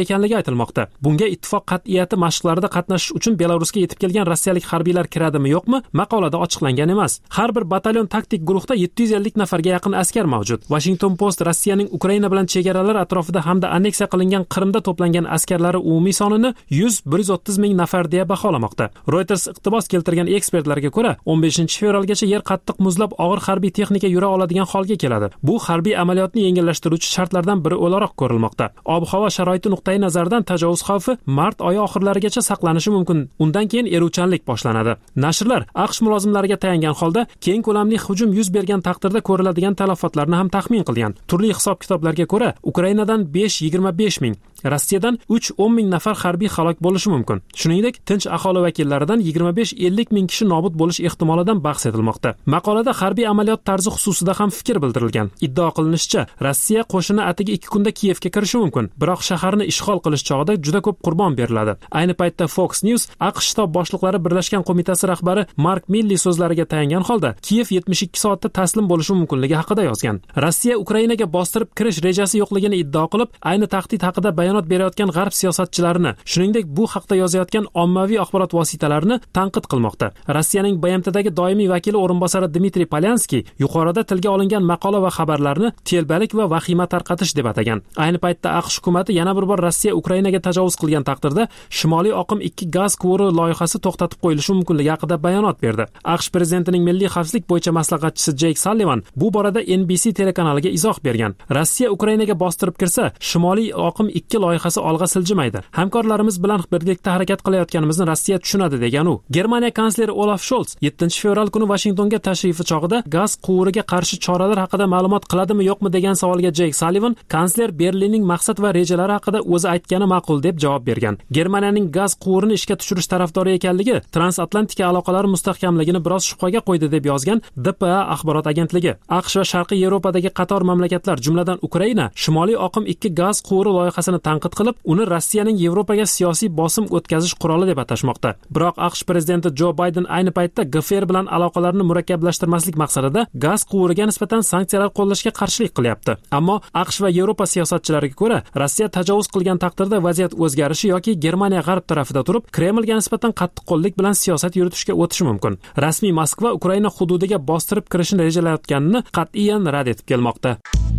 aytilmoqda. Bunga ittifoq qat'iyati mashqlarida qatnashish uchun Belarusga yetib kelgan rossiyalik harbiylar kiradimi yo'qmi, maqolada ochiqlangan emas. Har bir batalyon taktik guruhda yetti yuz ellik nafarga yaqin askar mavjud. Washington Post Rossiyaning Ukraina bilan chegaralar atrofida hamda anneksiya qilingan Qrimda to'plangan askarlari umumiy sonini yuz bir yuz o'ttiz ming nafar deya baholamoqda. Reuters iqtibos keltirgan ekspertlarga ko'ra, o'n beshinchi fevralgacha yer qattiq muzlab og'ir harbiy texnika yura oladigan holga keladi. Bu harbiy amaliyotni yengillashtiruvchi shartlardan biri o'laroq ko'rilmoqda. Ob-havo sharoiti nuqtai nazaridan tajovuz xavfi mart oyi oxirlarigacha saqlanishi mumkin. Undan keyin eruvchanlik boshlanadi. Nashrlar AQSh mulozimlariga tayangan holda keng ko'lamli hujum yuz bergan taqdirda ko'riladigan talafotlarni ham taxmin qilgan. Turli hisob-kitoblarga ko'ra, Ukrainadan besh yigirma besh ming, Rossiyadan uch o'n ming nafar harbiy halok bo'lishi mumkin. Shuningdek, tinch aholi vakillaridan yigirma besh ellik ming kishi nobud bo'lish ehtimolidan bahs etilmoqda. Maqolada harbiy amaliyot tarzi xususida ham fikr bildirilgan. Iddao qilinishicha, Rossiya qo'shini atigi ikki kunda Kiyevga kirishi mumkin, biroq shaharni ishg'ol qilish chog'ida juda ko'p qurbon beriladi. Ayni paytda Fox News AQSh shtab boshliqlari birlashgan qo'mitasi rahbari Mark Milley so'zlariga tayangan holda Kiyev yetmish ikki soatda taslim bo'lishi mumkinligi haqida yozgan. Rossiya Ukrainaga bostirib kirish rejasi yo'qligini iddao qilib, ayni tahdid haqida bayonot berayotgan g'arb siyosatchilarini, shuningdek bu haqda yozayotgan ommaviy axborot vositalarini tanqid qilmoqda. Rossiyaning B M Tdagi doimiy vakili o'rinbosari Dmitriy Polyanskiy yuqorida tilga olingan maqola va xabarlarni telbalik va vahima tarqatish deb atagan. Ayni paytda AQSh hukumatı yana bir bor Rossiya Ukrainaga tajovuz qilgan taqdirda Shimoliy oqim ikki gaz quvuri loyihasi to'xtatib qo'yilishi mumkinligi haqida bayonot berdi. AQSh prezidentining milliy xavfsizlik bo'yicha maslahatchisi Jake Sullivan bu borada N B C telekanaliga izoh bergan. Rossiya Ukrainaga bostirib kirsa, Shimoliy oqim ikki loyihasi olg'a siljimaydi. Hamkorlarimiz bilan birgalikda harakat qilayotganimizni Rossiya tushunadi degan u. Germaniya kansleri Olaf Scholz yettinchi fevral kuni Washingtonga tashrifi chog'ida gaz quvuriga qarshi choralar haqida ma'lumot qiladimi yo'qmi degan savolga Jake Sullivan, kansler Berlinning maqsad va rejalari haqida o'zi aytgani ma'qul deb javob bergan. Germaniyaning gaz quvurini ishga tushirish tarafdori ekanligi transatlantika aloqalari mustahkamligini biroz shubhaga qo'ydi deb yozgan D P A axborot agentligi. AQSh va Sharqiy Yevropadagi qator mamlakatlar, jumladan Ukraina, Shimoliy oqim ikki gaz quvuri loyihasini tanqid qilib, uni Rossiyaning Yevropaga siyosiy bosim o'tkazish quroli deb atashmoqda. Biroq AQSh prezidenti Jo Bayden ayni paytda G F R bilan aloqalarni murakkablashtirmaslik maqsadida gaz quvuriga nisbatan sanksiyalar qo'llashga qarshilik qilyapti. Ammo AQSh va Yevropa siyosatchilariga ko'ra, Rossiya tajovuz qilgan taqdirda vaziyat o'zgarishi yoki Germaniya g'arb tarafida turib, Kremlga nisbatan qattiqqo'llik bilan siyosat yuritishga o'tishi mumkin. Rasmiy Moskva Ukraina hududiga bostirib kirishni rejalayotganini qat'iyan rad etib kelmoqda.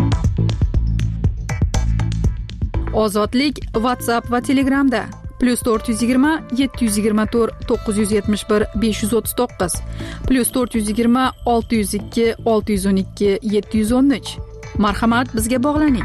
Ozodlik WhatsApp va Telegramda plus to'rt yuz yigirma yetti yuz yigirma to'rt to'qqiz yuz yetmish bir besh yuz o'ttiz to'qqiz plus to'rt yuz yigirma olti yuz ikki olti yuz o'n ikki yetti yuz o'n uch. Marhamat, bizga bog'laning.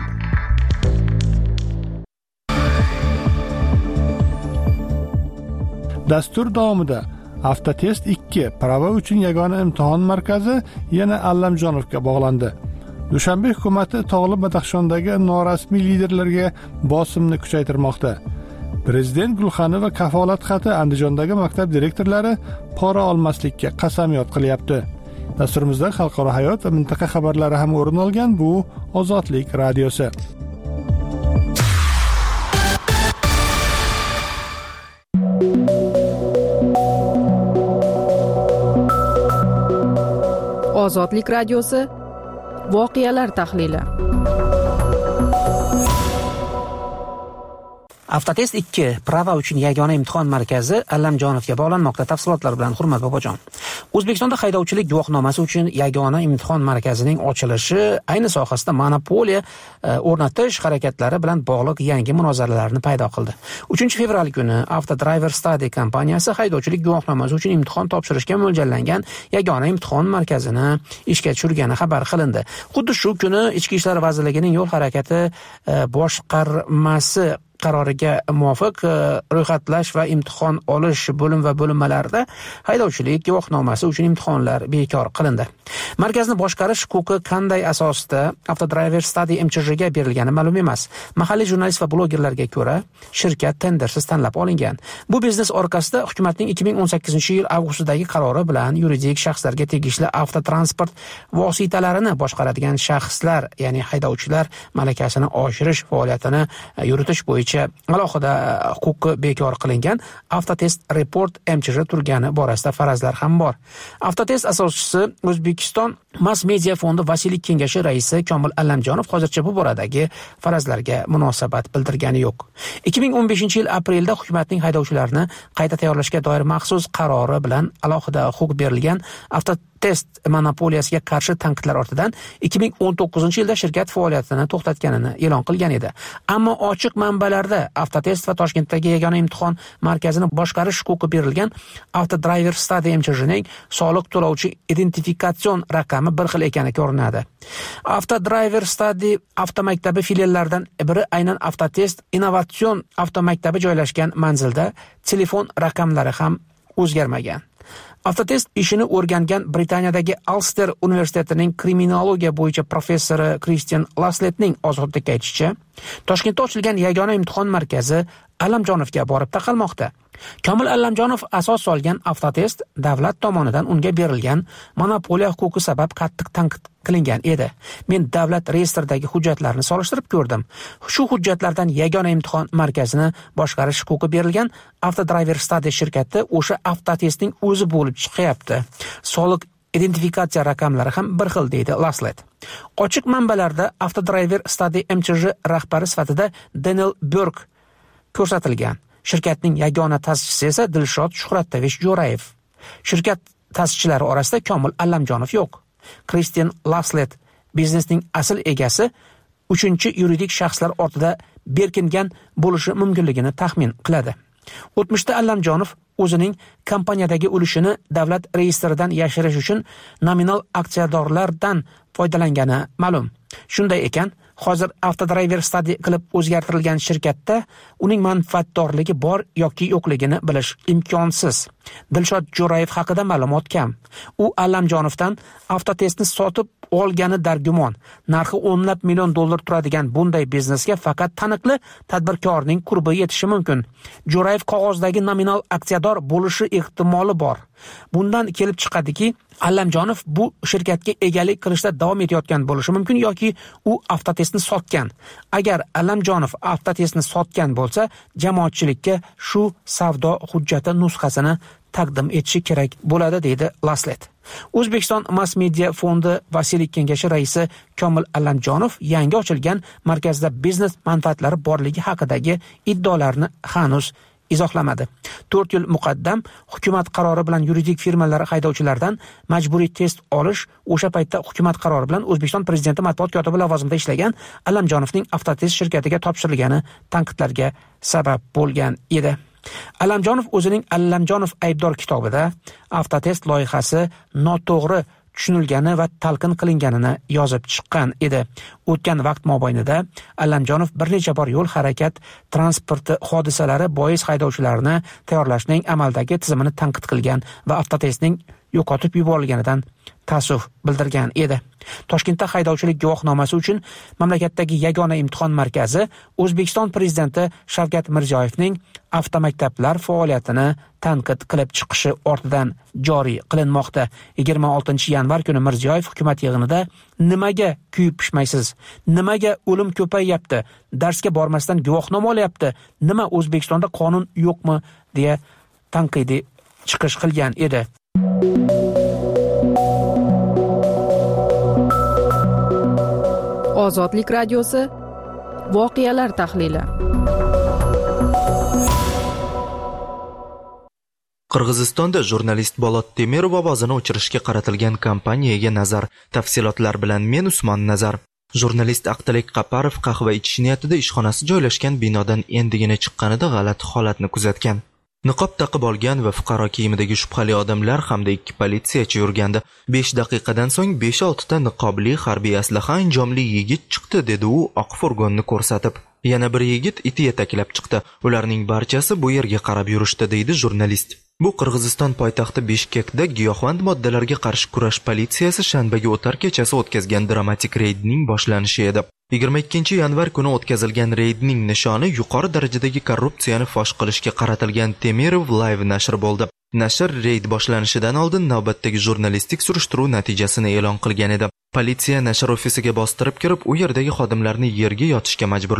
Dastur davomida Avtotest ikki prava uchun yagona imtihon markazi yana Allamjonovga bog'landi. Dushanbe hukumati Tog'li Badaxshondagi norasmiy liderlarga bosimni kuchaytirmoqda. Prezident Gulxanova kafolat xati Andijondagi maktab direktorlari pora olmaslikka qasamyod qilyapti. Dasturimizda xalqaro hayot va mintaqa xabarlari ham o'rin olgan. Bu Ozodlik radiosi. Ozodlik radiosi voqealar tahlili. Avtotest ikki prava uchun yagona imtihon markazi Allamjonovga bog'lanmoqda. Tafsilotlar bilan Hurmat Bobojon. O'zbekistonda haydovchilik guvohnomasi uchun yagona imtihon markazining ochilishi ayni sohasida monopoliya o'rnatish harakatlari bilan bog'liq yangi munozaralarni paydo qildi. uchinchi fevral kuni Autodriver Study kompaniyasi haydovchilik guvohnomasi uchun imtihon topshirishga mo'ljallangan yagona imtihon markazini ishga tushirgani xabar qilindi. Xuddi shu kuni Ichki ishlar vazirligining yo'l harakati boshqarmasi qaroriga muvofiq ro'yxatlash va imtihon olish bo'lim va bo'linmalarida haydovchilik guvohnomasi uchun imtihonlar bekor qilindi. Markazni boshqarish huquqi qanday asosda Autodriver Study M Ch J ga berilgani ma'lum emas. Mahalliy jurnalist va blogerlarga ko'ra, shirkat tendersiz tanlab olingan. Bu biznes orqasida hukumatning ikki ming o'n sakkizinchi yil avgustidagi qarori bilan yuridik shaxslarga tegishli avtotransport vositalarini boshqaradigan shaxslar, ya'ni haydovchilar malakasini oshirish faoliyatini yuritish bo'yicha bo'yicha alohida huquqi bekor qilingan Avtotest Report M C R turgani borasida farazlar ham bor. Avtotest asoschisi O'zbekiston Mass Media fondi Vasiylik kengashi raisi Komil Allamjonov hozircha bu boradagi farazlarga munosabat bildirgani yo'q. ikki ming o'n beshinchi yil aprelda hukumatning haydovchilarni qayta tayyorlashga doir maxsus qarori bilan alohida huquq berilgan Avtotest monopoliyasiga qarshi tanqidlar ortidan ikki ming o'n to'qqizinchi yilda shirkat faoliyatini to'xtatganini e'lon qilgan edi. Ammo ochiq manbalarda Avtotest va Toshkentdagi yagona imtihon markazini boshqarish huquqi berilgan Avtodriver Study M C R'ning soliq to'lovchi identifikatsion raqami bir xil ekani ko'rinadi. Avtodriver Study avtomaktabi filiallaridan biri aynan Avtotest innovatsion avtomaktabi joylashgan manzilda telefon raqamlari ham o'zgarmagan. Avtotest ishini o'rgangan Britaniyadagi Ulster universitetining kriminologiya bo'yicha professori Christian Lasletning ozodlikka aytishicha, Toshkentda ochilgan yagona imtihon markazi Allamjonovga borib taqalmoqda. Komil Allamjonov asos solgan Avtotest davlat tomonidan unga berilgan monopoliya huquqi sabab qattiq tanqid qilingan edi. Men davlat reyestridagi hujjatlarni solishtirib ko'rdim. Shu hujjatlardan yagona imtihon markazini boshqarish huquqi berilgan Avtodriver Study shirkati o'sha Avtotestning o'zi bo'lib chiqyapti. Soliq identifikatsiya raqamlari ham bir xil, deydi Laslet. Ochiq manbalarda Avtodriver Study M C R rahbari sifatida Daniel Burke ko'rsatilgan. Shirkatning yagona ta'sischisi esa Dilshod Shuhrattovich Jo'rayev. Shirkat ta'sischilari orasida Komil Allamjonov yo'q. Christian Laslet biznesning asl egasi uchinchi yuridik shaxslar ortida berkingan bo'lishi mumkinligini taxmin qiladi. O'tmishda Allamjonov o'zining kompaniyadagi ulushini davlat reyestridan yashirish uchun nominal aksiyadorlardan foydalangani ma'lum. Shunday ekan, hozir Avtodriver Study qilib o'zgartirilgan shirkatda uning manfaatdorligi bor yoki yo'qligini bilish imkonsiz. Dilshod Jo'rayev haqida ma'lumot kam. U Allamjonovdan Avtotestni sotib olgani dargumon. Narxi o'nlab million dollar turadigan bunday biznesga faqat taniqli tadbirkorning qurbi yetishi mumkin. Jo'rayev qog'ozdagi nominal aksiyador bo'lishi ehtimoli bor. Bundan kelib chiqadiki, Allamjonov bu shirkatga egalik qilishda davom etayotgan bo'lishi mumkin yoki u Avtotestni sotgan. Agar Allamjonov Avtotestni sotgan bo'lsa, jamoatchilikka shu savdo hujjati nusxasini taqdim etishi kerak bo'ladi, deydi Laslet. O'zbekiston Mass Media fondi Vasiylik kengashi raisi Komil Allamjonov yangi ochilgan markazda biznes manfaatlari borligi haqidagi iddaolarni hanuz izohlamadi. to'rt yil muqaddam hukumat qarori bilan yuridik firmalar haydovchilardan majburiy test olish, o'sha paytda hukumat qarori bilan O'zbekiston prezidenti matbuot kotibi lavozimida ishlagan Allamjonovning Avtotest shirkatiga topshirilgani tanqidlarga sabab bo'lgan edi. Allamjonov o'zining Allamjonov aybdor kitobida Avtotest loyihasi noto'g'ri tushunilgani va talqin qilinganini yozib chiqqan edi. O'tgan vaqt mobaynida Allamjonov bir necha bor yo'l harakat transporti hodisalari bois haydovchilarni tayyorlashning amaldagi tizimini tanqid qilgan va Avtotestning yo'qotib yuborilganidan ta'suf bildirgan edi. Toshkentda haydovchilik guvohnomasi uchun mamlakatdagi yagona imtihon markazi O'zbekiston prezidenti Shavkat Mirziyoyevning avtomaktablar faoliyatini tanqid qilib chiqishi ortidan joriy qilinmoqda. yigirma oltinchi yanvar kuni Mirziyoyev hukumat yig'inida nimaga kuyib pishmaysiz? Nimaga o'lim ko'payyapti? Darsga bormasdan guvohnoma olyapti? Nima O'zbekistonda qonun yo'qmi deya tanqidiy chiqish qilgan edi. Ozodlik radiosi voqealar tahlili. Qirg'izistonda jurnalist Bolot Temirov ovozini o'chirishga qaratilgan kampaniyaga nazar. Tafsilotlar bilan men Usmon Nazar. Jurnalist Aqtalik Qaparov qahva ichish niyatida ishxonasi joylashgan binodan endigina chiqqanida g'alati holatni kuzatgan. Niqob taqib olgan va fuqaro kiyimidagi shubhali odamlar hamda ikki politsiyachi yurgandi. besh daqiqadan so'ng besh olti ta niqobli harbiy aslaha anjomli yigit chiqdi, dedi u oq furgonni ko'rsatib. Yana bir yigit iti yetaklab chiqdi. Ularning barchasi bu yerga qarab yurishdi, deydi jurnalist. Bu Qirg'iziston poytaxti Bishkekda giyohvand moddalarga qarshi kurash politsiyasi shanbaga o'tar kechasi o'tkazgan dramatik reydning boshlanishi edi. yigirma ikkinchi yanvar kuni o'tkazilgan reydning nishoni yuqori darajadagi korrupsiyani fosh qilishga qaratilgan Temirov Live nashr bo'ldi. Nashr reyd boshlanishidan oldin navbatdagi jurnalistik surishtiruv natijasini e'lon qilgan edi. Politsiya nashr ofisiga bostirib kirib, u yerdagi xodimlarni yerga yotishga majburlagan.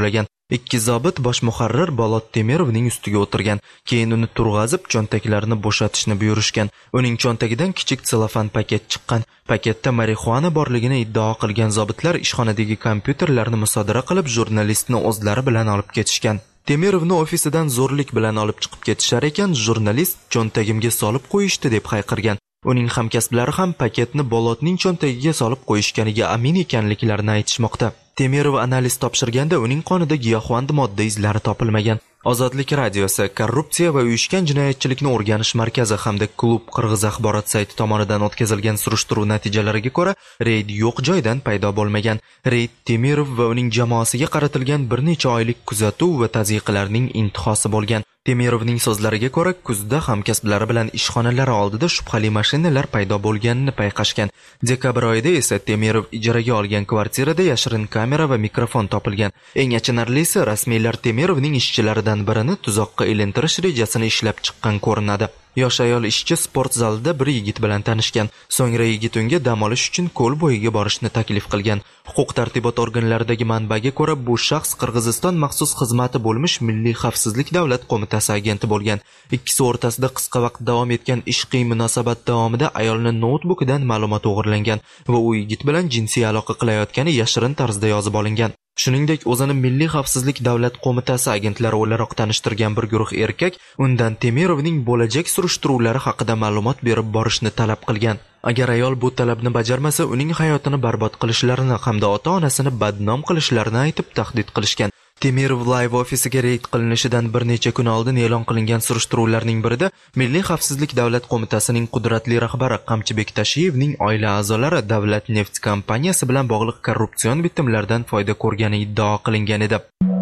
Ikki zobit bosh muharrir Bolot Temirovning ustiga o'tirgan, keyin uni turg'azib cho'ntaklarini bo'shatishni buyurishgan. Uning cho'ntagidan kichik selofan paket chiqqan. Paketda marixuana borligini iddao qilgan zobitlar ishxonadagi kompyuterlarni musodara qilib, jurnalistni o'zlari bilan olib ketishgan. Temirovni ofisidan zo'rlik bilan olib chiqib ketishar ekan, jurnalist cho'ntagimga solib qo'yishdi deb hayqirgan. Uning hamkasblari ham paketni Bolotning cho'ntagiga solib qo'yishganiga amin ekanliklarini aytishmoqda. Temirov analiz topshirganda uning qonida giyohvand modda izlari topilmagan. Ozodlik radiosi korrupsiya va uyushgan jinoyatchilikni o'rganish markazi hamda klub Qirg'iz axborot sayti tomonidan o'tkazilgan surishtiruv natijalariga ko'ra, reyd yo'q joydan paydo bo'lmagan. Reyd Temirov va uning jamoasiga qaratilgan bir necha oylik kuzatuv va tazyiqlarning intihosi bo'lgan. Temirovning so'zlariga ko'ra, kuzda hamkasblari bilan ishxonalari oldida shubhali mashinalar paydo bo'lganini payqashgan. Dekabr oyida esa Temirov ijaraga olgan kvartirada yashirin kamera va mikrofon topilgan. Eng achinarlisi, rasmiylar Temirovning ishchilaridan birini tuzoqqa ilintirish rejasini ishlab chiqqan ko'rinadi. Yosh ayol ishchi sport zalida bir yigit bilan tanishgan. So'ngra yigit unga dam olish uchun ko'l bo'yiga borishni taklif qilgan. Huquq-tartibot organlaridagi manbaga ko'ra, bu shaxs Qirg'iziston maxsus xizmati bo'lmish Milliy xavfsizlik davlat qo'mitasi agenti bo'lgan. Ikkisi o'rtasida qisqa vaqt davom etgan ishqiy munosabat davomida ayolni noutbukidan ma'lumot o'g'irlangan va u yigit bilan jinsiy aloqa qilayotgani yashirin tarzda yozib olingan. Shuningdek, o'zini Milliy xavfsizlik davlat qo'mitasi agentlari o'laroq tanishtirgan bir guruh erkak undan Temirovning bo'lajak surishtiruvlari haqida ma'lumot berib borishni talab qilgan. Agar ayol bu talabni bajarmasa, uning hayotini barbod qilishlarini hamda ota-onasini badnom qilishlarini aytib tahdid qilishgan. Temirov Live ofisiga reyd qilinishidan bir necha kun oldin e'lon qilingan surishtiruvlarning birida Milliy xavfsizlik davlat qo'mitasining qudratli rahbari Qamchibek Tashiyevning oila a'zolari Davlat neft kompaniyasi bilan bog'liq korrupsion bitimlardan foyda ko'rgani iddao qilingan edi.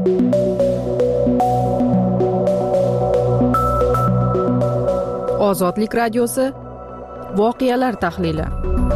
Ozodlik radiosi voqealar tahlili.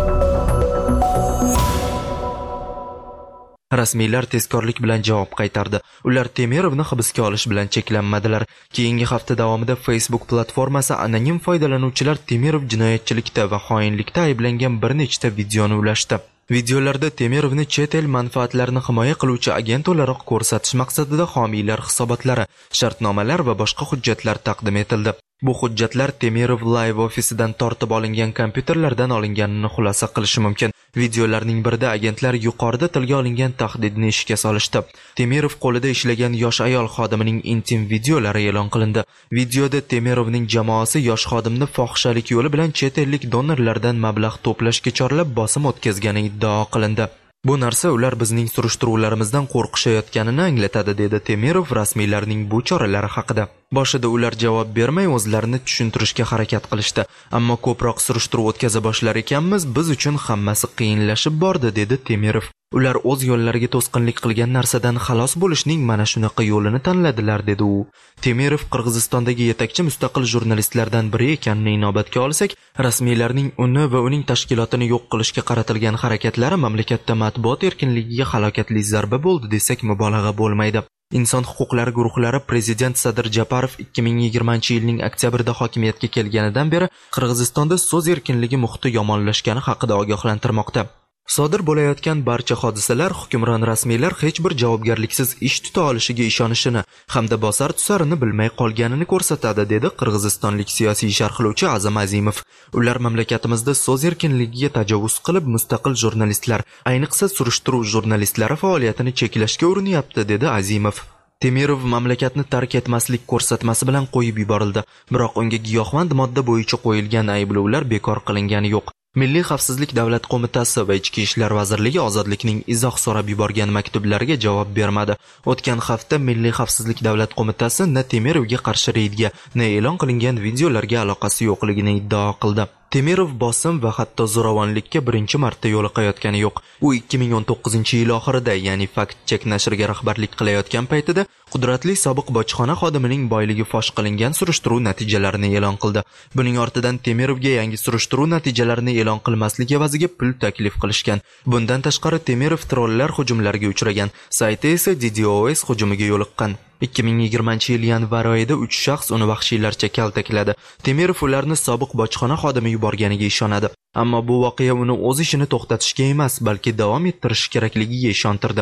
Rasmiylar tezkorlik bilan javob qaytardi. Ular Temirovni hibsga olish bilan cheklanmadilar. Keyingi hafta davomida Facebook platformasi anonim foydalanuvchilar Temirov jinoyatchilikda va xoinlikda ayblangan bir nechta videoni ulashdi. Videolarda Temirovni chet el manfaatlarini himoya qiluvchi agent o'laroq ko'rsatish maqsadida homiylar hisobotlari, shartnomalar va boshqa hujjatlar taqdim etildi. Bu hujjatlar Temirov Live ofisidan tortib olingan kompyuterlardan olinganini xulosa qilishi mumkin. Videolarning birida agentlar yuqorida tilga olingan tahdidni ishga solishdi. Temirov qo'lida ishlagan yosh ayol xodimining intim videolari e'lon qilindi. Videoda Temirovning jamoasi yosh xodimni fohishalik yo'li bilan chet ellik donorlardan mablag' to'plashga chorlab bosim o'tkazgani iddao qilindi. Bu narsa ular bizning surishtiruvlarimizdan qo'rqishayotganini anglatadi, dedi Temirov rasmiylarning bu choralari haqida. Boshida ular javob bermay o'zlarini tushuntirishga harakat qilishdi, ammo ko'proq surishtiruv o'tkaza boshlar ekanmiz, biz uchun hammasi qiyinlashib bordi, dedi Temirov. Ular o'z yo'llariga to'sqinlik qilgan narsadan xalos bo'lishning mana shunaqa yo'lini tanladilar, dedi u. Temirov Qirg'izistondagi yetakchi mustaqil jurnalistlardan biri ekanini inobatga olsak, rasmiylarning uni va uning tashkilotini yo'q qilishga qaratilgan harakatlari mamlakatda matbuot erkinligiga halokatli zarba bo'ldi desak mubolag'a bo'lmaydi. Inson huquqlari guruhlari prezident Sadir Japarov ikki ming yigirmanchi yilning oktyabrida hokimiyatga kelganidan beri Qirg'izistonda so'z erkinligi muhiti yomonlashgani haqida ogohlantirmoqda. Sodir bo'layotgan barcha hodisalar hukmron rasmiylar hech bir javobgarliksiz ish tuta olishiga ishonishini hamda bosar tusarini bilmay qolganini ko'rsatadi, dedi qirg'izistonlik siyosiy sharhlovchi Azam Azimov. Ular mamlakatimizda so'z erkinligiga tajovuz qilib, mustaqil jurnalistlar, ayniqsa surishtiruv jurnalistlari faoliyatini cheklashga urinyapti, dedi Azimov. Temirov mamlakatni tark etmaslik ko'rsatmasi bilan qo'yib yuborildi, biroq unga giyohvand modda bo'yicha qo'yilgan ayblovlar bekor qilingani yo'q. Milliy xavfsizlik davlat qo'mitasi va Ichki ishlar vazirligi ozodlikning izoh so'rab yuborgan maktublariga javob bermadi. O'tgan hafta Milliy xavfsizlik davlat qo'mitasi na Temirovga qarshi reydga, na e'lon qilingan videolarga aloqasi yo'qligini iddao qildi. Temirov bosim va hatto zo'ravonlikka birinchi marta yo'liqayotgani yo'q. U ikki ming o'n to'qqizinchi yil oxirida, ya'ni Fact Check nashriga rahbarlik qilayotgan paytida qudratli sobiq bojxona xodimining boyligi fosh qilingan surishtiruv natijalarini e'lon qildi. Buning ortidan Temirovga yangi surishtiruv natijalarini e'lon qilmaslik evaziga pul taklif qilishgan. Bundan tashqari Temirov trollar hujumlariga uchragan, sayti esa D D O S hujumiga yo'liqqan. ikki ming yigirmanchi yil yanvar oyida uch shaxs uni vahshiylarcha kaltakladi. Temirov ularni sobiq bojxona xodimi yuborganiga ishonadi. Ammo bu voqea uni o'z ishini to'xtatishga emas, balki davom ettirish kerakligiga ishontirdi.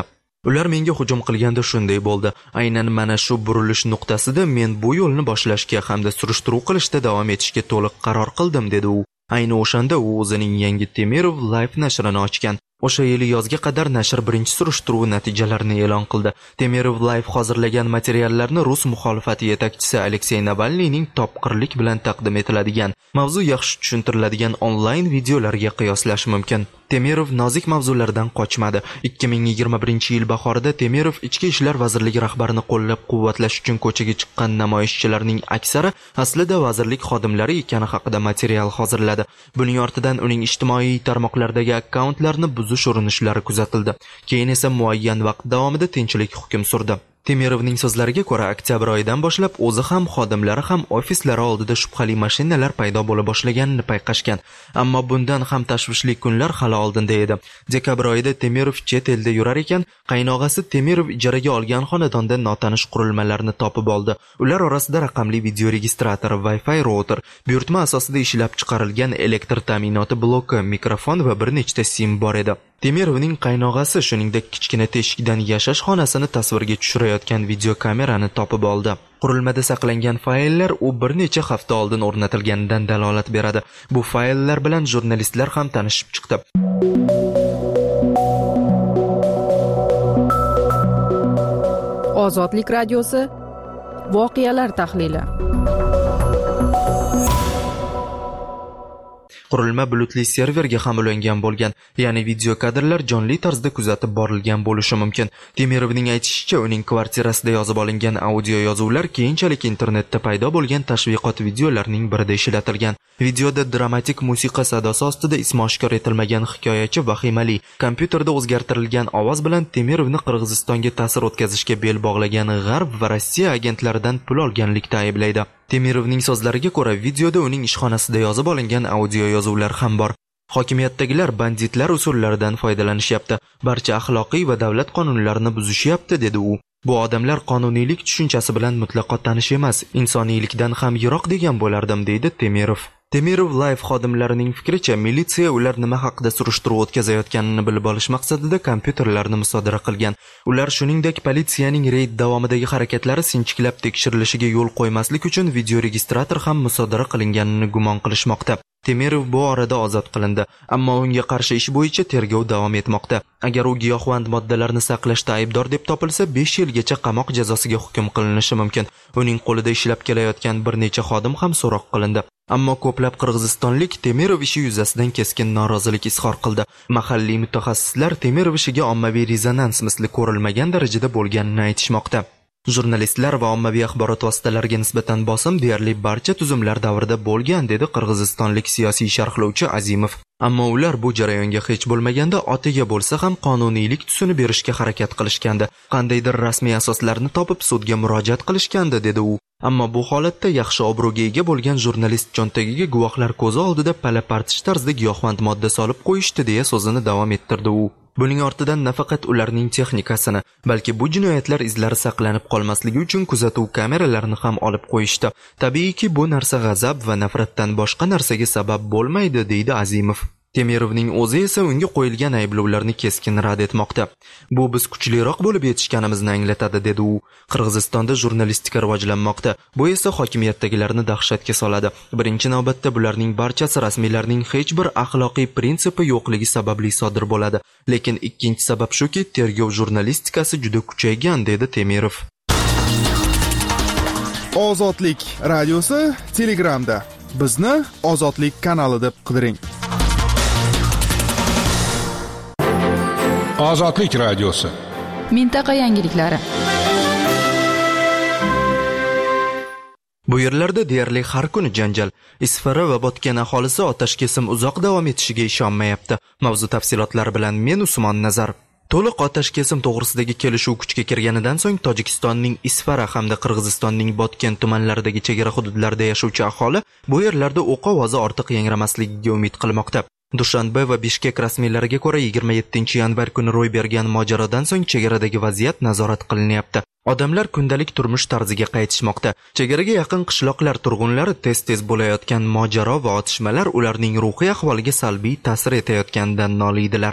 Ular menga hujum qilganda shunday bo'ldi. Aynan mana shu burilish nuqtasida men bu yo'lni boshlashga hamda surishtiruv qilishda davom etishga to'liq qaror qildim, dedi u. Ayni o'shanda u o'zining yangi Temirov Life nashrini ochgan. O'sha yili yozga qadar nashr birinchi surishtiruv natijalarini e'lon qildi. Temirov Life hozirlagan materiallarni rus muxolifati yetakchisi Aleksey Navalniyning topqirlik bilan taqdim etiladigan, mavzu yaxshi tushuntiriladigan onlayn videolarga qiyoslash mumkin. Temirov nozik mavzulardan qochmadi. ikki ming yigirma birinchi yil bahorida Temirov Ichki ishlar vazirligi rahbarini qo'llab-quvvatlash uchun ko'chaga chiqqan namoyishchilarning aksari aslida vazirlik xodimlari ekani haqida material hozirladi. Buning ortidan uning ijtimoiy tarmoqlardagi akkauntlarni buzish urinishlari kuzatildi. Keyin esa muayyan vaqt davomida tinchlik hukm surdi. Temirovning so'zlariga ko'ra, oktyabr oyidan boshlab o'zi ham xodimlari ham ofislari oldida shubhali mashinalar paydo bo'la boshlaganini payqashgan. Ammo bundan ham tashvishli kunlar hali oldinda edi. Dekabr oyida Temirov chet elda yurar ekan, qaynog'asi Temirov ijaraga olgan xonadonda notanish qurilmalarni topib oldi. Ular orasida raqamli video registrator, Wi-Fi router, buyurtma asosida ishlab chiqarilgan elektr ta'minoti bloki, mikrofon va bir nechta sim bor edi. Temirovning qaynog'asi shuningdek kichkina teshikdan yashash xonasini tasvirga tushirayotgan video kamerani topib oldi. Qurilmada saqlangan fayllar u bir necha hafta oldin o'rnatilganidan dalolat beradi. Bu fayllar bilan jurnalistlar ham tanishib chiqdi. Ozodlik radiosi voqealar tahlili. Qurilma bulutli serverga ham ulangan bo'lgan, ya'ni video kadrlar jonli tarzda kuzatib borilgan bo'lishi mumkin. Temirovning aytishicha, uning kvartirasida yozib olingan audio yozuvlar keyinchalik internetda paydo bo'lgan tashviqot videolarining birida ishlatilgan. Videoda dramatik musiqa sadosi ostida ismi oshkor etilmagan hikoyachi vahimali kompyuterda o'zgartirilgan ovoz bilan Temirovni Qirg'izistonga ta'sir o'tkazishga bel bog'lagan G'arb va Rossiya agentlaridan pul olganlikda ayblaydi. Temirovning so'zlariga ko'ra, videoda uning ishxonasida yozib olingan audio yozuvlar ham bor. Hokimiyatdagilar banditlar usullaridan foydalanishyapti, barcha axloqiy va davlat qonunlarini buzishyapti, dedi u. Bu odamlar qonuniylik tushunchasi bilan mutlaqo tanish emas, insoniylikdan ham yiroq degan bo'lardim, deydi Temirov. Temirov Life xodimlarining fikricha, militsiya ular nima haqida surishtiruv o'tkazayotganini bilib olish maqsadida kompyuterlarni musodara qilgan. Ular shuningdek politsiyaning reyd davomidagi harakatlari sinchiklab tekshirilishiga yo'l qo'ymaslik uchun video registrator ham musodara qilinganini gumon qilishmoqda. Temirov bu orada ozod qilindi, ammo unga qarshi ish bo'yicha tergov davom etmoqda. Agar u giyohvand moddalarni saqlashda aybdor deb topilsa, besh yilgacha qamoq jazosiga hukm qilinishi mumkin. Uning qo'lida ishlab kelayotgan bir necha xodim ham so'roq qilindi. Ammo ko'plab qirg'izistonlik Temirov ishi yuzasidan keskin norozilik izhor qildi. Mahalliy mutaxassislar Temirov ishiga ommaviy rezonans misli ko'rilmagan darajada bo'lganini aytishmoqda. Jurnalistlar va ommaviy axborot vositalariga nisbatan bosim deyarli barcha tuzumlar davrida bo'lgan, dedi qirg'izistonlik siyosiy sharhlovchi Azimov. Ammo ular bu jarayonga hech bo'lmaganda otiga bo'lsa ham qonuniylik tusini berishga harakat qilishgandi. Qandaydir rasmiy asoslarni topib sudga murojaat qilishgandi, dedi u. Ammo bu holatda yaxshi obro'ga ega bo'lgan jurnalist cho'ntagiga guvohlar ko'zi oldida pala-partish tarzda giyohvand modda solib qo'yishdi, deya so'zini davom ettirdi u. Buning ortidan nafaqat ularning texnikasini, balki bu jinoyatlar izlari saqlanib qolmasligi uchun kuzatuv kameralarini ham olib qo'yishdi. Tabiiyki, bu narsa g'azab va nafratdan boshqa narsaga sabab bo'lmaydi, deydi Azimov. Temirovning o'zi esa unga qo'yilgan ayblovlarni keskin rad etmoqda. Bu biz kuchliroq bo'lib yetishganimizni anglatadi, dedi u. Qirg'izistonda jurnalistika rivojlanmoqda. Bu esa hokimiyatdagilarni dahshatga soladi. Birinchi navbatda bularning barchasi rasmiylarning hech bir axloqiy prinsipi yo'qligi sababli sodir bo'ladi. Lekin ikkinchi sabab shuki, tergov jurnalistikasi juda kuchaygan, dedi Temirov. Ozodlik radiosi Telegramda. Bizni Ozodlik kanali deb qidiring. Ozodlik radiosi. Mintaqa yangiliklari. Bu yerlarda deyarli har kuni janjal. Isfara va Botken aholisi otashkesim uzoq davom etishiga ishonmayapti. Mavzu tafsilotlari bilan men Usmon Nazar. To'liq otashkesim to'g'risidagi kelishuv kuchga kirganidan so'ng Tojikistonning Isfara hamda Qirg'izistonning Botken tumanlaridagi chegara hududlarida yashovchi aholi bu yerlarda o'q ovozi ortiq yangramasligiga umid qilmoqda. Dushanbe va Bishkek rasmiylariga ko'ra yigirma yettinchi yanvar kuni ro'y bergan mojarodan so'ng chegaradagi vaziyat nazorat qilinyapti. Odamlar kundalik turmush tarziga qaytishmoqda. Chegaraga yaqin qishloqlar turg'unlari tez-tez bo'layotgan mojaro va otishmalar ularning ruhiy ahvoliga salbiy ta'sir etayotganidan noliydilar.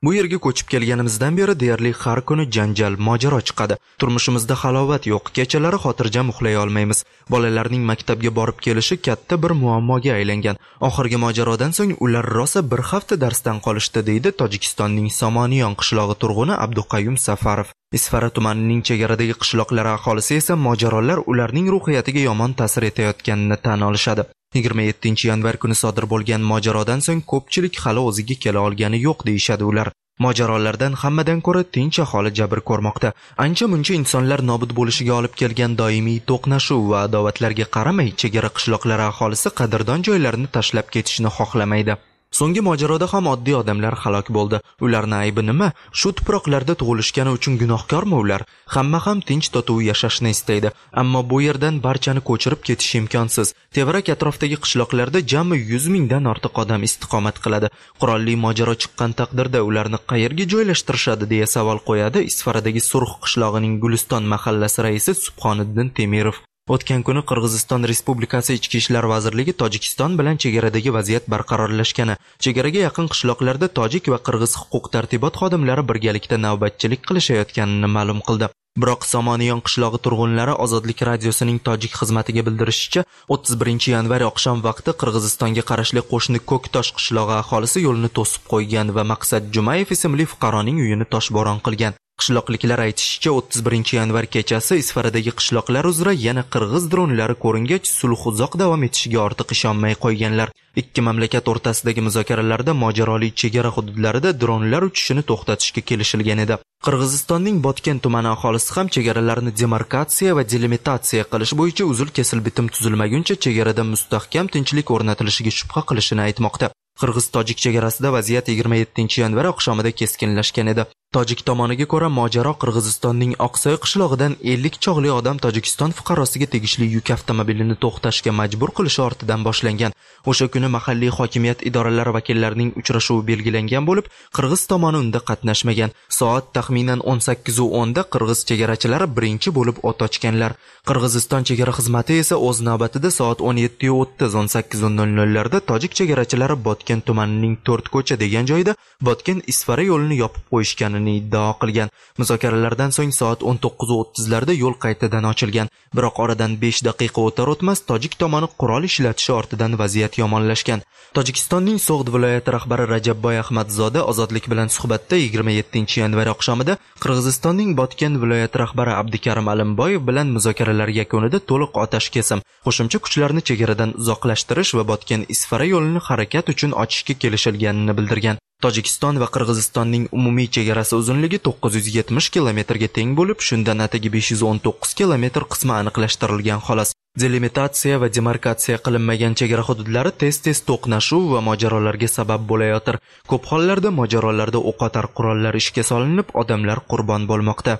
Bu yerga ko'chib kelganimizdan beri deyarli har kuni janjal, mojaro chiqadi. Turmushimizda halovat yo'q, kechalari xotirjam uxlay olmaymiz. Bolalarning maktabga borib kelishi katta bir muammoga aylangan. Oxirgi mojarodan so'ng ular rosa bir hafta darsdan qolishdi, deydi Tojikistonning Somoniyon qishlog'i turg'uni Abduqayyum Safarov. Isfara tumanining chegaradagi qishloqlar aholisi esa mojarolar ularning ruhiyatiga yomon ta'sir etayotganini tan olishadi. yigirma yettinchi yanvar kuni sodir bo'lgan mojarodan so'ng ko'pchilik hali o'ziga kela olgani yo'q deyishadi ular. Mojarolardan hammadan ko'ra tinch aholi jabr ko'rmoqda. Ancha muncha insonlar nobud bo'lishiga olib kelgan doimiy to'qnashuv va adovatlarga qaramay, chegara qishloqlari aholisi qadrdon joylarini tashlab ketishni xohlamaydi. So'nggi mojaroda ham oddiy odamlar halok bo'ldi. Ularning aybi nima? Shu tuproqlarda tug'ilishgani uchun gunohkormi ular? Hamma ham tinch totuv yashashni istaydi, ammo bu yerdan barchani ko'chirib ketish imkonsiz. Tevarak atrofdagi qishloqlarda jami yuz mingdan ortiq odam istiqomat qiladi. Qurolli mojaro chiqqan taqdirda ularni qayerga joylashtirishadi deya savol qo'yadi Isfaradagi Surx qishlog'ining Guliston mahallasi raisi Subhoniddin Temirov. O'tgan kuni Qirg'iziston Respublikasi Ichki ishlar vazirligi Tojikiston bilan chegaradagi vaziyat barqarorlashgani, chegaraga yaqin qishloqlarda tojik va qirg'iz huquq-tartibot xodimlari birgalikda navbatchilik qilishayotganini ma'lum qildi. Biroq Somoniyon qishlog'i turg'unlari Ozodlik radiosining tojik xizmatiga bildirishicha, o'ttiz birinchi yanvar oqshom vaqti Qirg'izistonga qarashli qo'shni Ko'ktosh qishlog'i aholisi yo'lni to'sib qo'ygan va Maqsad Jumayev ismli fuqaroning uyini toshbo'ron qilgan. Qishloqliklar aytishicha, o'ttiz birinchi yanvar kechasi Isfaradagi qishloqlar uzra yana qirg'iz dronlari ko'ringach, sulh uzoq davom etishiga ortiq ishonmay qo'yganlar. Ikki mamlakat o'rtasidagi muzokaralarda mojaroli chegara hududlarida dronlar uchishini to'xtatishga kelishilgan edi. Qirg'izistonning Botken tumani aholisi ham chegaralarni demarkatsiya va delimitatsiya qilish bo'yicha uzil-kesil bitim tuzilmaguncha chegarada mustahkam tinchlik o'rnatilishiga shubha qilishini aytmoqda. Qirg'iz-tojik chegarasida vaziyat yigirma yettinchi yanvar oqshomida keskinlashgan edi. Tojik tomoniga ko'ra, mojaro Qirg'izistonning Oqsoy qishlog'idan ellik chog'li odam Tojikiston fuqarosiga tegishli yuk avtomobilini to'xtashga majbur qilishi ortidan boshlangan. O'sha kuni mahalliy hokimiyat idoralari vakillarining uchrashuvi belgilangan bo'lib, qirg'iz tomoni unda qatnashmagan. Soat taxminan o'n sakkiz o'n da qirg'iz chegarachilari birinchi bo'lib o't ochganlar. Qirg'iziston chegara xizmati esa o'z navbatida soat o'n yetti o'ttiz o'n sakkiz larda tojik chegarachilari Botken tumanining to'rt ko'cha degan joyda Botken Isfara yo'lini yopib qo'yishganini iddao qilgan. Muzokaralardan so'ng soat o'n to'qqiz o'ttiz larda yo'l qaytadan ochilgan. Biroq oradan besh daqiqa o'tar o'tmas tojik tomoni qurol ishlatishi ortidan vaziyat yomonlashgan. Tojikistonning So'g'd viloyati rahbari Rajabboy Ahmadzoda Ozodlik bilan suhbatda yigirma yettinchi yanvar oqshomida Qirg'izistonning Botken viloyati rahbari Abdukarim Alimboyev bilan muzokaralar yakunida to'liq otash kesim, qo'shimcha kuchlarni chegaradan uzoqlashtirish va Botken Isfara yo'lini harakat uchun ochishga kelishilganini bildirgan. Tojikiston va Qirg'izistonning umumiy chegarasi uzunligi to'qqiz yuz yetmish kilometrga teng bo'lib, shundan atigi besh yuz o'n to'qqiz kilometr qismi aniqlashtirilgan xolos. Delimitatsiya va demarkatsiya qilinmagan chegara hududlari tez-tez to'qnashuv va mojarolarga sabab bo'layotir. Ko'p hollarda mojarolarda o'qotar qurollar ishga solinib, odamlar qurbon bo'lmoqda.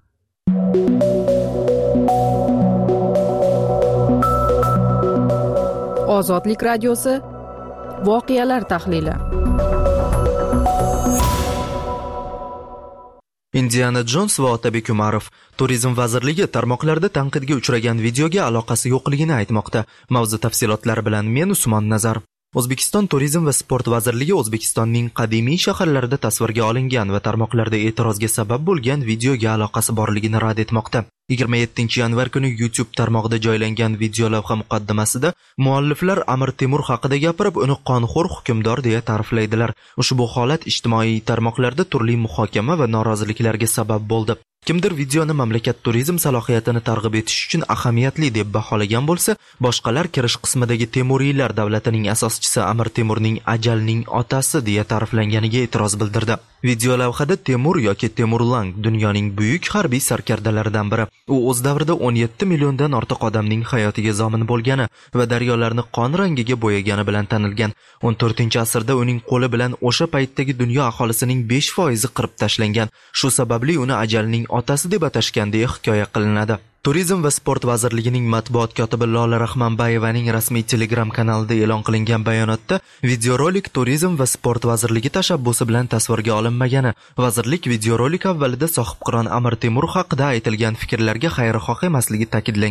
Ozodlik radiosi voqealar tahlili. Indiana Jones va Otabek Umarov Turizm vazirligi tarmoqlarda tanqidga uchragan videoga aloqasi yo'qligini aytmoqda. Mavzu tafsilotlari bilan men Usmon Nazar. O'zbekiston Turizm va sport vazirligi O'zbekistonning qadimiy shaharlarida tasvirga olingan va tarmoqlarda e'tirozga sabab bo'lgan videoga aloqasi borligini rad etmoqda. yigirma yettinchi yanvar kuni YouTube tarmog'ida joylangan video lavha muqaddimasida mualliflar Amir Temur haqida gapirib, uni qonxo'r hukmdor deya ta'riflaydilar. Ushbu holat ijtimoiy tarmoqlarda turli muhokama va noroziliklarga sabab bo'ldi. Kimdir videoni mamlakat turizm salohiyatini targ'ib etish uchun ahamiyatli deb baholagan bo'lsa, boshqalar kirish qismidagi Temuriylar davlatining asoschisi Amir Temurning ajalning otasi deya ta'riflanganiga e'tiroz bildirdi. Video lavhada Temur yoki Temurlang dunyoning buyuk harbiy sarkardalaridan biri. U o'z davrida o'n yetti milliondan ortiq odamning hayotiga zomin bo'lgani va daryolarni qon rangiga bo'yagani bilan tanilgan. o'n to'rtinchi asrda uning qo'li bilan o'sha paytdagi dunyo aholisining besh foizi qirib tashlangan. Shu sababli uni ajalning otasi deb atashgan deya hikoya qilinadi. Turizm va sport vazirligining matbuot kotibi Lola Rahmanbayevaning rasmiy Telegram kanalida e'lon qilingan bayonotda videorolik Turizm va sport vazirligi tashabbusi bilan tasvirga olinmagani, vazirlik videorolik avvalida sohibqiron Amir Temur haqida aytilgan fikrlarga xayrixoh emasligi ta'kidlangan.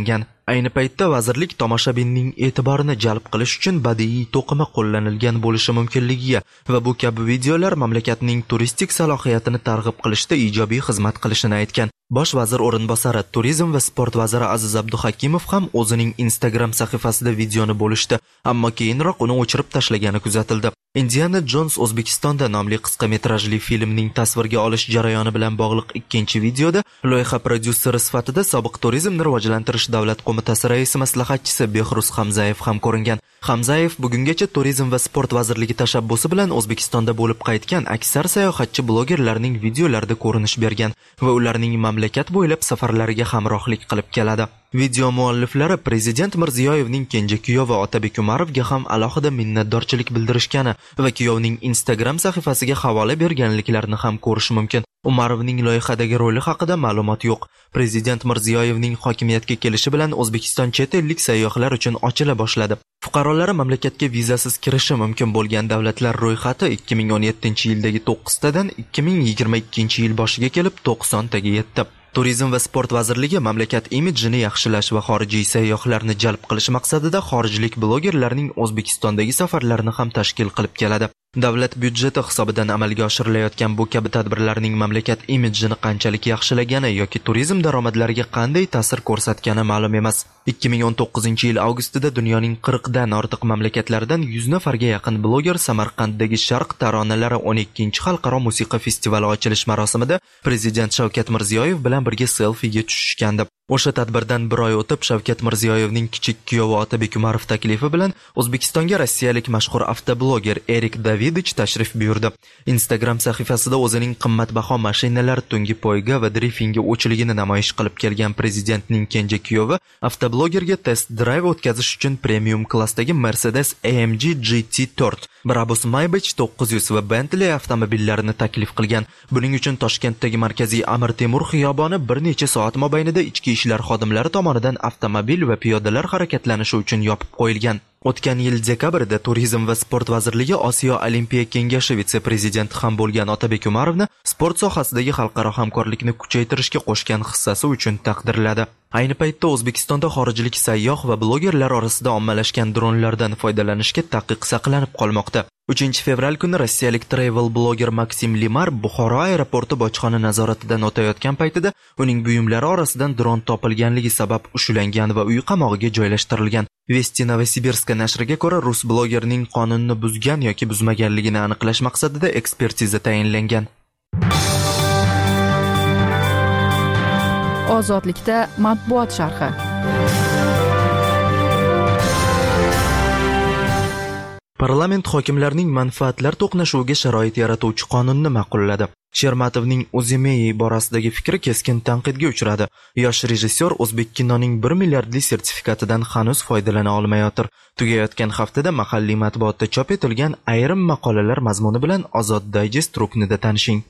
Ayni paytda vazirlik tomoshabinning e'tiborini jalb qilish uchun badiiy to'qima qo'llanilgan bo'lishi mumkinligiga va bu kabi videolar mamlakatning turistik salohiyatini targ'ib qilishda ijobiy xizmat qilishini aytgan. Bosh vazir o'rinbosari turizm va sport vaziri Aziz Abduhakimov ham o'zining Instagram sahifasida videoni bo'lishdi, ammo keyinroq uni o'chirib tashlagani kuzatildi. Indiana Jones O'zbekistonda nomli qisqa metrajli filmning tasvirga olish jarayoni bilan bog'liq ikkinchi videoda loyiha prodyuseri sifatida sobiq turizmni rivojlantirish davlat qo'mitasi raisi maslahatchisi Behruz Hamzayev ham ko'ringan. Hamzayev bugungacha turizm va sport vazirligi tashabbusi bilan O'zbekistonda bo'lib qaytgan aksar sayohatchi blogerlarning videolarida ko'rinish bergan va ularning mamlakat bo'ylab safarlariga hamrohlik qilib keladi. Video mualliflari Prezident Mirziyoyevning kenja kuyovi Otabek Umarovga ham alohida minnatdorchilik bildirishgani va kuyovning Instagram sahifasiga havola berganliklarini ham ko'rish mumkin. Umarovning loyihadagi roli haqida ma'lumot yo'q. Prezident Mirziyoyevning hokimiyatga kelishi bilan O'zbekiston chet ellik sayyohlar uchun ochila boshladi. Fuqarolari mamlakatga vizasiz kirishi mumkin bo'lgan davlatlar ro'yxati ikki ming o'n yettinchi yildagi to'qqiztadan ikki ming yigirma ikkinchi yil boshiga kelib to'qsontaga yetdi. Turizm va sport vazirligi mamlakat imidjini yaxshilash va xorijiy sayyohlarni jalb qilish maqsadida xorijlik blogerlarning O'zbekistondagi safarlarini ham tashkil qilib keladi. Davlat byudjeti hisobidan amalga oshirilayotgan bu kabi tadbirlarning mamlakat imidjini qanchalik yaxshilagani yoki turizm daromadlariga qanday ta'sir ko'rsatgani ma'lum emas. ikki ming o'n to'qqizinchi yil avgustida dunyoning qirqdan ortiq mamlakatlaridan yuz nafarga yaqin bloger Samarqanddagi Sharq taronalari o'n ikkinchi xalqaro musiqa festivali ochilish marosimida Prezident Shavkat Mirziyoyev bilan birga selfiga tushishgandi. O'sha tadbirdan bir oy o'tib Shavkat Mirziyoyevning kichik kuyovi Otabek Umarov taklifi bilan O'zbekistonga rossiyalik mashhur avtobloger Erik Davidich tashrif buyurdi. Instagram sahifasida o'zining qimmatbaho mashinalar, tungi poyga va driftingga o'chligini namoyish qilib kelgan prezidentning kenja kuyovi avtoblogerga test drive o'tkazish uchun premium klassdagi Mercedes A M G G T to'rt, Brabus Maybach to'qqiz yuz va Bentley avtomobillarini taklif qilgan. Buning uchun Toshkentdagi markaziy Amir Temur xiyoboni bir necha soat mobaynida ichki ishlar xodimlari tomonidan avtomobil va piyodalar harakatlanishi uchun yopib qo'yilgan. O'tgan yil dekabrda Turizm va sport vazirligi Osiyo Olimpiya kengashi vitse-prezidenti ham bo'lgan Otabek Umarovni sport sohasidagi xalqaro hamkorlikni kuchaytirishga qo'shgan hissasi uchun taqdirladi. Ayni paytda O'zbekistonda xorijlik sayyoh va blogerlar orasida ommalashgan dronlardan foydalanishga taqiq saqlanib qolmoqda. uchinchi fevral kuni rossiyalik travel bloger Maksim Limar Buxoro aeroporti bojxona nazoratidan o'tayotgan paytida uning buyumlari orasidan dron topilganligi sabab ushlangan va uy qamog'iga joylashtirilgan. Vesti Novosibirsk nashriga ko'ra, rus blogerning qonunni buzgan yoki buzmaganligini aniqlash maqsadida ekspertiza tayinlangan. Ozodlikda matbuot sharhi. Parlament hokimlarning manfaatlar to'qnashuviga sharoit yaratuvchi qonunni ma'qulladi. Shermatovning Uzimey borasidagi fikri keskin tanqidga uchradi. Yosh rejissyor o'zbek kinoning bir milliardli sertifikatidan hanuz foydalana olmayotir. Tugayotgan haftada mahalliy matbuotda chop etilgan ayrim maqolalar mazmuni bilan Ozod Digest ruknida tanishing.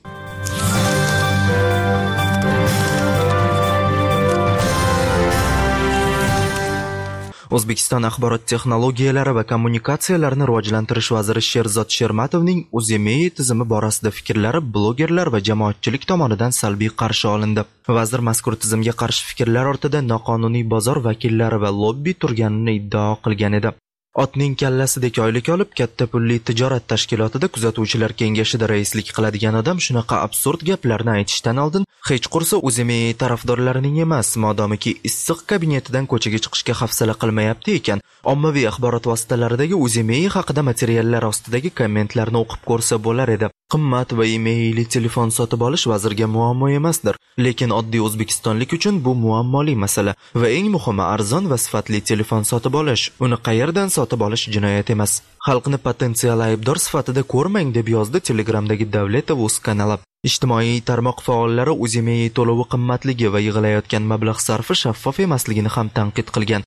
O'zbekiston axborot texnologiyalari va kommunikatsiyalarini rivojlantirish vaziri Sherzod Shermatovning Uzimey tizimi borasida fikrlari blogerlar va jamoatchilik tomonidan salbiy qarshi olindi. Vazir mazkur tizimga qarshi fikrlar ortida noqonuniy bozor vakillari va lobbi turganini iddao qilgan edi. Otning kallasidek oylik olib katta pulli tijorat tashkilotida kuzatuvchilar kengashida raislik qiladigan odam shunaqa absurd gaplarni aytishdan oldin hech qursa Uzimey tarafdorlarining emas, modomiki issiq kabinetidan ko'chaga chiqishga hafsala qilmayapti ekan, ommaviy axborot vositalaridagi Uzimey haqida materiallar ostidagi kommentlarni o'qib ko'rsa bo'lar edi. Qimmat va emailli telefon sotib olish vazirga muammo emasdir, lekin oddiy o'zbekistonlik uchun bu muammoli masala va eng muhimi arzon va sifatli telefon sotib olish. Uni qayerdan sotib olish jinoyat emas. Xalqni potensial aybdor sifatida ko'rmang deb yozdi Telegramdagi Davletov.uz kanali. Ijtimoiy tarmoq faollari Uzimey to'lovi qimmatligi va yig'ilayotgan mablag' sarfi shaffof emasligini ham tanqid qilgan.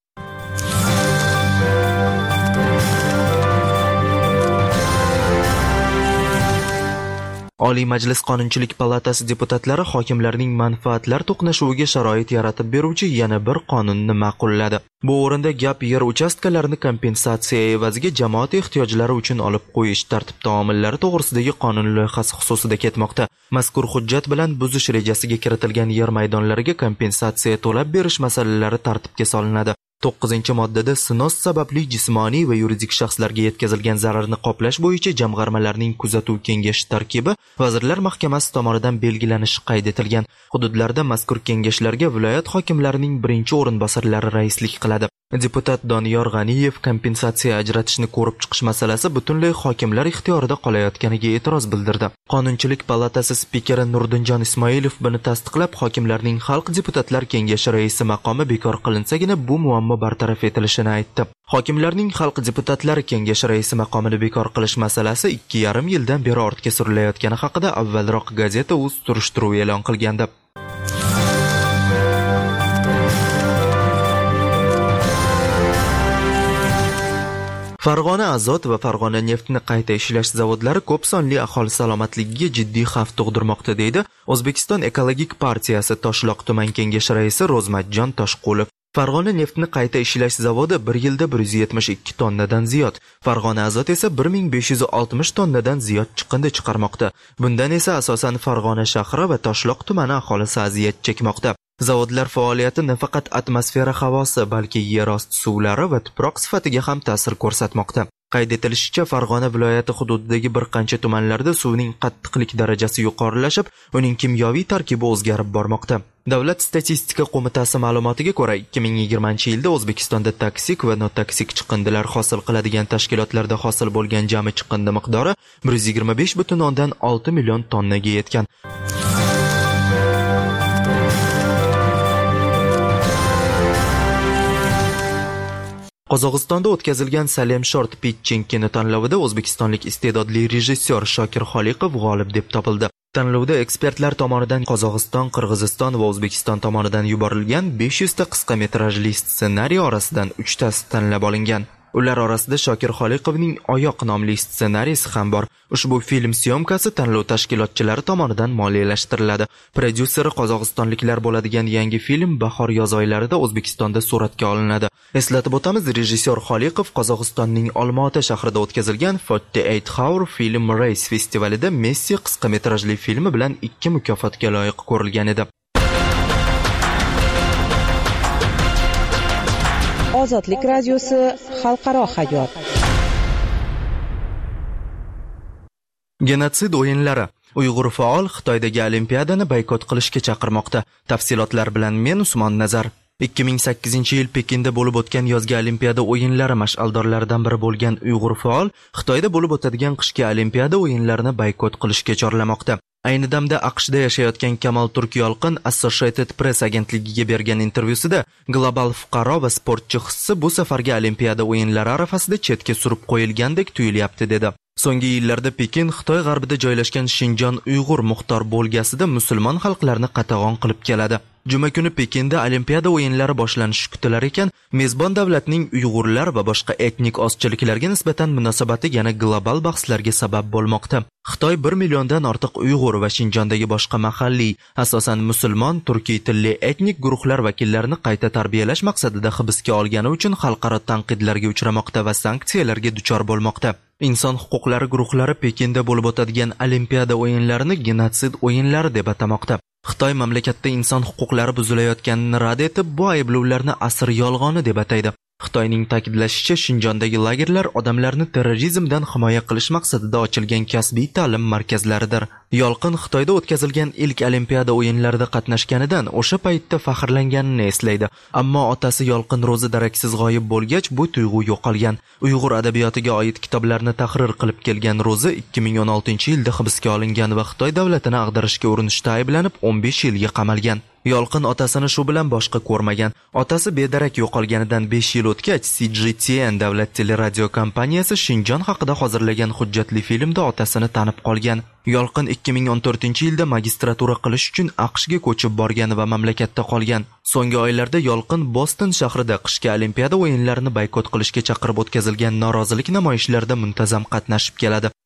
Oliy Majlis Qonunchilik palatasi deputatlari hokimlarning manfaatlar to'qnashuviga sharoit yaratib beruvchi yana bir qonunni ma'qulladi. Bu o'rinda gap yer uchastkalarini kompensatsiya evaziga jamoat ehtiyojlari uchun olib qo'yish tartib omillari to'g'risidagi qonun loyihasi xususida ketmoqda. Mazkur hujjat bilan buzish rejasiga kiritilgan yer maydonlariga kompensatsiya to'lab berish masalalari tartibga solinadi. to'qqizinchi moddada sinos sababli jismoniy va yuridik shaxslarga yetkazilgan zararni qoplash bo'yicha jamg'armalarning kuzatuv kengashi tarkibi Vazirlar Mahkamasi tomonidan belgilanishi qayd etilgan. Hududlarda mazkur kengashlarga viloyat hokimlarining birinchi o'rinbosarlari raislik qiladi. Deputat Doniyor G'aniyev kompensatsiya ajratishni ko'rib chiqish masalasi butunlay hokimlar ixtiyorida qolayotganiga e'tiroz bildirdi. Qonunchilik palatasi spikeri Nurdinjon Ismoilov buni tasdiqlab, hokimlarning xalq deputatlar kengashi raisi maqomi bekor qilinsagina bu muammo bartaraf etilishini aytdi. Hokimlarning xalq deputatlari kengashi raisi maqomini bekor qilish masalasi ikki yarim yildan beri ortga surilayotgani haqida avvalroq gazeta o'z surishtiruv e'lon qilgandi. Farg'ona azot va Farg'ona neftni qayta ishlash zavodlari ko'p sonli aholi salomatligiga jiddiy xavf tug'dirmoqda, deydi O'zbekiston Ekologik partiyasi Toshloq tuman kengashi raisi Ro'zmatjon Toshqulov. Farg'ona neftni qayta ishlash zavodi bir yilda bir yuz yetmish ikki tonnadan ziyod, Farg'ona azot esa bir ming besh yuz oltmish tonnadan ziyod chiqindi chiqarmoqda. Bundan esa asosan Farg'ona shahri va Toshloq tumani aholisi aziyat chekmoqda. Zavodlar faoliyati nafaqat atmosfera havosi, balki yer osti suvlari va tuproq sifatiga ham ta'sir ko'rsatmoqda. Qayd etilishicha, Farg'ona viloyati hududidagi bir qancha tumanlarda suvning qattiqlik darajasi yuqorilashib, uning kimyoviy tarkibi o'zgarib bormoqda. Davlat statistika qo'mitasi ma'lumotiga ko'ra, ikki ming yigirmanchi yilda O'zbekistonda toksik va notoksik chiqindilar hosil qiladigan tashkilotlarda hosil bo'lgan jami chiqindi miqdori bir yuz yigirma besh butun o'ndan olti million tonnaga yetgan. Qozog'istonda o'tkazilgan Salem Short Pitching kinotanlovida o'zbekistonlik iste'dodli rejissyor Shokir Xoliqov g'olib deb topildi. Tanlovda ekspertlar tomonidan Qozog'iston, Qirg'iziston va O'zbekiston tomonidan yuborilgan besh yuz ta qisqa metrajli ssenariy orasidan uchtasi tanlab olingan. Ular orasida Shokir Xoliqovning Oyoq nomli ssenariysi ham bor. Ushbu film syomkasi tanlov tashkilotchilari tomonidan moliyalashtiriladi. Prodyuseri qozog'istonliklar bo'ladigan yangi film bahor yoz oylarida O'zbekistonda suratga olinadi. Eslatib o'tamiz, rejissyor Xoliqov Qozog'istonning Olmaota shahrida o'tkazilgan forty eight hour Film Race festivalida Messi qisqa metrajli filmi bilan ikki mukofotga loyiq ko'rilgan edi. Ozodlik radiosi xalqaro hayot. Genotsid o'yinlari. Uyg'ur faol Xitoydagi olimpiadani boykot qilishga chaqirmoqda. Tafsilotlar bilan men Usmon Nazar. ikki ming sakkizinchi yil Pekinda bo'lib o'tgan yozgi olimpiada o'yinlari mash'aldorlaridan biri bo'lgan Uyg'ur faol Xitoyda bo'lib o'tadigan qishki olimpiada o'yinlarini boykot qilishga chorlamoqda. Ayni damda AQShda yashayotgan Kamol Turkiyolqin Associated Press agentligiga bergan intervyusida global fuqaro va sportchi hissi bu safargi olimpiada o'yinlari arafasida chetga surib qo'yilgandek tuyulyapti dedi. So'nggi yillarda Pekin Xitoy g'arbida joylashgan Shinjon Uyg'ur muxtor bo'lgasida musulmon xalqlarni qatag'on qilib keladi. Juma kuni Pekinda olimpiada o'yinlari boshlanishi kutilar ekan, mezbon davlatning Uyg'urlar va boshqa etnik ozchiliklarga nisbatan munosabati yana global bahslarga sabab bo'lmoqda. Xitoy bir milliondan ortiq Uyg'ur va Shinjondagi boshqa mahalliy, asosan musulmon, turkiy tilli etnik guruhlar vakillarini qayta tarbiyalash maqsadida hibsga olgani uchun xalqaro tanqidlarga uchramoqda va sanksiyalarga duchor bo'lmoqda. Inson huquqlari guruhlari Pekinda bo'lib o'tadigan olimpiada o'yinlarini genotsid o'yinlari deb atamoqda. Xitoy mamlakatda inson huquqlari buzilayotganini rad etib, bu ayblovlarni asr yolg'oni deb ataydi. Xitoyning ta'kidlashicha, Shinjondagi lagerlar odamlarni terrorizmdan himoya qilish maqsadida ochilgan kasbiy ta'lim markazlaridir. Yolqin Xitoyda o'tkazilgan ilk olimpiada o'yinlarida qatnashganidan o'sha paytda faxrlanganini eslaydi. Ammo otasi Yolqin Ro'zi daraksiz g'oyib bo'lgach, bu tuyg'u yo'qolgan. Uyg'ur adabiyotiga oid kitoblarni tahrir qilib kelgan Ro'zi ikki ming o'n oltinchi yilda hibsga olingan va Xitoy davlatini ag'darishga urinishda ayblanib o'n besh yilga qamalgan. Yolqin otasini shu bilan boshqa ko'rmagan. Otasi bedarak yo'qolganidan besh yil o'tgach, C G T N davlat teleradio kompaniyasi Shinjon haqida hozirlagan hujjatli filmda otasini tanib qolgan. Yolqin ikki ming o'n to'rtinchi yilda magistratura qilish uchun AQShga ko'chib borgan va mamlakatda qolgan. So'nggi oylarda Yolqin Boston shahrida qishki olimpiada o'yinlarini boykot qilishga chaqirib o'tkazilgan norozilik namoyishlarida muntazam qatnashib keladi.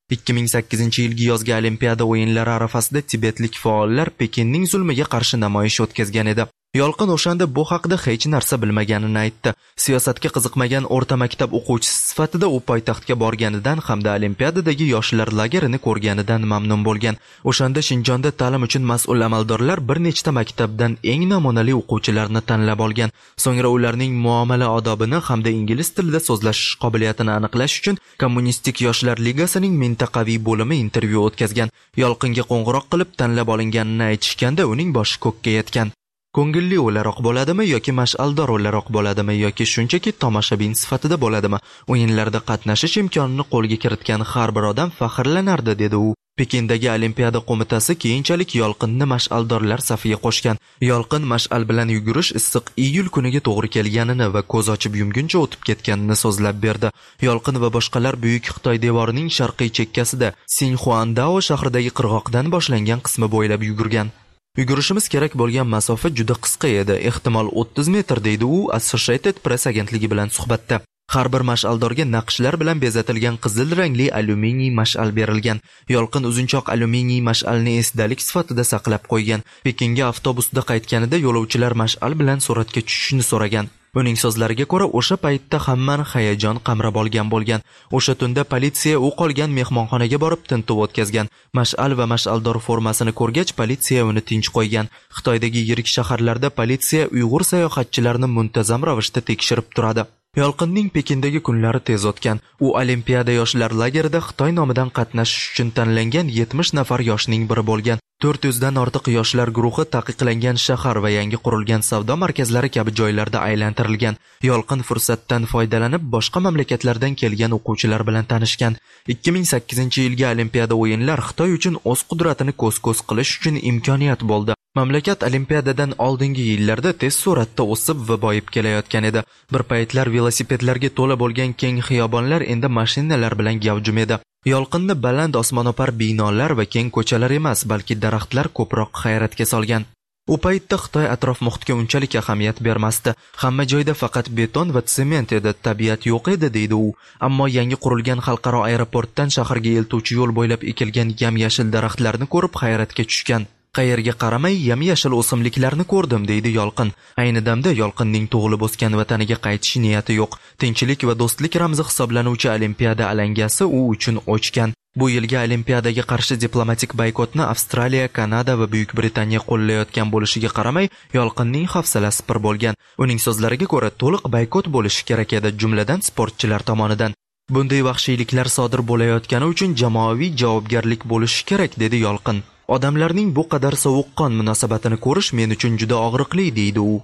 ikki ming sakkizinchi yilgi yozgi olimpiada o'yinlari arafasida tibetlik faollar Pekinning zulmiga qarshi namoyish o'tkazgan edi. Yolqin o'shanda bu haqida hech narsa bilmaganini aytdi. Siyosatga qiziqmagan o'rta maktab o'quvchisi sifatida u poytaxtga borganidan hamda olimpiadadagi yoshlar lagerini ko'rganidan mamnun bo'lgan. O'shanda Shinjonda ta'lim uchun mas'ul amaldorlar bir nechta maktabdan eng namunali o'quvchilarni tanlab olgan. So'ngra ularning muomala odobini hamda ingliz tilida so'zlashish qobiliyatini aniqlash uchun Kommunistik yoshlar ligasining mintaqaviy bo'limi intervyu o'tkazgan. Yolqinga qo'ng'iroq qilib tanlab olinganini aytishganda uning boshi ko'kka yetgan. Ko'ngilli o'laroq bo'ladimi yoki mash'aldor o'laroq bo'ladimi yoki shunchaki tomoshabin sifatida bo'ladimi? O'yinlarda qatnashish imkonini qo'lga kiritgan har bir odam faxrlanardi, dedi u. Pekindagi Olimpiada qo'mitasi keyinchalik Yolqinni mash'aldorlar safiga qo'shgan. Yolqin mash'al bilan yugurish issiq iyul kuniga to'g'ri kelganini va ko'z ochib yumguncha o'tib ketganini so'zlab berdi. Yolqin va boshqalar Buyuk Xitoy devorining sharqiy chekkasida Sinxuandao shahridagi qirg'oqdan boshlangan qismi bo'ylab yugurgan. Yugurishimiz kerak bo'lgan masofa juda qisqa edi, ehtimol o'ttiz metr, deydi u Associated Press agentligi bilan suhbatda. Har bir mash'aldorga naqshlar bilan bezatilgan qizil rangli alyuminiy mash'al berilgan. Yolqin uzunchoq alyuminiy mash'alni esdalik sifatida saqlab qo'ygan. Pekinga avtobusda qaytganida yo'lovchilar mash'al bilan suratga tushishni so'ragan. Uning so'zlariga ko'ra, o'sha paytda hammani hayajon qamrab olgan bo'lgan. O'sha tunda politsiya u qolgan mehmonxonaga borib tintuv o'tkazgan. Mash'al va mash'aldor formasini ko'rgach, politsiya uni tinch qo'ygan. Xitoydagi yirik shaharlarda politsiya Uyg'ur sayohatchilarini muntazam ravishda tekshirib turadi. Yolqinning Pekindagi kunlari tez o'tgan. U Olimpiada yoshlar lagerida Xitoy nomidan qatnashish uchun tanlangan yetmish nafar yoshning biri bo'lgan. to'rt yuz dan ortiq yoshlar guruhi taqiqlangan shahar va yangi qurilgan savdo markazlari kabi joylarda aylantirilgan. Yolqin fursatdan foydalanib boshqa mamlakatlardan kelgan o'quvchilar bilan tanishgan. ikki ming sakkizinchi yilgi Olimpiada o'yinlar Xitoy uchun o'z qudratini ko'z-ko'z qilish uchun imkoniyat bo'ldi. Mamlakat Olimpiadadan oldingi yillarda tez sur'atda o'sib va boyib kelayotgan edi. Bir paytlar velosipedlarga to'la bo'lgan keng xiyobonlar endi mashinalar bilan gavjum edi. Yolqinni baland osmono'par binolar va keng ko'chalar emas, balki daraxtlar ko'proq hayratga solgan. U paytda Xitoy atrof muhitga unchalik ahamiyat bermasdi. Hamma joyda faqat beton va sement edi, tabiat yo'q edi, deydi u. Ammo yangi qurilgan xalqaro aeroportdan shaharga eltuvchi yo'l bo'ylab ekilgan yam-yashil daraxtlarni ko'rib hayratga tushgan. Qayerga qaramay yam-yashil o'simliklarni ko'rdim, deydi Yolqin. Ayni damda Yolqinning tug'ilib o'sgan vataniga qaytish niyati yo'q. Tinchlik va do'stlik ramzi hisoblanuvchi Olimpiada alangasi u uchun o'chgan. Bu yilgi Olimpiadaga qarshi diplomatik boykotni Avstraliya, Kanada va Buyuk Britaniya qo'llayotgan bo'lishiga qaramay, Yolqinning hafsalasi pir bo'lgan. Uning so'zlariga ko'ra, to'liq boykot bo'lishi kerak edi, jumladan sportchilar tomonidan. Bunday vahshiyliklar sodir bo'layotgani uchun jamoaviy javobgarlik bo'lishi kerak, dedi Yolqin. Odamlarning bu qadar sovuqqon munosabatini ko'rish men uchun juda og'riqli, deydi u.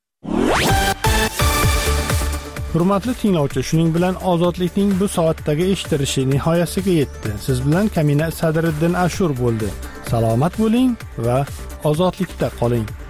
Hurmatli tinglovchi, shuning bilan ozodlikning bu soatdagi eshitilishi nihoyasiga yetdi. Siz bilan Kamina Sadriddin Ashur bo'ldi. Salomat bo'ling va ozodlikda qoling.